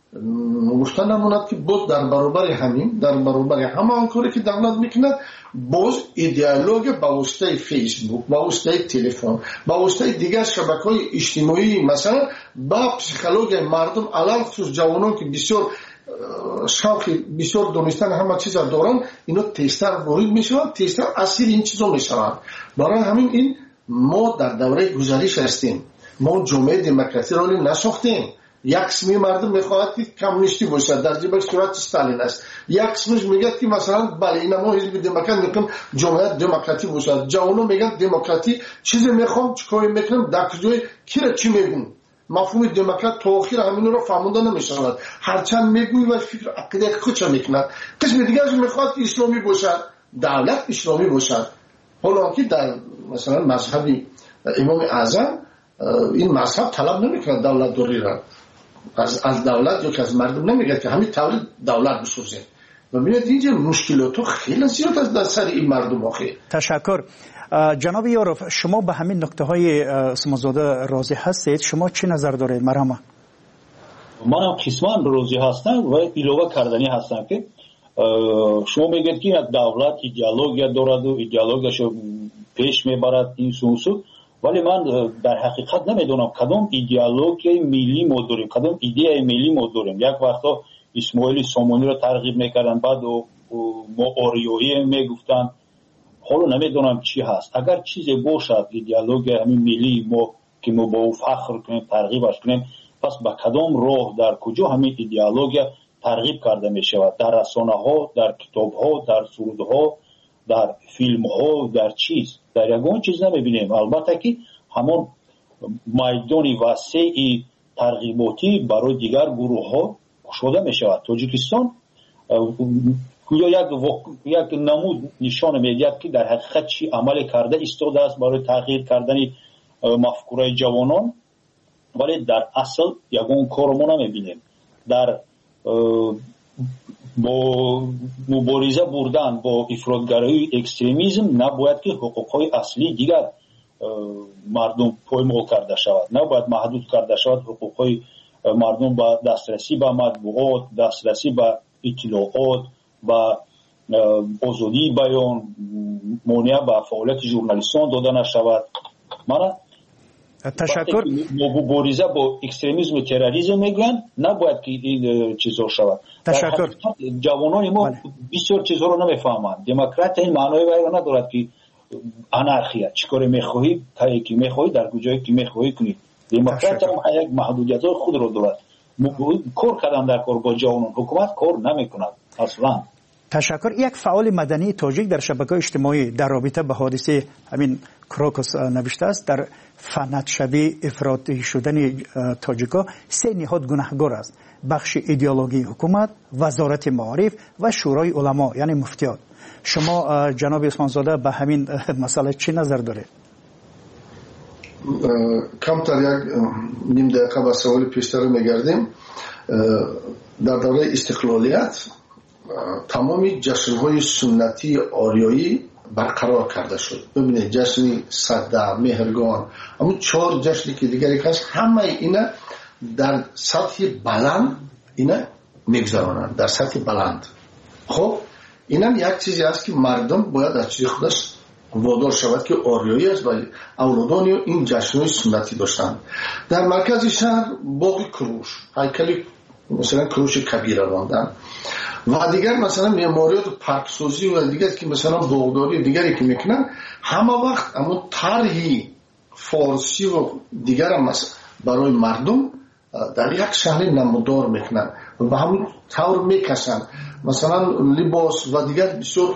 گفتن نموند که باز در برابر همین، در برابر همه آن کاری که دولت میکند، باز ایدئولوژی با واسطه فیسبوک، با واسطه تلفن، با واسطه دیگر شبکه‌های اجتماعی مثلا با پسیخولوژی مردم علل خصوص جوانان که بسیار شوق بسیار دونستن همه چیز دارن، اینا تیستر وارد میشوند، تیستر اصیل این چیزا میشوند. برای همین این ما در دوره گذشته هستیم، ما جامعه دموکراسی را نساختیم. یک قسمی مردم میخواهد که کمونیستی باشد، در جبهه صورت استالین است. یک قسمش میگه که مثلا بله این ما حزب دموکرات میگیم جامعه دموکراتی باشد. جوانان میگن دموکراتی چیزی میخوام چیکار میکنم، در کجای کی را چی میگن. مفهوم دموکرات تا آخر همین رو فهمونده نمیشود، هرچند میگوی و فکر عقیده خودش میکند. قسم دیگرش میخواد که اسلامی باشد، دولت اسلامی باشد، حالا که در مثلا مذهب امام اعظم این مذهب طلب نمیکنه دولت دوری را از از دولت یا که از مردم نمیگه که همین تولید دولت بسازه. ببینید اینجا مشکلات خیلی زیاد از در سر این مردم آخه.
تشکر. جناب یاروف، شما به همین نکته های اسمانزاده راضی هستید؟ شما چه نظر دارید؟ مرحبا.
من هم قسمان راضی هستم و ایلوه کردنی هستم که شما میگید که دولت ایدئولوژی دارد و ایدئولوژیشو پیش میبرد این سوسو، ولی من در حقیقت نمیدونم کدام ایدئولوژی ملی ما داریم، کدام ایده ملی ما داریم. یک وقتا اسماعیل سامانی رو ترغیب میکردن، بعد ما آریایی میگفتن، حالا نمیدونم چی هست. اگر چیزی باشد ایدئولوژی همین ملی ما که ما با او فخر کنیم، ترغیبش کنیم، پس با کدام راه در کجا همین ایدئولوژی ترغیب کرده می شود؟ در رسانه ها، در کتاب ها، در سرود ها، در فیلم ها، در چیز در یگان چیز نمی بینیم. البته که همون میدان وسیع ترغیباتی برای دیگر گروه ها شده می شود. تاجیکستان یا یک وق... یک نمود نشان میدهد که در حقیقت چی عمل کرده ایستاده است برای تغییر کردن مفکوره جوانان، ولی در اصل یگان کار ما نمیبینیم. در با مبارزه بردن با افراطگرایی اکستریمیسم نباید که حقوقهای اصلی دیگر مردم پایمال کرده شود، نباید محدود کرده شود حقوقهای مردم به دسترسی به مطبوعات، دسترسی به اطلاعات، به آزادی بیان، مانع به فعالیت ژورنالیستان داده نشود. من
تشکر.
مبارزه با اکستریمیسم و تروریسم میگن نباید که این چیزا شود.
تشکر.
جوانان ما بله. بسیار چیزها رو نمیفهمند. دموکرات این معنای وای ندارد که انارخیا چیکار میخواهی تا کی میخواهی در کجایی که میخواهی کنی. دموکرات هم یک محدودیت‌های خود رو دارد. کار کردن در کار با جوانان، حکومت کار نمیکند اصلا.
تشکر. یک فعال مدنی تاجیک در شبکه‌های اجتماعی در رابطه به حادثه همین کروکوس نوشته است در فنت شبیه افراطی شدن تاجیکا سه نهاد گناهگار است: بخش ایدئولوژی حکومت، وزارت معارف و شورای علما یعنی مفتیان. شما جناب عثمانزاده به همین مسئله چی نظر دارید؟
کمتر یک نیم دقیقه به سوال پیشتر میگردیم. در دوره استقلالیت تمامی جشن‌های سنتی آریایی برقرار کرده شد. ببینید جشن صده، مهرگان، اما چهار جشنی که دیگری هست، همه اینا در سطح بلند اینا میگذرانند، در سطح بلند. خب اینم یک چیزی است که مردم باید از چیز خودش وادار شود که آریایی است و اولادان این جشن‌های سنتی داشتند. در مرکز شهر باغ کروش، هیکل مثلا کروش کبیر راندن و دیگر مثلا معماریات و پارکسازی و دیگر که مثلا باغداری دیگری که میکنن، همه وقت اما طرحی فارسی و دیگر هم برای مردم در یک شهر نمودار میکنن و به همون طور میکشن. مثلا لباس و دیگر بسیار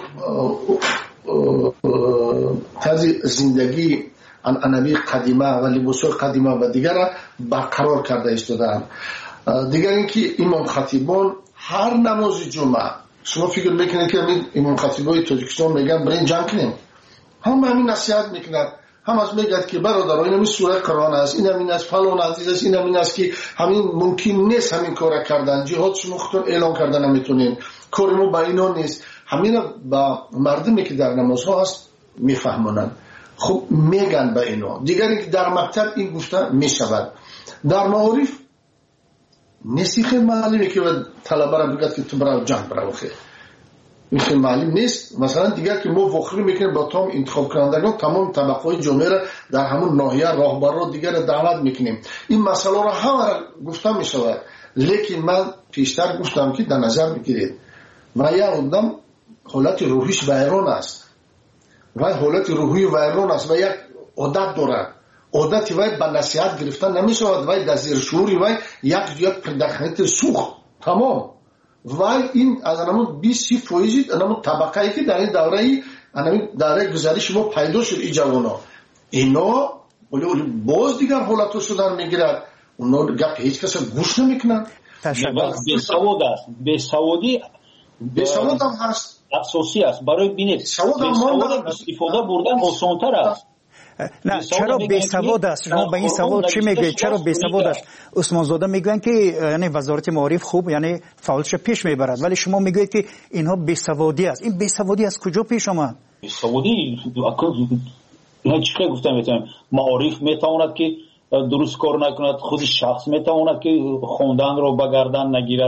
طرز زندگی عنعنوی قدیمه و لباس‌های قدیمه و دیگر برقرار کرده ایستادن. دیگر اینکه امام خطیبان هر نماز جمعه، شما فکر میکنید که امام خطیبای تاجیکستان میگن برین جنگ کنیم، هم همین نصیحت میکنند، هم از میگد که برادران این سوره قرآن است، این همین است، فلان عزیز است، این همین است که همین ممکن نیست همین کار کردن، جهاد شما خودتون اعلان کردن نمیتونین، کار ما با اینا نیست. همین با مردمی که در نمازها هست میفهمونن. خب میگن به اینا. دیگر اینکه در مکتب این گفته میشود. در معارف نسیخ معلمی که طلبه را بگد که تو برای جنگ برای خیر، این خیلی معلم نیست. مثلا دیگر که ما وخری میکنیم با تمام انتخاب کنندگان، تمام طبقه جامعه را در همون ناحیه راهبر را دیگر دعوت میکنیم. این مسئله را همه را گفتم میشود، لیکن من پیشتر گفتم که در نظر بگیرید و یک آدم حالت روحیش ویران است و حالت روحی ویران است و یک عادت دارد. عادت وای به نصیحت گرفتن نمیشود، وای در زیر شعوری وای یک یک پرداختنیت سوخت تمام. وای این از همون بیست فیصد همون طبقه‌ای که در این دوره ای همین دوره گذشته ما پیدا شد این جوانا، اینا ولی باز دیگر حالتو شدن میگیرد، اونا گپ هیچ کس گوش نمیکنن.
به سواد است، به سوادی
به سواد هم هست،
اساسی است. برای بینید
سواد هم
استفاده بردن آسان‌تر است.
نه چرا بی سواد است؟ شما به این سوال چی میگید؟ چرا بی سواد است؟ عثمان زاده میگن که یعنی وزارت معارف خوب یعنی فعالش پیش میبرد، ولی شما میگید که اینها بی سوادی است. این بی سوادی از کجا پیش آمد؟
بی سوادی نه چیکار گفتم میتونم معارف میتواند که درست کار نکند، خود شخص میتواند که خوندن رو بگردن نگیرد،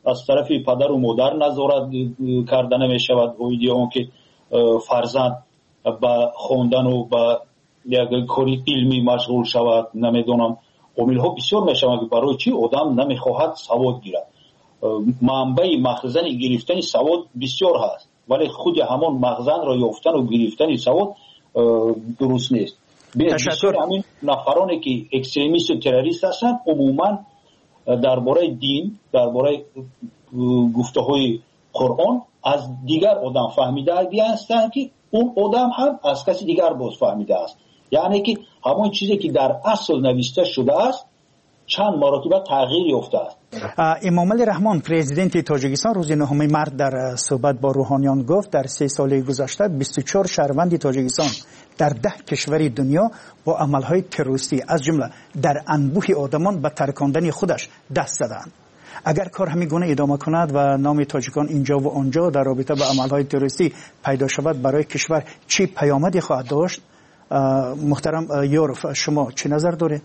از طرف پدر و مادر نظارت کردن می شود اویدی اون که فرزند با خوندن و با یک کاری علمی مشغول شود. نمیدونم عامل ها بسیار می شود که برای چی آدم نمیخواهد سواد گیرد. منبع مخزن گرفتن سواد بسیار هست ولی خود همان مخزن را یافتن و گرفتن سواد درست نیست. بسیار همین نفرانی که اکستریمیست و تروریست هستند عموما درباره دین، درباره گفته های قرآن از دیگر آدم فهمیده هستند که اون آدم هم از کسی دیگر باز فهمیده است. یعنی که همون چیزی که در اصل نوشته شده است چند مرتبه تغییر یافته است.
امام علی رحمان پرزیدنت تاجیکستان روز نهم مارس در صحبت با روحانیان گفت در سه سال گذشته بیست و چهار شهروند تاجیکستان در ده کشور دنیا با عملهای تروریستی از جمله در انبوه آدمان به ترکاندن خودش دست زدند. اگر کار همین گونه ادامه کند و نام تاجیکان اینجا و آنجا در رابطه با عملهای تروریستی پیدا شود برای کشور چه پیامدی خواهد داشت؟ محترم یورف شما چه نظر دارید؟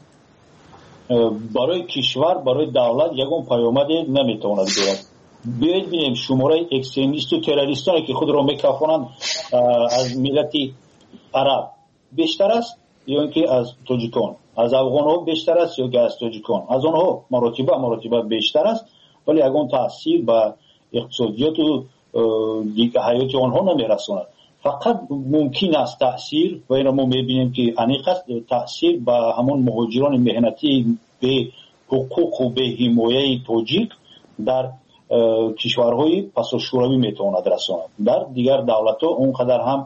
برای کشور، برای دولت یگان پیامدی نمیتواند دارد. بیایید ببینیم شماره اکستریمیست و تروریستانی که خود را میکافانند از ملت عرب بیشتر است یا اینکه از تاجیکان، از افغان ها بیشتر است یا که از تاجیکان، از آنها مراتبه مراتبه بیشتر است ولی یگان تاثیر به اقتصادیات و دیگه حیات آنها نمیرساند. فقط ممکن است تاثیر و این ما میبینیم که انیق است تاثیر به همون مهاجران مهنتی به حقوق و به حمایه تاجیک در کشورهای پس شوروی میتواند رساند. در دیگر دولت‌ها اونقدر هم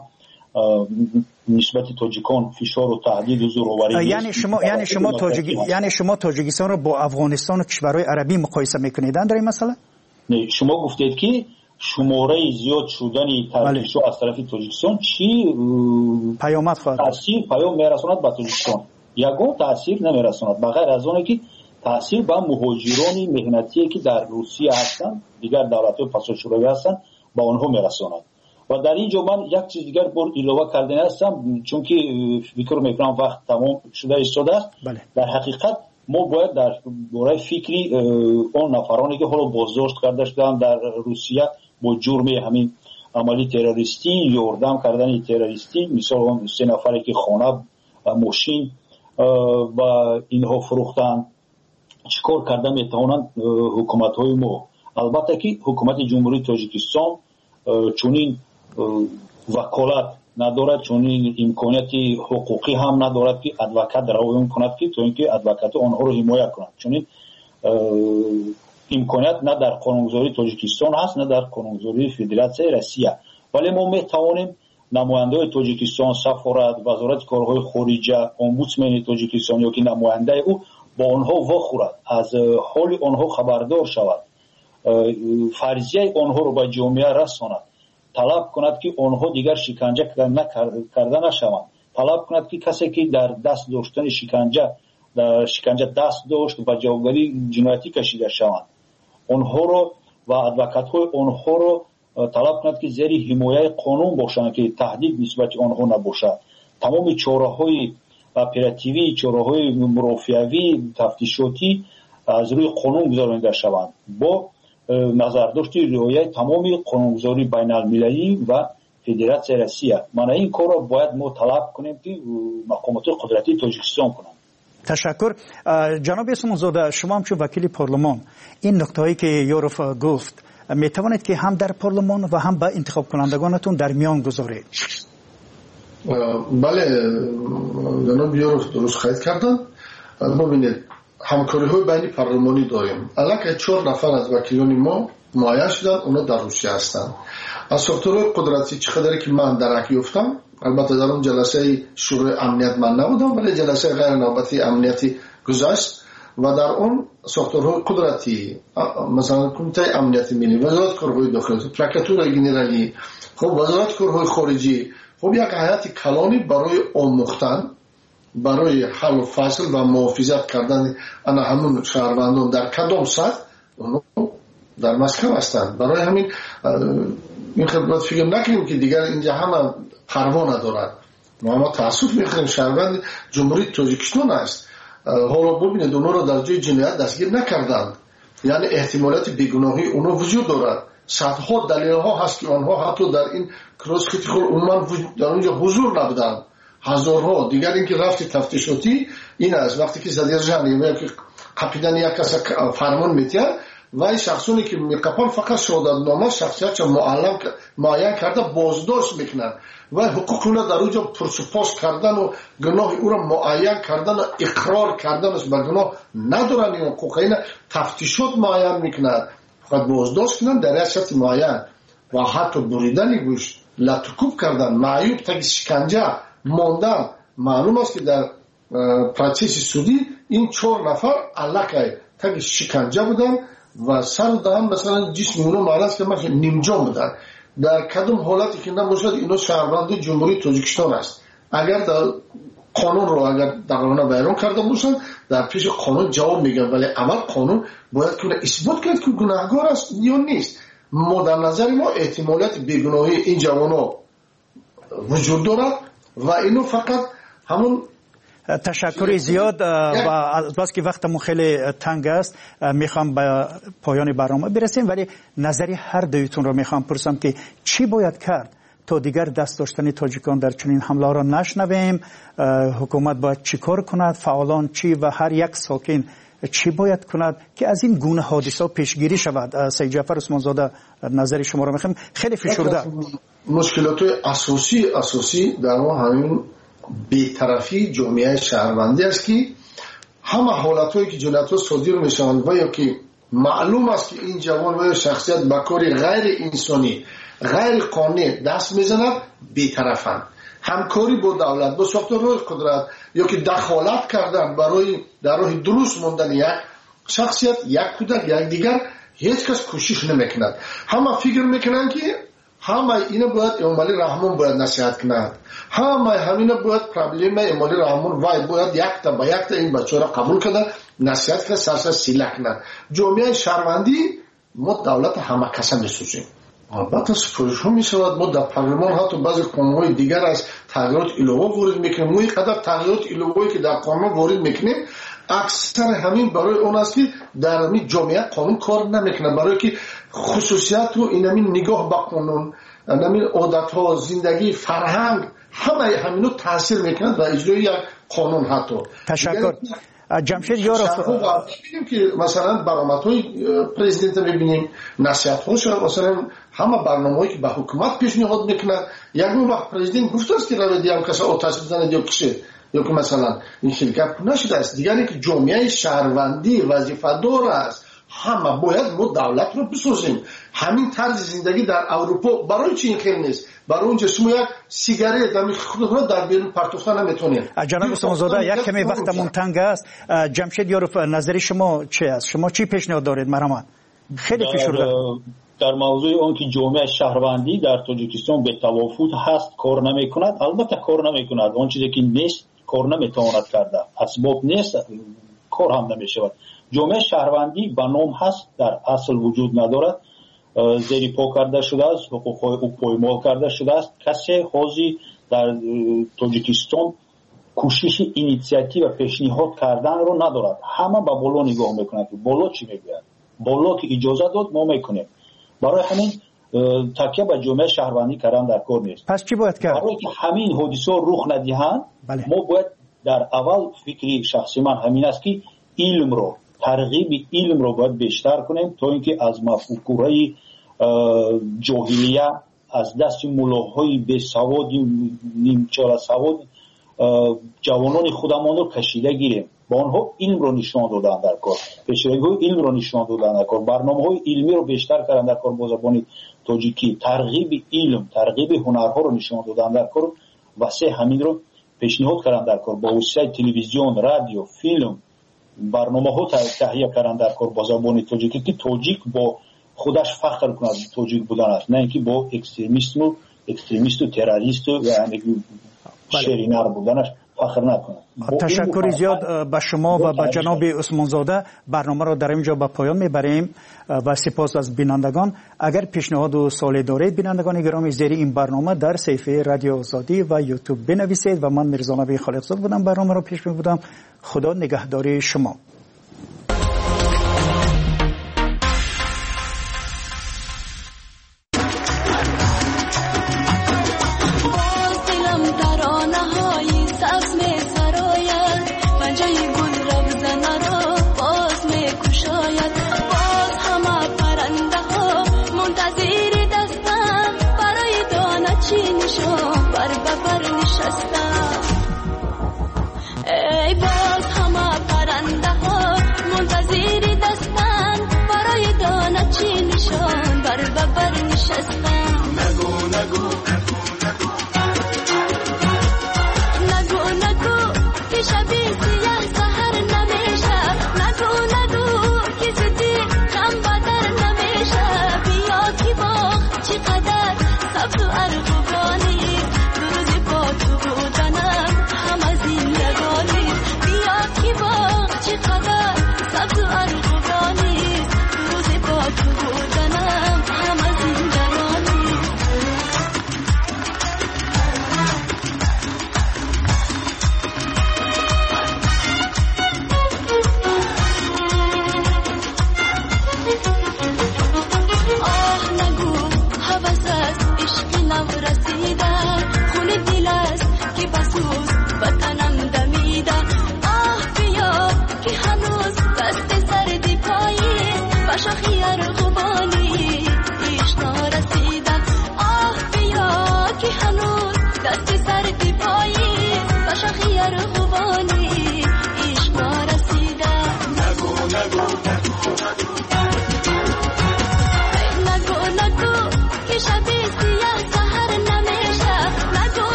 نسبت تاجیکان فشار و تهدید و زورآوری
یعنی شما یعنی شما تاجیک یعنی شما تاجیکستان رو با افغانستان و کشورهای عربی مقایسه میکنید در این مسئله؟
نه، شما گفتید که شماره زیاد شدن ترکیش از طرف تاجیکستان چی
پیامد خواهد
تاثیر پیام میرساند به تاجیکستان؟ یگان تاثیر نمیرساند بغیر از اون که تاثیر به مهاجران مهنتی که در روسیه هستند دیگر دولت‌های پس شوروی هستند با آنها میرساند. و در اینجا من یک چیز دیگر بر علاوه کردن هستم چون که فکر میکنم وقت تمام شده ایستاده است.
بله.
در حقیقت ما باید در باره فکری اون نفرانی که حالا بازداشت کرده شدن در روسیه با جرم همین عملی تروریستی یاردم کردن تروریستی مثال اون سه نفری که خانه و ماشین و اینها فروختن چیکار کردن میتوانند حکومت های ما. البته که حکومت جمهوری تاجیکستان چونین وکالت ندارد چونین امکانیتی حقوقی هم ندارد که ادوکات روایت کند که تو اینکه ادوکات آنها رو حمایت کند چونین امکانیت نه در قانونگذاری تاجیکستان هست نه در قانونگذاری فدراسیون روسیه. ولی ما میتوانیم نماینده تاجیکستان، سفارت، وزارت کارهای خارجه، امبودسمن تاجیکستان یا که نماینده او با آنها واخورد از حال آنها خبردار شود فرضیه آنها رو به جامعه رساند طلب کند که آنها دیگر شکنجه کرده نشوند طلب کند که کسی که در دست داشتن شکنجه در شکنجه دست داشت و جوابگری جنایتی کشیده شوند آنها رو و ادوکات های آنها رو طلب کند که زیر حمایه قانون باشند که تهدید نسبت آنها نباشد. تمام چاره‌های اپراتیوی چاره‌های مرافعوی تفتیشاتی از روی قانون گذارانده شوند با نظرداشت رعایت تمام قانونگذاری بین المللی و فدراسیون روسیه. من این کار را باید ما طلب کنیم که مقامات قدرتی تاجیکستان کنند.
تشکر. جناب اسمانزاده شما هم چون وکیل پارلمان این نکته‌ای که یوروف گفت می توانید که هم در پارلمان و هم با انتخاب کنندگانتون در میان گذارید؟
بله جناب یوروف درست خواهید کردن. ببینید همکاری های بین پارلمانی داریم. الان چهار نفر از وکیلان ما معین شدن اونا در روسیه هستند. از ساختارهای قدرتی چقدری که من درک یافتم البته در اون جلسه شورای امنیت من نبودم ولی جلسه غیر نوبتی امنیتی گذشت و در اون ساختارهای قدرتی مثلا کمیته امنیتی ملی وزارت کارهای داخلی پروکراتور گنرالی خب وزارت کارهای خارجی خب یک هیئت کلانی برای آموختن برای حل و فصل و محافظت کردن انا همون شهروندان در کدام سطح در مسکو هستند. برای همین این خدمت فکر نکنیم که دیگر اینجا همه پروا ندارد. ما تاسف می‌خوریم شهروند جمهوری تاجیکستان است. حالا ببینید اونها را در جای جنایت دستگیر نکردند یعنی احتمالات بیگناهی اونها وجود دارد. صدها دلیل ها هست که آنها حتی در این کراس کریتیکال عموما در اونجا حضور نبودند. هزارها. دیگر اینکه رفتی تفتیشاتی این است وقتی که زدیرجان یا که قپیدن یک کس فرمان میتین و این شخصونی که میقپن فقط شهادت نامه شخصیت معلم معین کرده بازداشت میکنن و حقوق اونها در اونجا پرسپاس کردن و گناه او را معین کردن و اقرار کردن است به گناه ندارن. این حقوق اینا تفتیشات معین میکنن فقط بازداشت کنن در یک شرط معین و حتی بریدن گوشت لطکوب کردن معیوب تا شکنجه ماندن. معلوم است که در پروسس سودی این چهار نفر علاقه تا شکنجه بودن و سر دهن مثلا جسم اونو معرض که مثلا نیمجان بودن. در کدوم حالتی که نباشد اینا شهروند جمهوری تاجیکستان است. اگر در قانون رو اگر در قانون بیان کرده باشند در پیش قانون جواب میگن ولی اول قانون باید که اثبات کرد که گناهکار است یا نیست. ما در نظر ما احتمالات بیگناهی این جوانا وجود دارد و اینو فقط همون
تشکر زیاد و البته که وقتمون خیلی تنگ است میخوام به پایان برنامه برسیم ولی نظری هر دویتون رو میخوام پرسم که چی باید کرد تا دیگر دست داشتن تاجیکان در چنین حمله را نشنویم. حکومت باید چی کار کند، فعالان چی و هر یک ساکن چی باید کند که از این گونه حادثه پیشگیری شود. سید جعفر عثمان زاده نظر شما رو میخوام. خیلی فشرده
مشکلات اساسی اساسی در ما همین بی‌طرفی جامعه شهروندی است که همه حالتایی که جنایت‌ها صادر میشوند و یا که معلوم است که این جوان و شخصیت به کار غیر انسانی غیر قانونی دست میزند بی‌طرفند. همکاری با دولت با ساختارهای قدرت یا که دخالت کردن برای در راه درست ماندن یک شخصیت یک کودک یک دیگر هیچ کس کوشش نمیکند. همه فکر میکنند که همه اینا باید امالی رحمان باید نصیحت کنند. همه همینا باید پرابلم امالی رحمان وای باید یک تا با یک تا این بچه را قبول کنند نصیحت کنند سرسر سیله کنند. جامعه شهروندی ما دولت همه کسا میسوزیم. البته سپرش ها می شود ما در پارلمان حتی بعضی قانون‌های دیگر از تغییرات علاوه وارد میکنیم. ما اینقدر تغییرات علاوه‌ای که در قانون وارد میکنیم اکثر همین برای اون است که در همین جامعه قانون کار نمیکنه برای که خصوصیت و این همین نگاه به قانون همین عادت‌ها زندگی فرهنگ همه همینو تاثیر میکنه و اجرای یک قانون. حتی
تشکر جمشید یارف
ببینیم که مثلا برآمدهای پرزیدنت میبینیم نصیحت‌هاش مثلا همه برنامه‌ای که به حکومت پیشنهاد میکنه یک وقت پرزیدنت گفته است که روی دیام کسی آتش بزنه یا کشه یا که مثلا این شرکت نشده است. دیگری که جامعه شهروندی وظیفه دار است همه باید ما دولت رو بسازیم. همین طرز زندگی در اروپا برای چی این خیلی نیست؟ برای اونجا شما یک سیگارت در خودتون در بیرون پرتوفتن نمیتونید.
جناب عثمانزاده یک کمی وقتمون تنگ است. جمشید یارف نظر شما چی است؟ شما چی پیشنهاد دارید مرحمت؟ خیلی فشرده
در موضوع اون که جامعه شهروندی در تاجیکستان به توافق هست کار نمیکند. البته کار نمیکند. اون چیزی که نیست کار نمیتواند کرده. اسباب نیست کار هم نمیشود. جامعه شهروندی به نام هست در اصل وجود ندارد. زیر پا کرده شده است، حقوق او پایمال کرده شده است. کسی حاضی در تاجیکستان کوشش اینیشیاتیو و پیشنهاد کردن رو ندارد. همه به بالا نگاه میکنند که بالا چی میگوید، بالا که اجازه داد ما میکنیم. برای همین تکیه به جامعه شهروندی کردن در کار نیست.
پس چی باید کرد؟
برای که همین حادثه رخ ندهند بله. ما باید در اول فکری شخصی من همین است که علم رو ترغیب علم رو باید بیشتر کنیم تا اینکه از مفکوره جاهلیه از دست ملاهای بی سواد نیمچه سواد جوانان خودمان رو کشیده گیریم. با آنها علم رو نشان دادن در کار، پیشروی علم رو نشان دادن در کار، برنامه‌های علمی رو بیشتر کردن در کار با زبان تاجیکی، ترغیب علم، ترغیب هنرها رو نشان دادن در کار و سه همین رو پیشنهاد کردن در کار با وسیله تلویزیون، رادیو، فیلم برنامه‌ها تهیه کردن در کار با زبان تاجیکی که تاجیک با خودش فخر کند تاجیک بودن است، نه اینکه با اکستریمیست و اکستریمیست و تروریست و یعنی شرینر بودنش فخر نکنه.
تشکر زیاد به شما و به جناب عثمانزاده. برنامه را در اینجا به پایان میبریم و سپاس از بینندگان. اگر پیشنهاد و سوالی دارید بینندگان گرامی زیر این برنامه در صفحه رادیو آزادی و یوتیوب بنویسید و من میرزا نبی خالقزاد بودم برنامه را پیش میبردم. خدا نگهداری شما.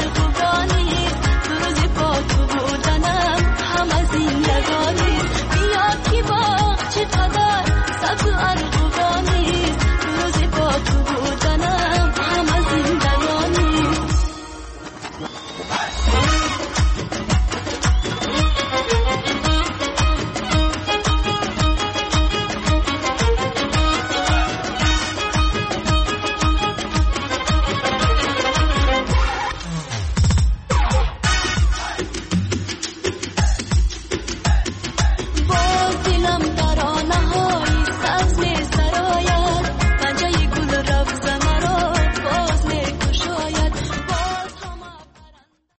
خوبان